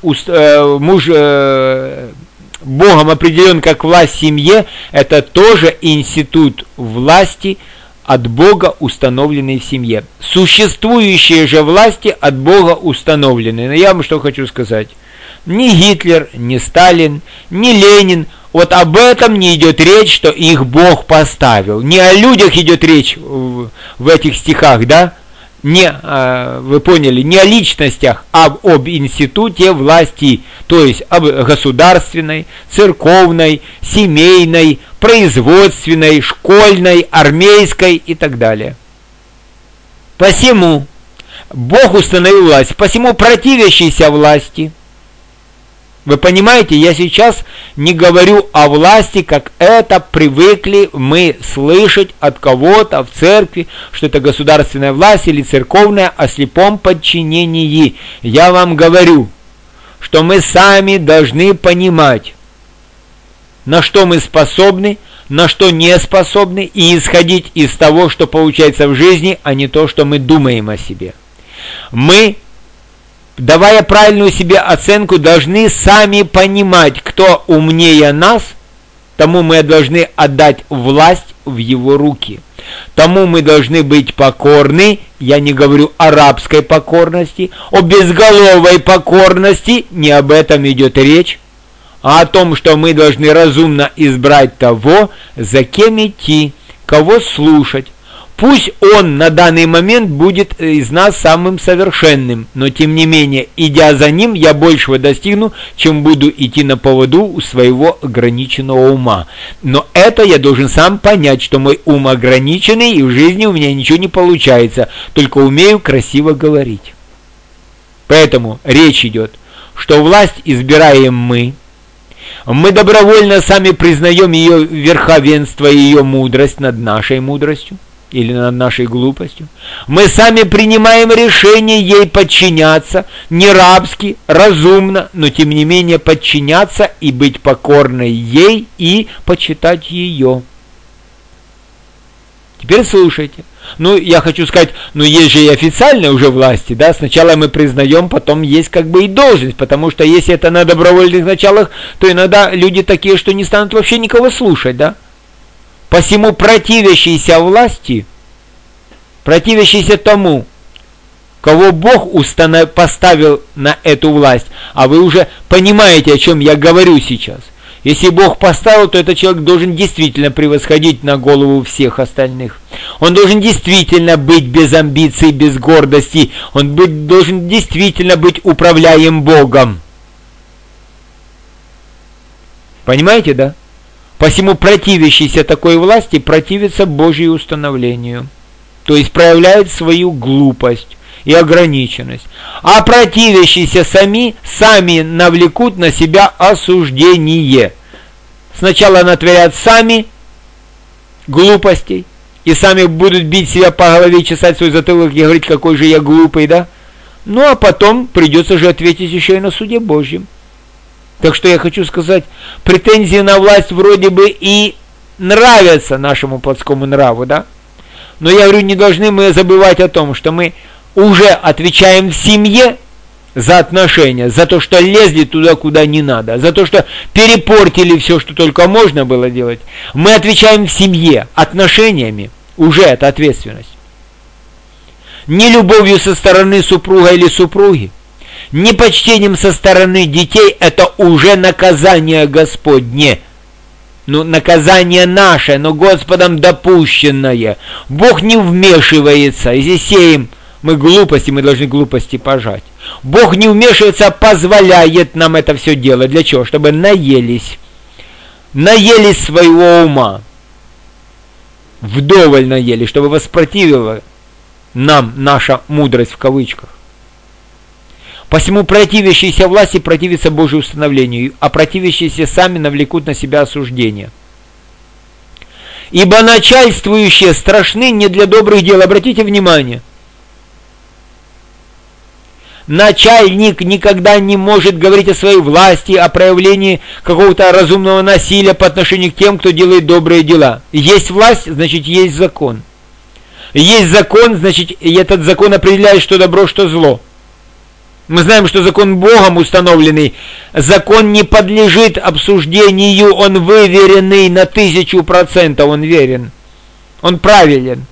Богом определен как власть в семье, это тоже институт власти от Бога, установленный в семье. Существующие же власти от Бога установлены. Но я вам что хочу сказать. Ни Гитлер, ни Сталин, ни Ленин, Вот об этом не идет речь, что их Бог поставил. Не о людях идет речь в этих стихах, да? Не, вы поняли, не о личностях, а об институте власти, то есть об государственной, церковной, семейной, производственной, школьной, армейской и так далее. Посему Бог установил власть, посему противящийся власти. Вы понимаете, я сейчас не говорю о власти, как это привыкли мы слышать от кого-то в церкви, что это государственная власть или церковная о слепом подчинении. Я вам говорю, что мы сами должны понимать, на что мы способны, на что не способны, и исходить из того, что получается в жизни, а не то, что мы думаем о себе. Мы, давая правильную себе оценку, должны сами понимать, кто умнее нас, тому мы должны отдать власть в его руки. Тому мы должны быть покорны, я не говорю о рабской покорности, о безголовой покорности, не об этом идет речь, а о том, что мы должны разумно избрать того, за кем идти, кого слушать. Пусть он на данный момент будет из нас самым совершенным, но тем не менее, идя за ним, я большего достигну, чем буду идти на поводу у своего ограниченного ума. Но это я должен сам понять, что мой ум ограниченный, и в жизни у меня ничего не получается, только умею красиво говорить. Поэтому речь идет, что власть избираем мы добровольно сами признаем ее верховенство и ее мудрость над нашей мудростью или над нашей глупостью. Мы сами принимаем решение ей подчиняться, не рабски, разумно, но тем не менее подчиняться и быть покорной ей и почитать ее. Теперь слушайте. Я хочу сказать, есть же и официальные уже власти, да, сначала мы признаем, потом есть как бы и должность, потому что если это на добровольных началах, то иногда люди такие, что не станут вообще никого слушать, да. Посему противящиеся власти, противящиеся тому, кого Бог поставил на эту власть, а вы уже понимаете, о чем я говорю сейчас. Если Бог поставил, то этот человек должен действительно превосходить на голову всех остальных. Он должен действительно быть без амбиций, без гордости. Он должен действительно быть управляем Богом. Понимаете, да? Посему противящийся такой власти противится Божьему установлению. То есть проявляет свою глупость и ограниченность. А противящиеся сами навлекут на себя осуждение. Сначала натворят сами глупостей, и сами будут бить себя по голове, чесать свой затылок и говорить, какой же я глупый, да? А потом придется же ответить еще и на суде Божьем. Так что я хочу сказать, претензии на власть вроде бы и нравятся нашему плотскому нраву, да? Но я говорю, не должны мы забывать о том, что мы уже отвечаем в семье за отношения, за то, что лезли туда, куда не надо, за то, что перепортили все, что только можно было делать. Мы отвечаем в семье отношениями, уже это ответственность. Не любовью со стороны супруга или супруги, не почтением со стороны детей, это уже наказание Господне. Наказание наше, но Господом допущенное. Бог не вмешивается. Если сеем мы глупости, мы должны глупости пожать. Бог не вмешивается, а позволяет нам это все делать. Для чего? Чтобы наелись своего ума. Вдоволь наелись, чтобы воспротивила нам наша мудрость в кавычках. Посему противящиеся власти противятся Божьему установлению, а противящиеся сами навлекут на себя осуждение. Ибо начальствующие страшны не для добрых дел. Обратите внимание. Начальник никогда не может говорить о своей власти, о проявлении какого-то разумного насилия по отношению к тем, кто делает добрые дела. Есть власть, значит есть закон. Есть закон, значит и этот закон определяет, что добро, что зло. Мы знаем, что закон Богом установленный, закон не подлежит обсуждению, он выверенный на 1000%, он верен, он правилен.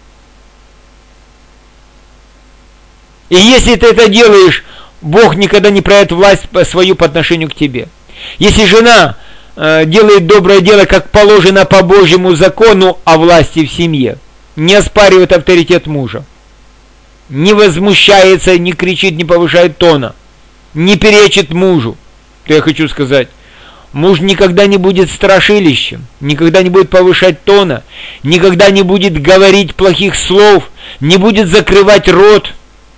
И если ты это делаешь, Бог никогда не проявит власть свою по отношению к тебе. Если жена делает доброе дело, как положено по Божьему закону о власти в семье, не оспаривает авторитет мужа, не возмущается, не кричит, не повышает тона, не перечит мужу, то я хочу сказать, муж никогда не будет страшилищем, никогда не будет повышать тона, никогда не будет говорить плохих слов, не будет закрывать рот,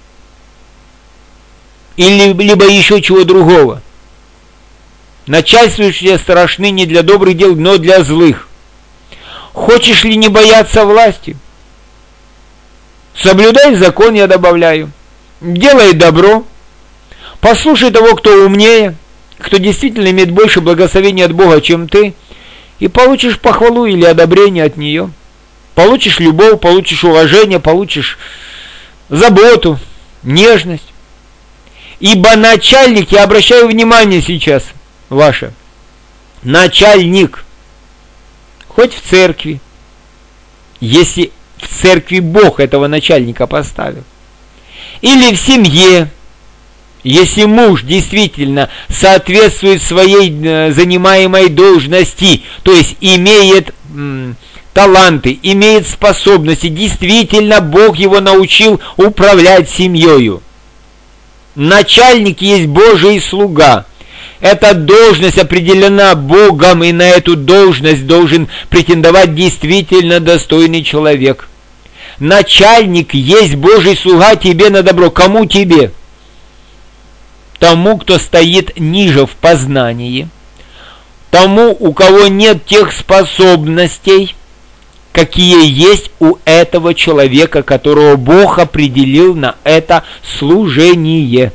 или либо еще чего другого. Начальствующие страшны не для добрых дел, но для злых. Хочешь ли не бояться власти? Соблюдай закон, я добавляю. Делай добро. Послушай того, кто умнее, кто действительно имеет больше благословения от Бога, чем ты, и получишь похвалу или одобрение от нее. Получишь любовь, получишь уважение, получишь заботу, нежность. Ибо начальник, я обращаю внимание сейчас ваше, начальник, хоть в церкви, если в церкви Бог этого начальника поставил, или в семье, если муж действительно соответствует своей занимаемой должности, то есть имеет таланты, имеет способности, действительно Бог его научил управлять семьей. Начальник есть Божий слуга. Эта должность определена Богом, и на эту должность должен претендовать действительно достойный человек. Начальник есть Божий слуга тебе на добро. Кому тебе? Тому, кто стоит ниже в познании. Тому, у кого нет тех способностей, какие есть у этого человека, которого Бог определил на это служение.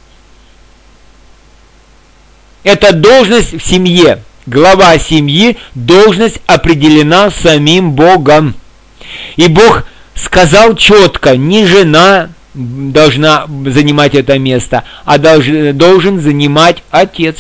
Это должность в семье. Глава семьи, должность определена самим Богом. И Бог сказал четко, не жена должна занимать это место, а должен занимать отец.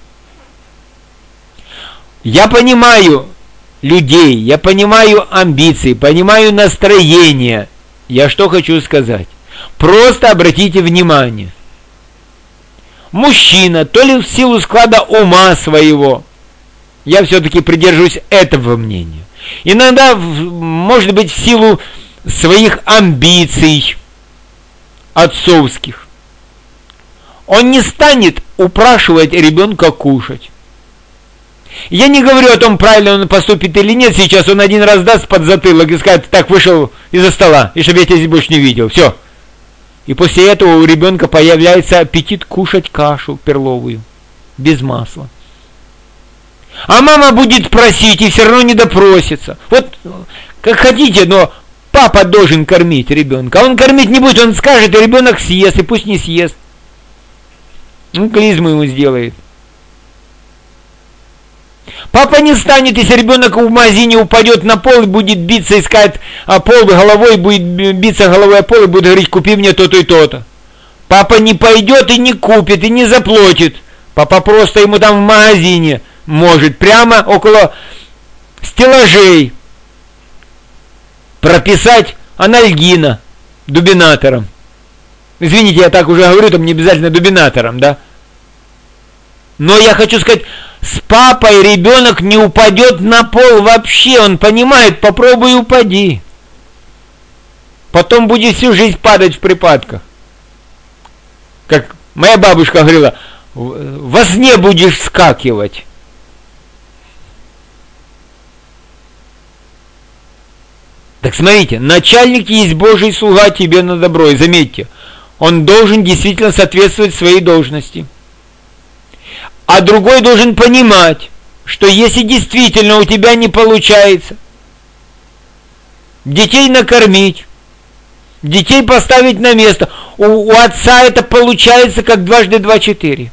Я понимаю людей, я понимаю амбиции, понимаю настроение. Я что хочу сказать? Просто обратите внимание. Мужчина, то ли в силу склада ума своего, я все-таки придерживаюсь этого мнения. Иногда, может быть, в силу своих амбиций отцовских, он не станет упрашивать ребенка кушать. Я не говорю о том, правильно он поступит или нет, сейчас он один раз даст под затылок и скажет, так, вышел из-за стола, и чтобы я тебя здесь больше не видел, все. И после этого у ребенка появляется аппетит кушать кашу перловую, без масла. А мама будет просить и все равно не допросится. Вот, как хотите, но папа должен кормить ребенка. Он кормить не будет, он скажет, и ребенок съест, и пусть не съест. Клизму ему сделает. Папа не станет, если ребенок в магазине упадет на пол и будет биться, искать пол головой, будет биться головой о пол и будет говорить, купи мне то-то и то-то. Папа не пойдет и не купит, и не заплатит. Папа просто ему там в магазине может прямо около стеллажей прописать анальгина дубинатором. Извините, я так уже говорю, там не обязательно дубинатором, да? Но я хочу сказать, с папой ребенок не упадет на пол вообще, он понимает, попробуй упади. Потом будет всю жизнь падать в припадках. Как моя бабушка говорила, во сне будешь вскакивать. Так смотрите, начальник есть Божий слуга тебе на добро, и заметьте, он должен действительно соответствовать своей должности. А другой должен понимать, что если действительно у тебя не получается детей накормить, детей поставить на место, у отца это получается как 2 × 2 = 4.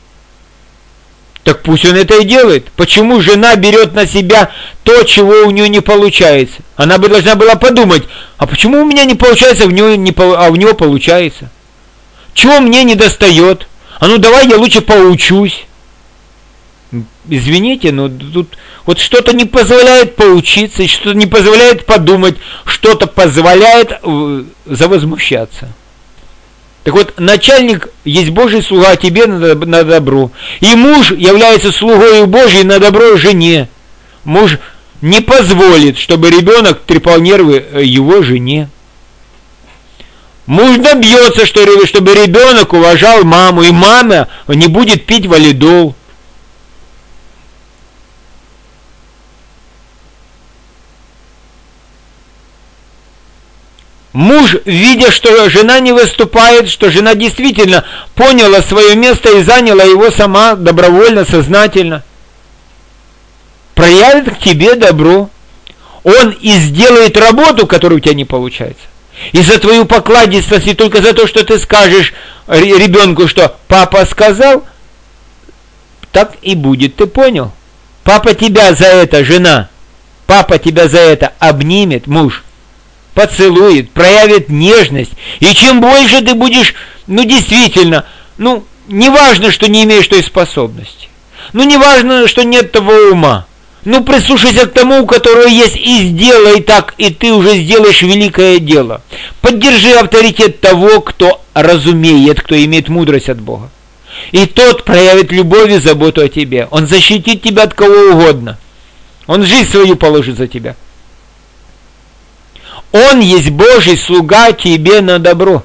Так пусть он это и делает. Почему жена берет на себя то, чего у нее не получается? Она бы должна была подумать, а почему у меня не получается, а у него получается? Чего мне не достает? А ну давай я лучше поучусь. Извините, но тут вот что-то не позволяет поучиться, что-то не позволяет подумать, что-то позволяет завозмущаться. Так вот, начальник есть Божий слуга тебе на добро. И муж является слугою Божьей на добро жене. Муж не позволит, чтобы ребенок трепал нервы его жене. Муж добьется, чтобы ребенок уважал маму, и мама не будет пить валидол. Муж, видя, что жена не выступает, что жена действительно поняла свое место и заняла его сама добровольно, сознательно, проявит к тебе добро. Он и сделает работу, которая у тебя не получается. И за твою покладистость, и только за то, что ты скажешь ребенку, что папа сказал, так и будет. Ты понял? Папа тебя за это, жена, папа тебя за это обнимет, муж, поцелует, проявит нежность. И чем больше ты будешь, действительно, не важно, что не имеешь той способности. Не важно, что нет того ума. Прислушайся к тому, у которого есть, и сделай так, и ты уже сделаешь великое дело. Поддержи авторитет того, кто разумеет, кто имеет мудрость от Бога. И тот проявит любовь и заботу о тебе. Он защитит тебя от кого угодно. Он жизнь свою положит за тебя. Он есть Божий слуга тебе на добро.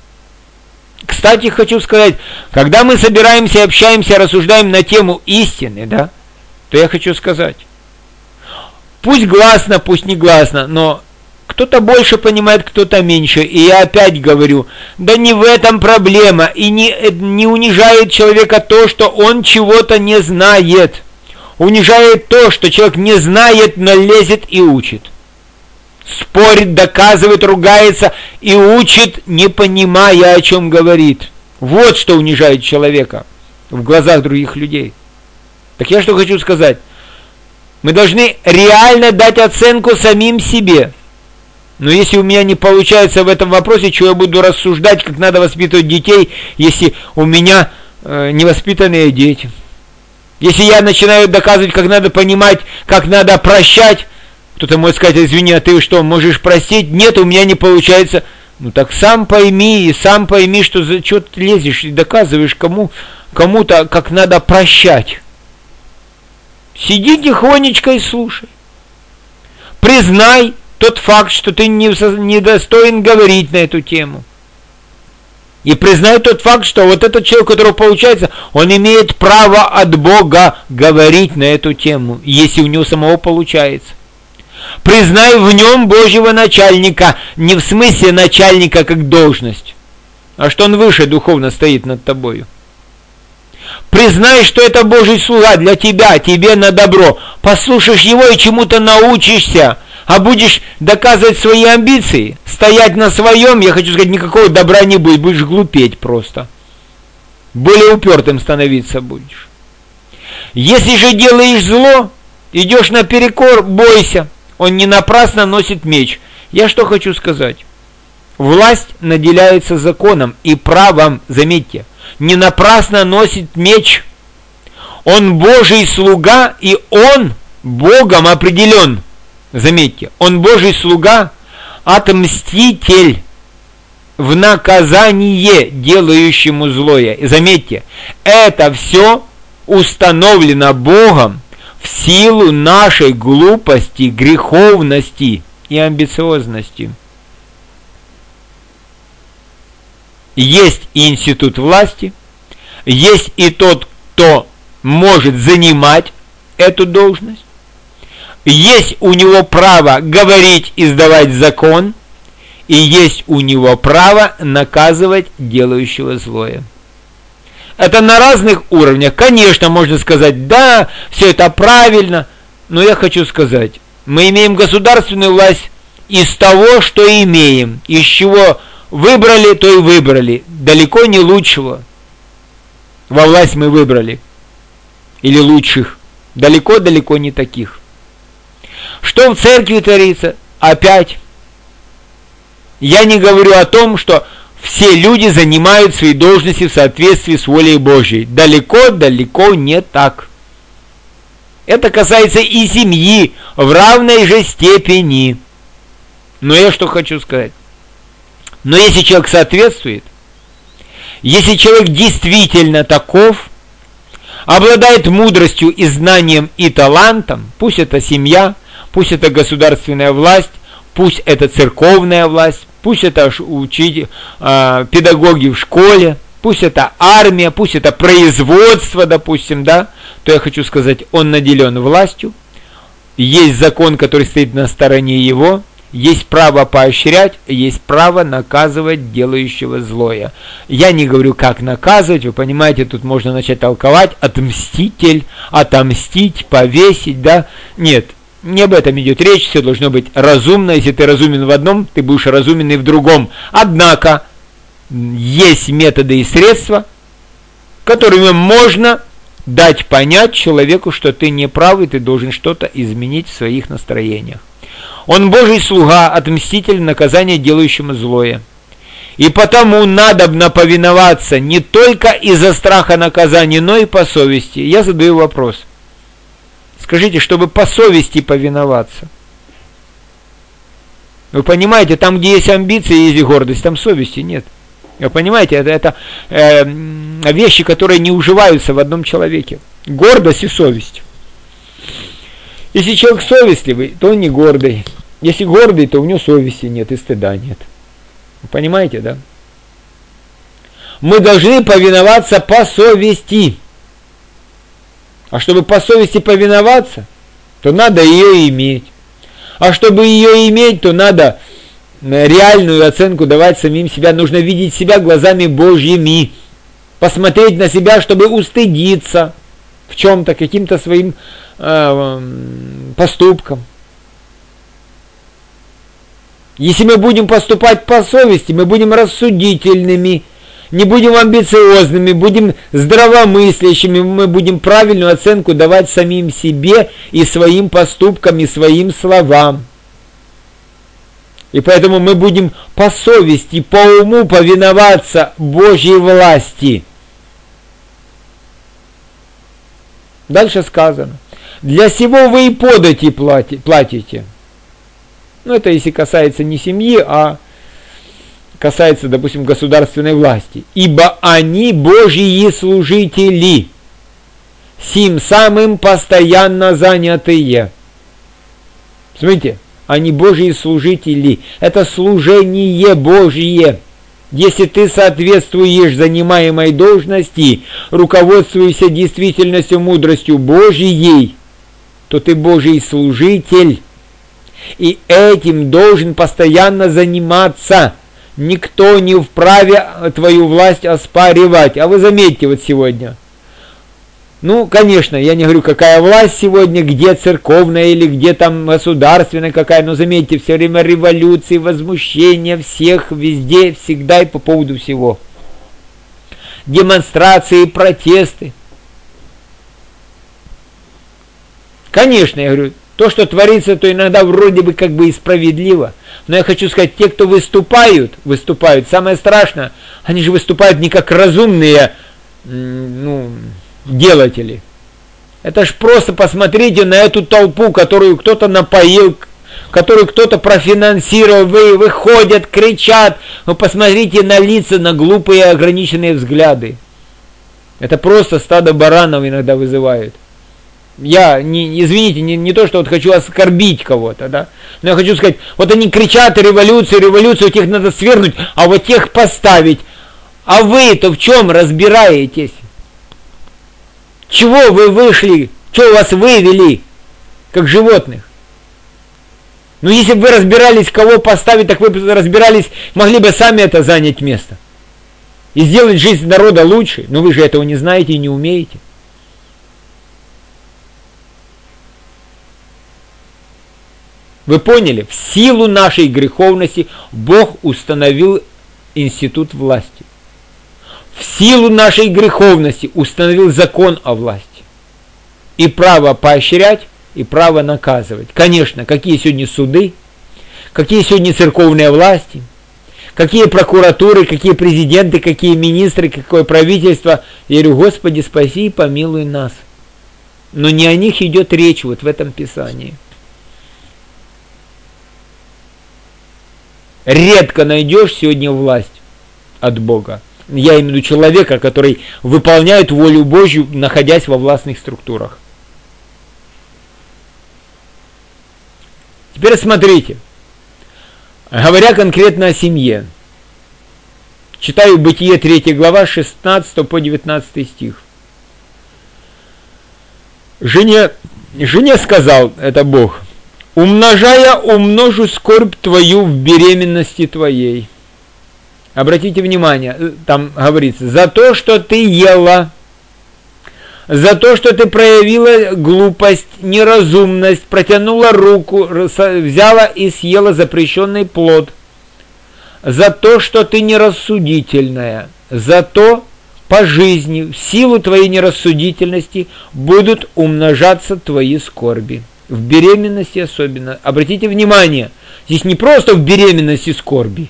Кстати, хочу сказать, когда мы собираемся, общаемся, рассуждаем на тему истины, то я хочу сказать, пусть гласно, пусть не гласно, но кто-то больше понимает, кто-то меньше. И я опять говорю, да не в этом проблема, и не унижает человека то, что он чего-то не знает. Унижает то, что человек не знает, но лезет и учит. Спорит, доказывает, ругается и учит, не понимая, о чем говорит. Вот что унижает человека в глазах других людей. Так я что хочу сказать. Мы должны реально дать оценку самим себе. Но если у меня не получается в этом вопросе, что я буду рассуждать, как надо воспитывать детей, если у меня невоспитанные дети? Если я начинаю доказывать, как надо понимать, как надо прощать, кто-то может сказать, извини, а ты что, можешь простить? Нет, у меня не получается. Так сам пойми, что ты лезешь и доказываешь кому-то, как надо прощать. Сиди тихонечко и слушай. Признай тот факт, что ты не достоин говорить на эту тему. И признай тот факт, что вот этот человек, у которого получается, он имеет право от Бога говорить на эту тему, если у него самого получается. Признай в нем Божьего начальника, не в смысле начальника как должность, а что он выше духовно стоит над тобою. Признай, что это Божий слуга для тебя, тебе на добро. Послушаешь его и чему-то научишься, а будешь доказывать свои амбиции, стоять на своем, я хочу сказать, никакого добра не будет, будешь глупеть просто. Более упертым становиться будешь. Если же делаешь зло, идешь наперекор, бойся. Он не напрасно носит меч. Я что хочу сказать? Власть наделяется законом и правом, заметьте, не напрасно носит меч. Он Божий слуга, и он Богом определен. Заметьте, он Божий слуга, отмститель в наказание делающему злое. И заметьте, это все установлено Богом в силу нашей глупости, греховности и амбициозности. Есть и институт власти, есть и тот, кто может занимать эту должность, есть у него право говорить и сдавать закон, и есть у него право наказывать делающего злое. Это на разных уровнях. Конечно, можно сказать, да, все это правильно, но я хочу сказать, мы имеем государственную власть из того, что имеем, из чего выбрали, то и выбрали. Далеко не лучшего во власть мы выбрали. Или лучших. Далеко-далеко не таких. Что в церкви творится? Опять. Я не говорю о том, что все люди занимают свои должности в соответствии с волей Божьей. Далеко-далеко не так. Это касается и семьи в равной же степени. Но я что хочу сказать. Но если человек соответствует, Если человек действительно таков, обладает мудростью и знанием и талантом, пусть это семья, пусть это государственная власть, пусть это церковная власть, пусть это педагоги в школе, пусть это армия, пусть это производство, допустим, да, то я хочу сказать, он наделен властью, есть закон, который стоит на стороне его, есть право поощрять, есть право наказывать делающего злое. Я не говорю, как наказывать, вы понимаете, тут можно начать толковать, отмститель, отомстить, повесить, да, нет. Не об этом идет речь, все должно быть разумно. Если ты разумен в одном, ты будешь разумен и в другом. Однако, есть методы и средства, которыми можно дать понять человеку, что ты не прав, и ты должен что-то изменить в своих настроениях. Он Божий слуга, отмститель, наказания делающему злое. И потому надобно повиноваться не только из-за страха наказания, но и по совести. Я задаю вопрос. Скажите, чтобы по совести повиноваться. Вы понимаете, там, где есть амбиции, есть гордость, там совести нет. Вы понимаете, это вещи, которые не уживаются в одном человеке. Гордость и совесть. Если человек совестливый, то он не гордый. Если гордый, то у него совести нет и стыда нет. Вы понимаете, да? Мы должны повиноваться по совести. А чтобы по совести повиноваться, то надо ее иметь. А чтобы ее иметь, то надо реальную оценку давать самим себя. Нужно видеть себя глазами Божьими. Посмотреть на себя, чтобы устыдиться в чем-то, каким-то своим поступкам. Если мы будем поступать по совести, мы будем рассудительными, не будем амбициозными, будем здравомыслящими, мы будем правильную оценку давать самим себе и своим поступкам, и своим словам. И поэтому мы будем по совести, по уму повиноваться Божьей власти. Дальше сказано. Для сего вы и подати платите. Ну, это если касается не семьи, а касается, допустим, государственной власти. Ибо они Божьи служители, сим самым постоянно занятые. Смотрите, они Божьи служители. Это служение Божье. Если ты соответствуешь занимаемой должности, руководствуешься действительностью, мудростью Божьей, то ты Божий служитель. И этим должен постоянно заниматься. Никто не вправе твою власть оспаривать. А вы заметьте вот сегодня. Ну, конечно, я не говорю, какая власть сегодня, где церковная или где там государственная какая, но заметьте, все время революции, возмущения всех, везде, всегда и по поводу всего. Демонстрации, протесты. Конечно, я говорю, то, что творится, то иногда вроде бы как бы и справедливо. Но я хочу сказать, те, кто выступают, самое страшное, они же выступают не как разумные, делатели. Это ж просто посмотрите на эту толпу, которую кто-то напоил, которую кто-то профинансировал, выходят, кричат. Вы посмотрите на лица, на глупые ограниченные взгляды. Это просто стадо баранов иногда вызывает. Я, извините, не то, что вот хочу оскорбить кого-то, да, но я хочу сказать, вот они кричат революцию, вот тех надо свергнуть, а вот тех поставить. А вы-то в чем разбираетесь? Чего вы вышли? Чего вас вывели, как животных? Ну, если бы вы разбирались, кого поставить, так вы бы разбирались, могли бы сами это занять место. И сделать жизнь народа лучше. Но вы же этого не знаете и не умеете. Вы поняли? В силу нашей греховности Бог установил институт власти. В силу нашей греховности установил закон о власти. И право поощрять, и право наказывать. Конечно, какие сегодня суды, какие сегодня церковные власти, какие прокуратуры, какие президенты, какие министры, какое правительство. Я говорю, Господи, спаси и помилуй нас. Но не о них идет речь вот в этом Писании. Редко найдешь сегодня власть от Бога. Я имею в виду человека, который выполняет волю Божью, находясь во властных структурах. Теперь смотрите. Говоря конкретно о семье. Читаю Бытие 3 глава, 16 по 19 стих. Жене сказал, это Бог, умножая, умножу скорбь твою в беременности твоей. Обратите внимание, там говорится, за то, что ты ела, за то, что ты проявила глупость, неразумность, протянула руку, взяла и съела запрещенный плод, за то, что ты нерассудительная, за то, по жизни, в силу твоей нерассудительности будут умножаться твои скорби. В беременности особенно. Обратите внимание, здесь не просто в беременности скорби,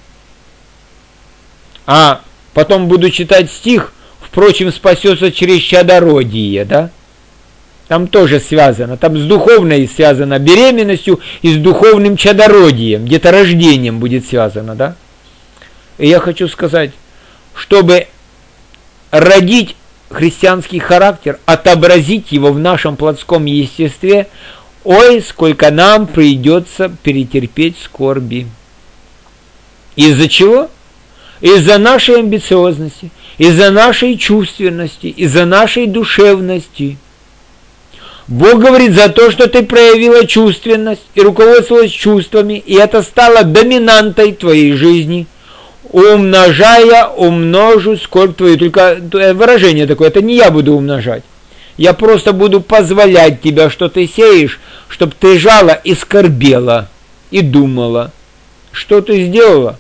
а потом буду читать стих, впрочем, спасется через чадородие, да? Там тоже связано, там с духовной связано беременностью и с духовным чадородием, где-то рождением будет связано, да? И я хочу сказать, чтобы родить христианский характер, отобразить его в нашем плотском естестве, ой, сколько нам придется перетерпеть скорби. Из-за чего? Из-за нашей амбициозности, из-за нашей чувственности, из-за нашей душевности. Бог говорит, за то, что ты проявила чувственность и руководствовалась чувствами, и это стало доминантой твоей жизни, умножая, умножу скорбь твою. Только выражение такое, это не я буду умножать. Я просто буду позволять тебя, что ты сеешь, чтобы ты жала и скорбела, и думала, что ты сделала,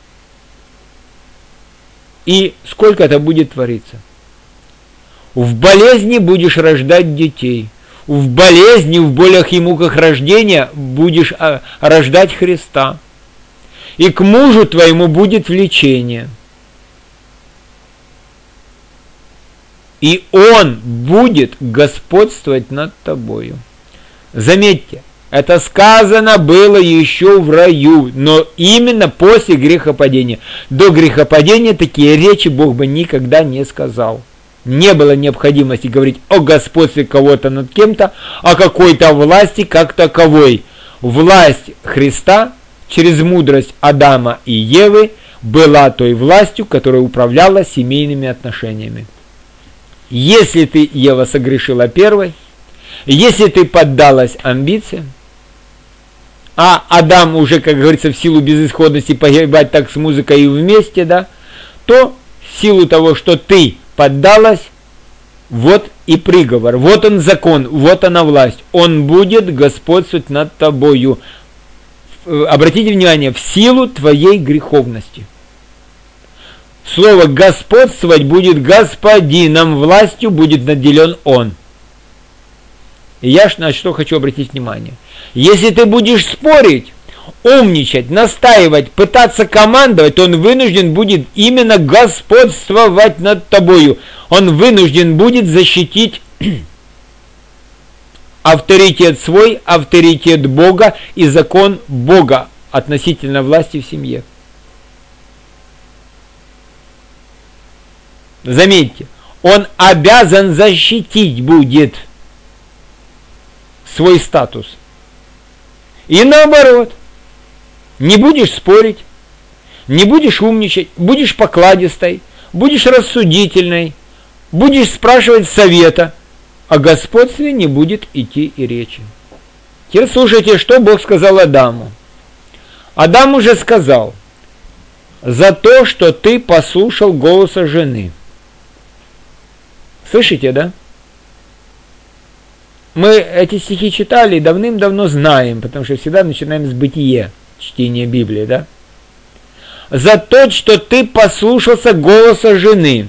и сколько это будет твориться. В болезни будешь рождать детей. В болезни, в болях и муках рождения будешь рождать Христа. И к мужу твоему будет влечение. И он будет господствовать над тобою. Заметьте, это сказано было еще в раю, но именно после грехопадения. До грехопадения такие речи Бог бы никогда не сказал. Не было необходимости говорить о господстве кого-то над кем-то, о какой-то власти как таковой. Власть Христа через мудрость Адама и Евы была той властью, которая управляла семейными отношениями. Если ты, Ева, согрешила первой, если ты поддалась амбициям, а Адам уже, как говорится, в силу безысходности погибать так с музыкой и вместе, да, то в силу того, что ты поддалась, вот и приговор, вот он закон, вот она власть, он будет господствовать над тобою. Обратите внимание, в силу твоей греховности. Слово «господствовать» будет господином, властью будет наделен он. И я на что хочу обратить внимание. Если ты будешь спорить, умничать, настаивать, пытаться командовать, то он вынужден будет именно господствовать над тобою. Он вынужден будет защитить авторитет свой, авторитет Бога и закон Бога относительно власти в семье. Заметьте, он обязан защитить будет свой статус. И наоборот, не будешь спорить, не будешь умничать, будешь покладистой, будешь рассудительной, будешь спрашивать совета, о господстве не будет идти и речи. Теперь слушайте, что Бог сказал Адаму. Адам уже сказал, за то, что ты послушал голоса жены. Слышите, да? Мы эти стихи читали и давным-давно знаем, потому что всегда начинаем с Бытие, чтения Библии, да? За то, что ты послушался голоса жены,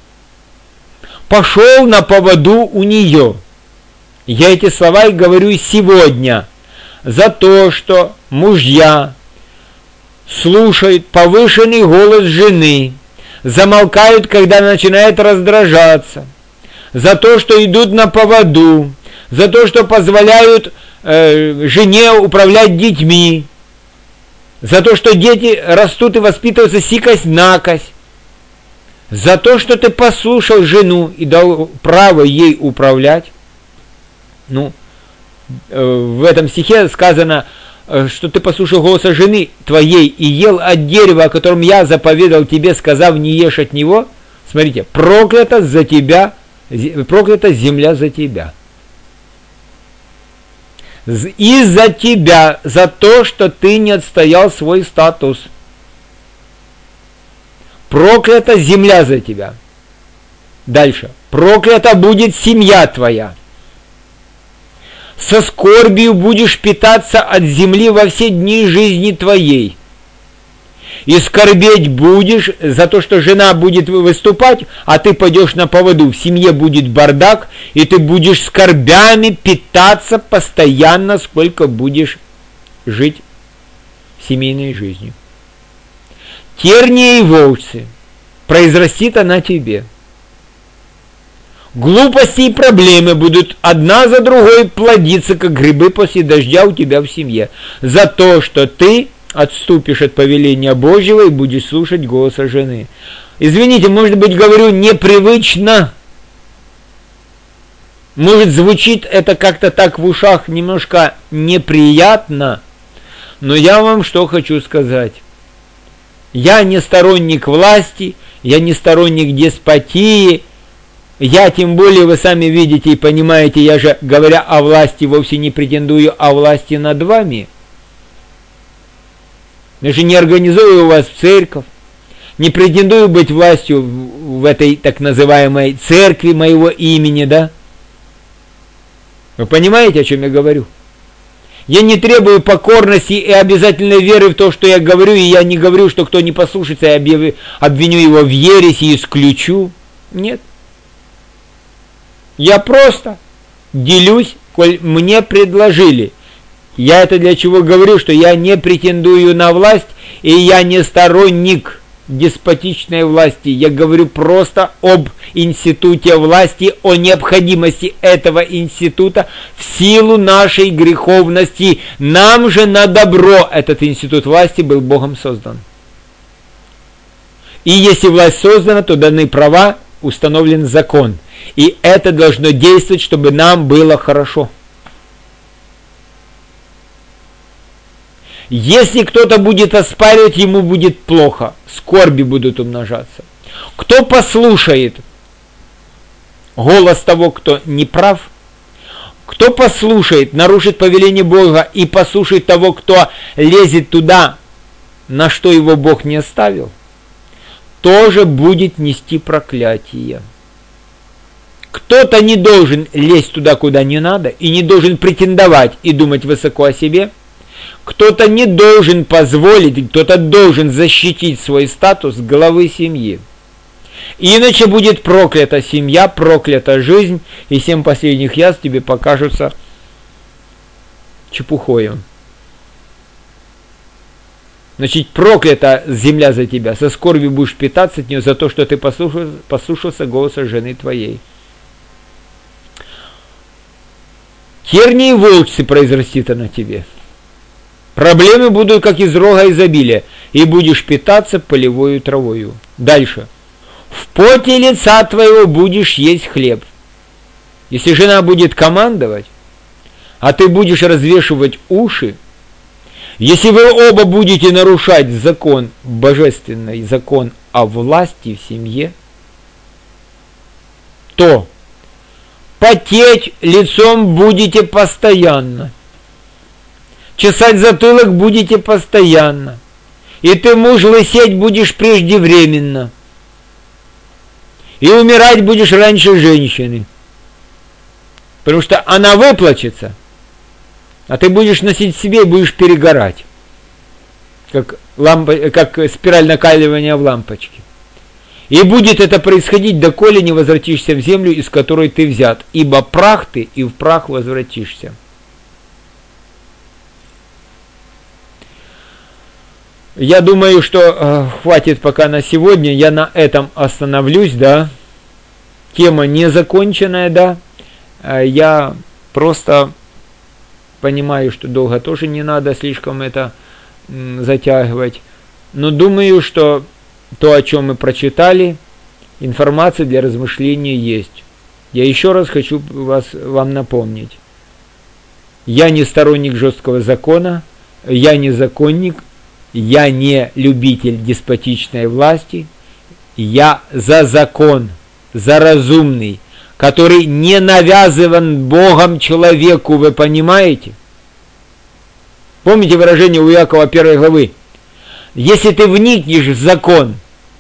пошел на поводу у нее. Я эти слова и говорю сегодня. За то, что мужья слушают повышенный голос жены, замолкают, когда начинает раздражаться, за то, что идут на поводу, за то, что позволяют жене управлять детьми, за то, что дети растут и воспитываются сикость-накость, За то, что ты послушал жену и дал право ей управлять. Ну, в этом стихе сказано, что ты послушал голоса жены твоей и ел от дерева, о котором я заповедал тебе, сказав, не ешь от него. Смотрите, проклята за тебя, проклята земля за тебя. Из-за тебя, за то, что ты не отстоял свой статус. Проклята земля за тебя. Дальше. Проклята будет семья твоя. Со скорбью будешь питаться от земли во все дни жизни твоей. И скорбеть будешь за то, что жена будет выступать, а ты пойдешь на поводу. В семье будет бардак, и ты будешь скорбями питаться постоянно, сколько будешь жить семейной жизнью. Тернии и волчцы, произрастит она тебе. Глупости и проблемы будут одна за другой плодиться, как грибы после дождя у тебя в семье. За то, что ты отступишь от повеления Божьего и будешь слушать голоса жены. Извините, может быть, говорю непривычно. Может, звучит это как-то так в ушах немножко неприятно. Но я вам что хочу сказать. Я не сторонник власти, я не сторонник деспотии. Я, тем более, вы сами видите и понимаете, я же, говоря о власти, вовсе не претендую о власти над вами. Я же не организую вас в церковь, не претендую быть властью в этой так называемой церкви моего имени, да? Вы понимаете, о чем я говорю? Я не требую покорности и обязательной веры в то, что я говорю, и я не говорю, что кто не послушается, я обвиню его в ереси и исключу. Нет. Я просто делюсь, коль мне предложили. Я это для чего говорю, что я не претендую на власть, и я не сторонник деспотичной власти. Я говорю просто об институте власти, о необходимости этого института в силу нашей греховности. Нам же на добро этот институт власти был Богом создан. И если власть создана, то даны права, установлен закон. И это должно действовать, чтобы нам было хорошо. Если кто-то будет оспаривать, ему будет плохо, скорби будут умножаться. Кто послушает голос того, кто не прав, кто послушает, нарушит повеление Бога и послушает того, кто лезет туда, на что его Бог не оставил, тоже будет нести проклятие. Кто-то не должен лезть туда, куда не надо, и не должен претендовать и думать высоко о себе. Кто-то не должен позволить, кто-то должен защитить свой статус главы семьи. Иначе будет проклята семья, проклята жизнь, и 7 последних язв тебе покажутся чепухою. Значит, проклята земля за тебя, со скорбью будешь питаться от нее за то, что ты послушался голоса жены твоей. Тернии и волчцы произрастит она тебе. Проблемы будут, как из рога изобилия, и будешь питаться полевою травою. Дальше. В поте лица твоего будешь есть хлеб. Если жена будет командовать, а ты будешь развешивать уши, если вы оба будете нарушать закон божественный, закон о власти в семье, то потеть лицом будете постоянно. Чесать затылок будете постоянно. И ты, муж, лысеть будешь преждевременно. И умирать будешь раньше женщины. Потому что она выплачется, а ты будешь носить в себе и будешь перегорать. Как спираль накаливания в лампочке. И будет это происходить, доколе не возвратишься в землю, из которой ты взят. Ибо прах ты, и в прах возвратишься. Я думаю, что хватит пока на сегодня. Я на этом остановлюсь, да. Тема не законченная, да. Я просто понимаю, что долго тоже не надо слишком это затягивать. Но думаю, что то, о чем мы прочитали, информация для размышления есть. Я еще раз хочу вам напомнить. Я не сторонник жесткого закона, я не законник, я не любитель деспотичной власти, я за закон, за разумный, который не навязыван Богом человеку, вы понимаете? Помните выражение у Иакова 1 главы? Если ты вникнешь в закон,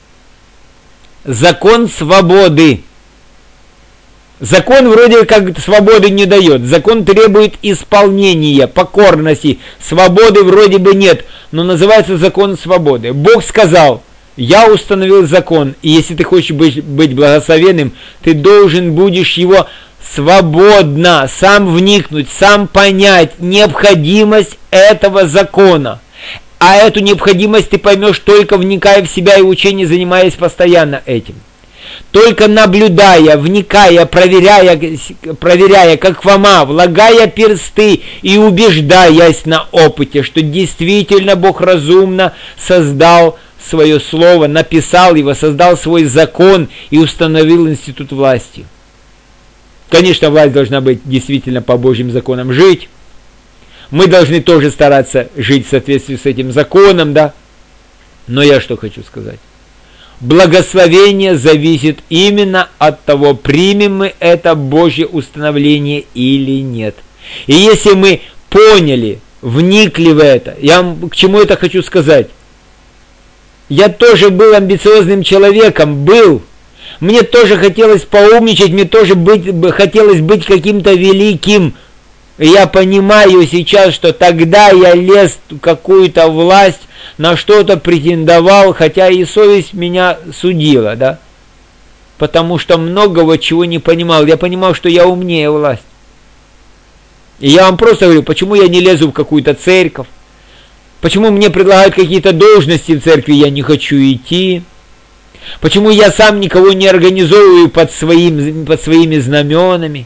закон свободы, закон вроде как свободы не дает, закон требует исполнения, покорности, свободы вроде бы нет, но называется закон свободы. Бог сказал: я установил закон, и если ты хочешь быть благословенным, ты должен будешь его свободно сам вникнуть, сам понять необходимость этого закона. А эту необходимость ты поймешь только вникая в себя и в учение, занимаясь постоянно этим. Только наблюдая, вникая, проверяя, как Фома, влагая персты и убеждаясь на опыте, что действительно Бог разумно создал свое слово, написал его, создал свой закон и установил институт власти. Конечно, власть должна быть действительно по Божьим законам жить. Мы должны тоже стараться жить в соответствии с этим законом, да? Но я что хочу сказать. Благословение зависит именно от того, примем мы это Божье установление или нет. И если мы поняли, вникли в это, я к чему это хочу сказать? Я тоже был амбициозным человеком, Мне тоже хотелось поумничать, мне тоже хотелось быть каким-то великим. И я понимаю сейчас, что тогда я лез в какую-то власть, на что-то претендовал, хотя и совесть меня судила, да? Потому что многого чего не понимал. Я понимал, что я умнее власть. И я вам просто говорю, почему я не лезу в какую-то церковь, почему мне предлагают какие-то должности в церкви, я не хочу идти, почему я сам никого не организовываю под своими знаменами.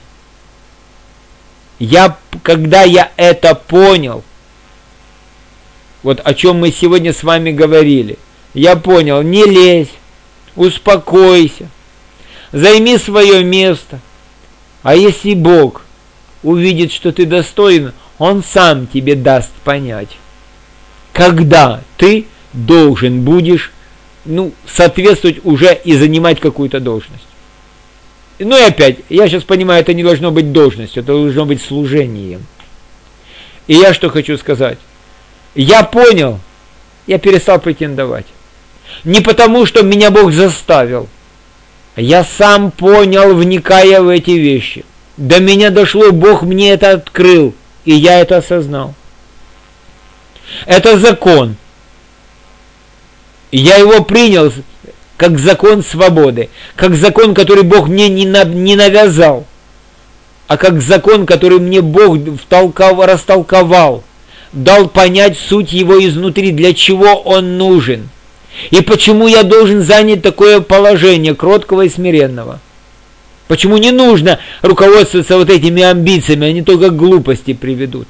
Когда я это понял, вот о чем мы сегодня с вами говорили, я понял, не лезь, успокойся, займи свое место, а если Бог увидит, что ты достоин, Он сам тебе даст понять, когда ты должен будешь соответствовать уже и занимать какую-то должность. Ну и опять, я сейчас понимаю, это не должно быть должностью, это должно быть служением. И я что хочу сказать. Я понял, я перестал претендовать. Не потому, что меня Бог заставил. Я сам понял, вникая в эти вещи. До меня дошло, Бог мне это открыл, и я это осознал. Это закон. И я его принял как закон свободы, как закон, который Бог мне не навязал, а как закон, который мне Бог растолковал, дал понять суть его изнутри, для чего он нужен, и почему я должен занять такое положение кроткого и смиренного. Почему не нужно руководствоваться вот этими амбициями, они только к глупости приведут.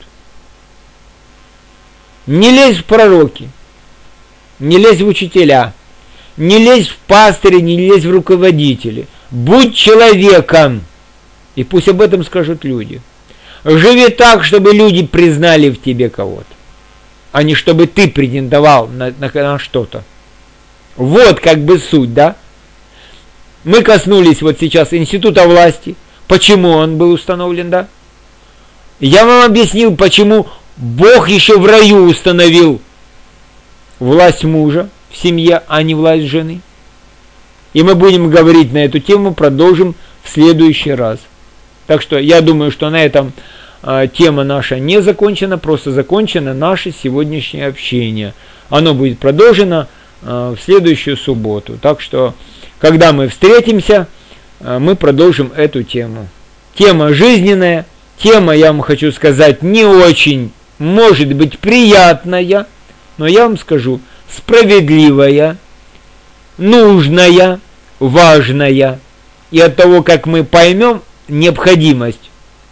Не лезь в пророки, не лезь в учителя, не лезь в пастыри, не лезь в руководители. Будь человеком. И пусть об этом скажут люди. Живи так, чтобы люди признали в тебе кого-то, а не чтобы ты претендовал на что-то. Вот как бы суть, да? Мы коснулись вот сейчас института власти. Почему он был установлен, да? Я вам объяснил, почему Бог еще в раю установил власть мужа в семье, а не власть жены. И мы будем говорить на эту тему, продолжим в следующий раз. Так что я думаю, что на этом тема наша не закончена, просто закончено наше сегодняшнее общение. Оно будет продолжено в следующую субботу. Так что, когда мы встретимся, мы продолжим эту тему. Тема жизненная, тема, я вам хочу сказать, не очень, может быть, приятная, но я вам скажу, справедливая, нужная, важная. И от того, как мы поймем необходимость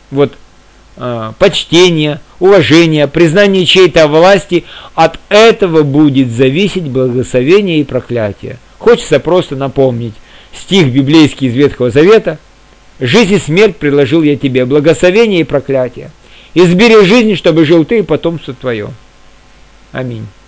почтения, уважения, признания чьей-то власти, от этого будет зависеть благословение и проклятие. Хочется просто напомнить. стих библейский из Ветхого Завета. «Жизнь и смерть предложил я тебе, благословение и проклятие. Избери жизнь, чтобы жил ты и потомство твое». Аминь.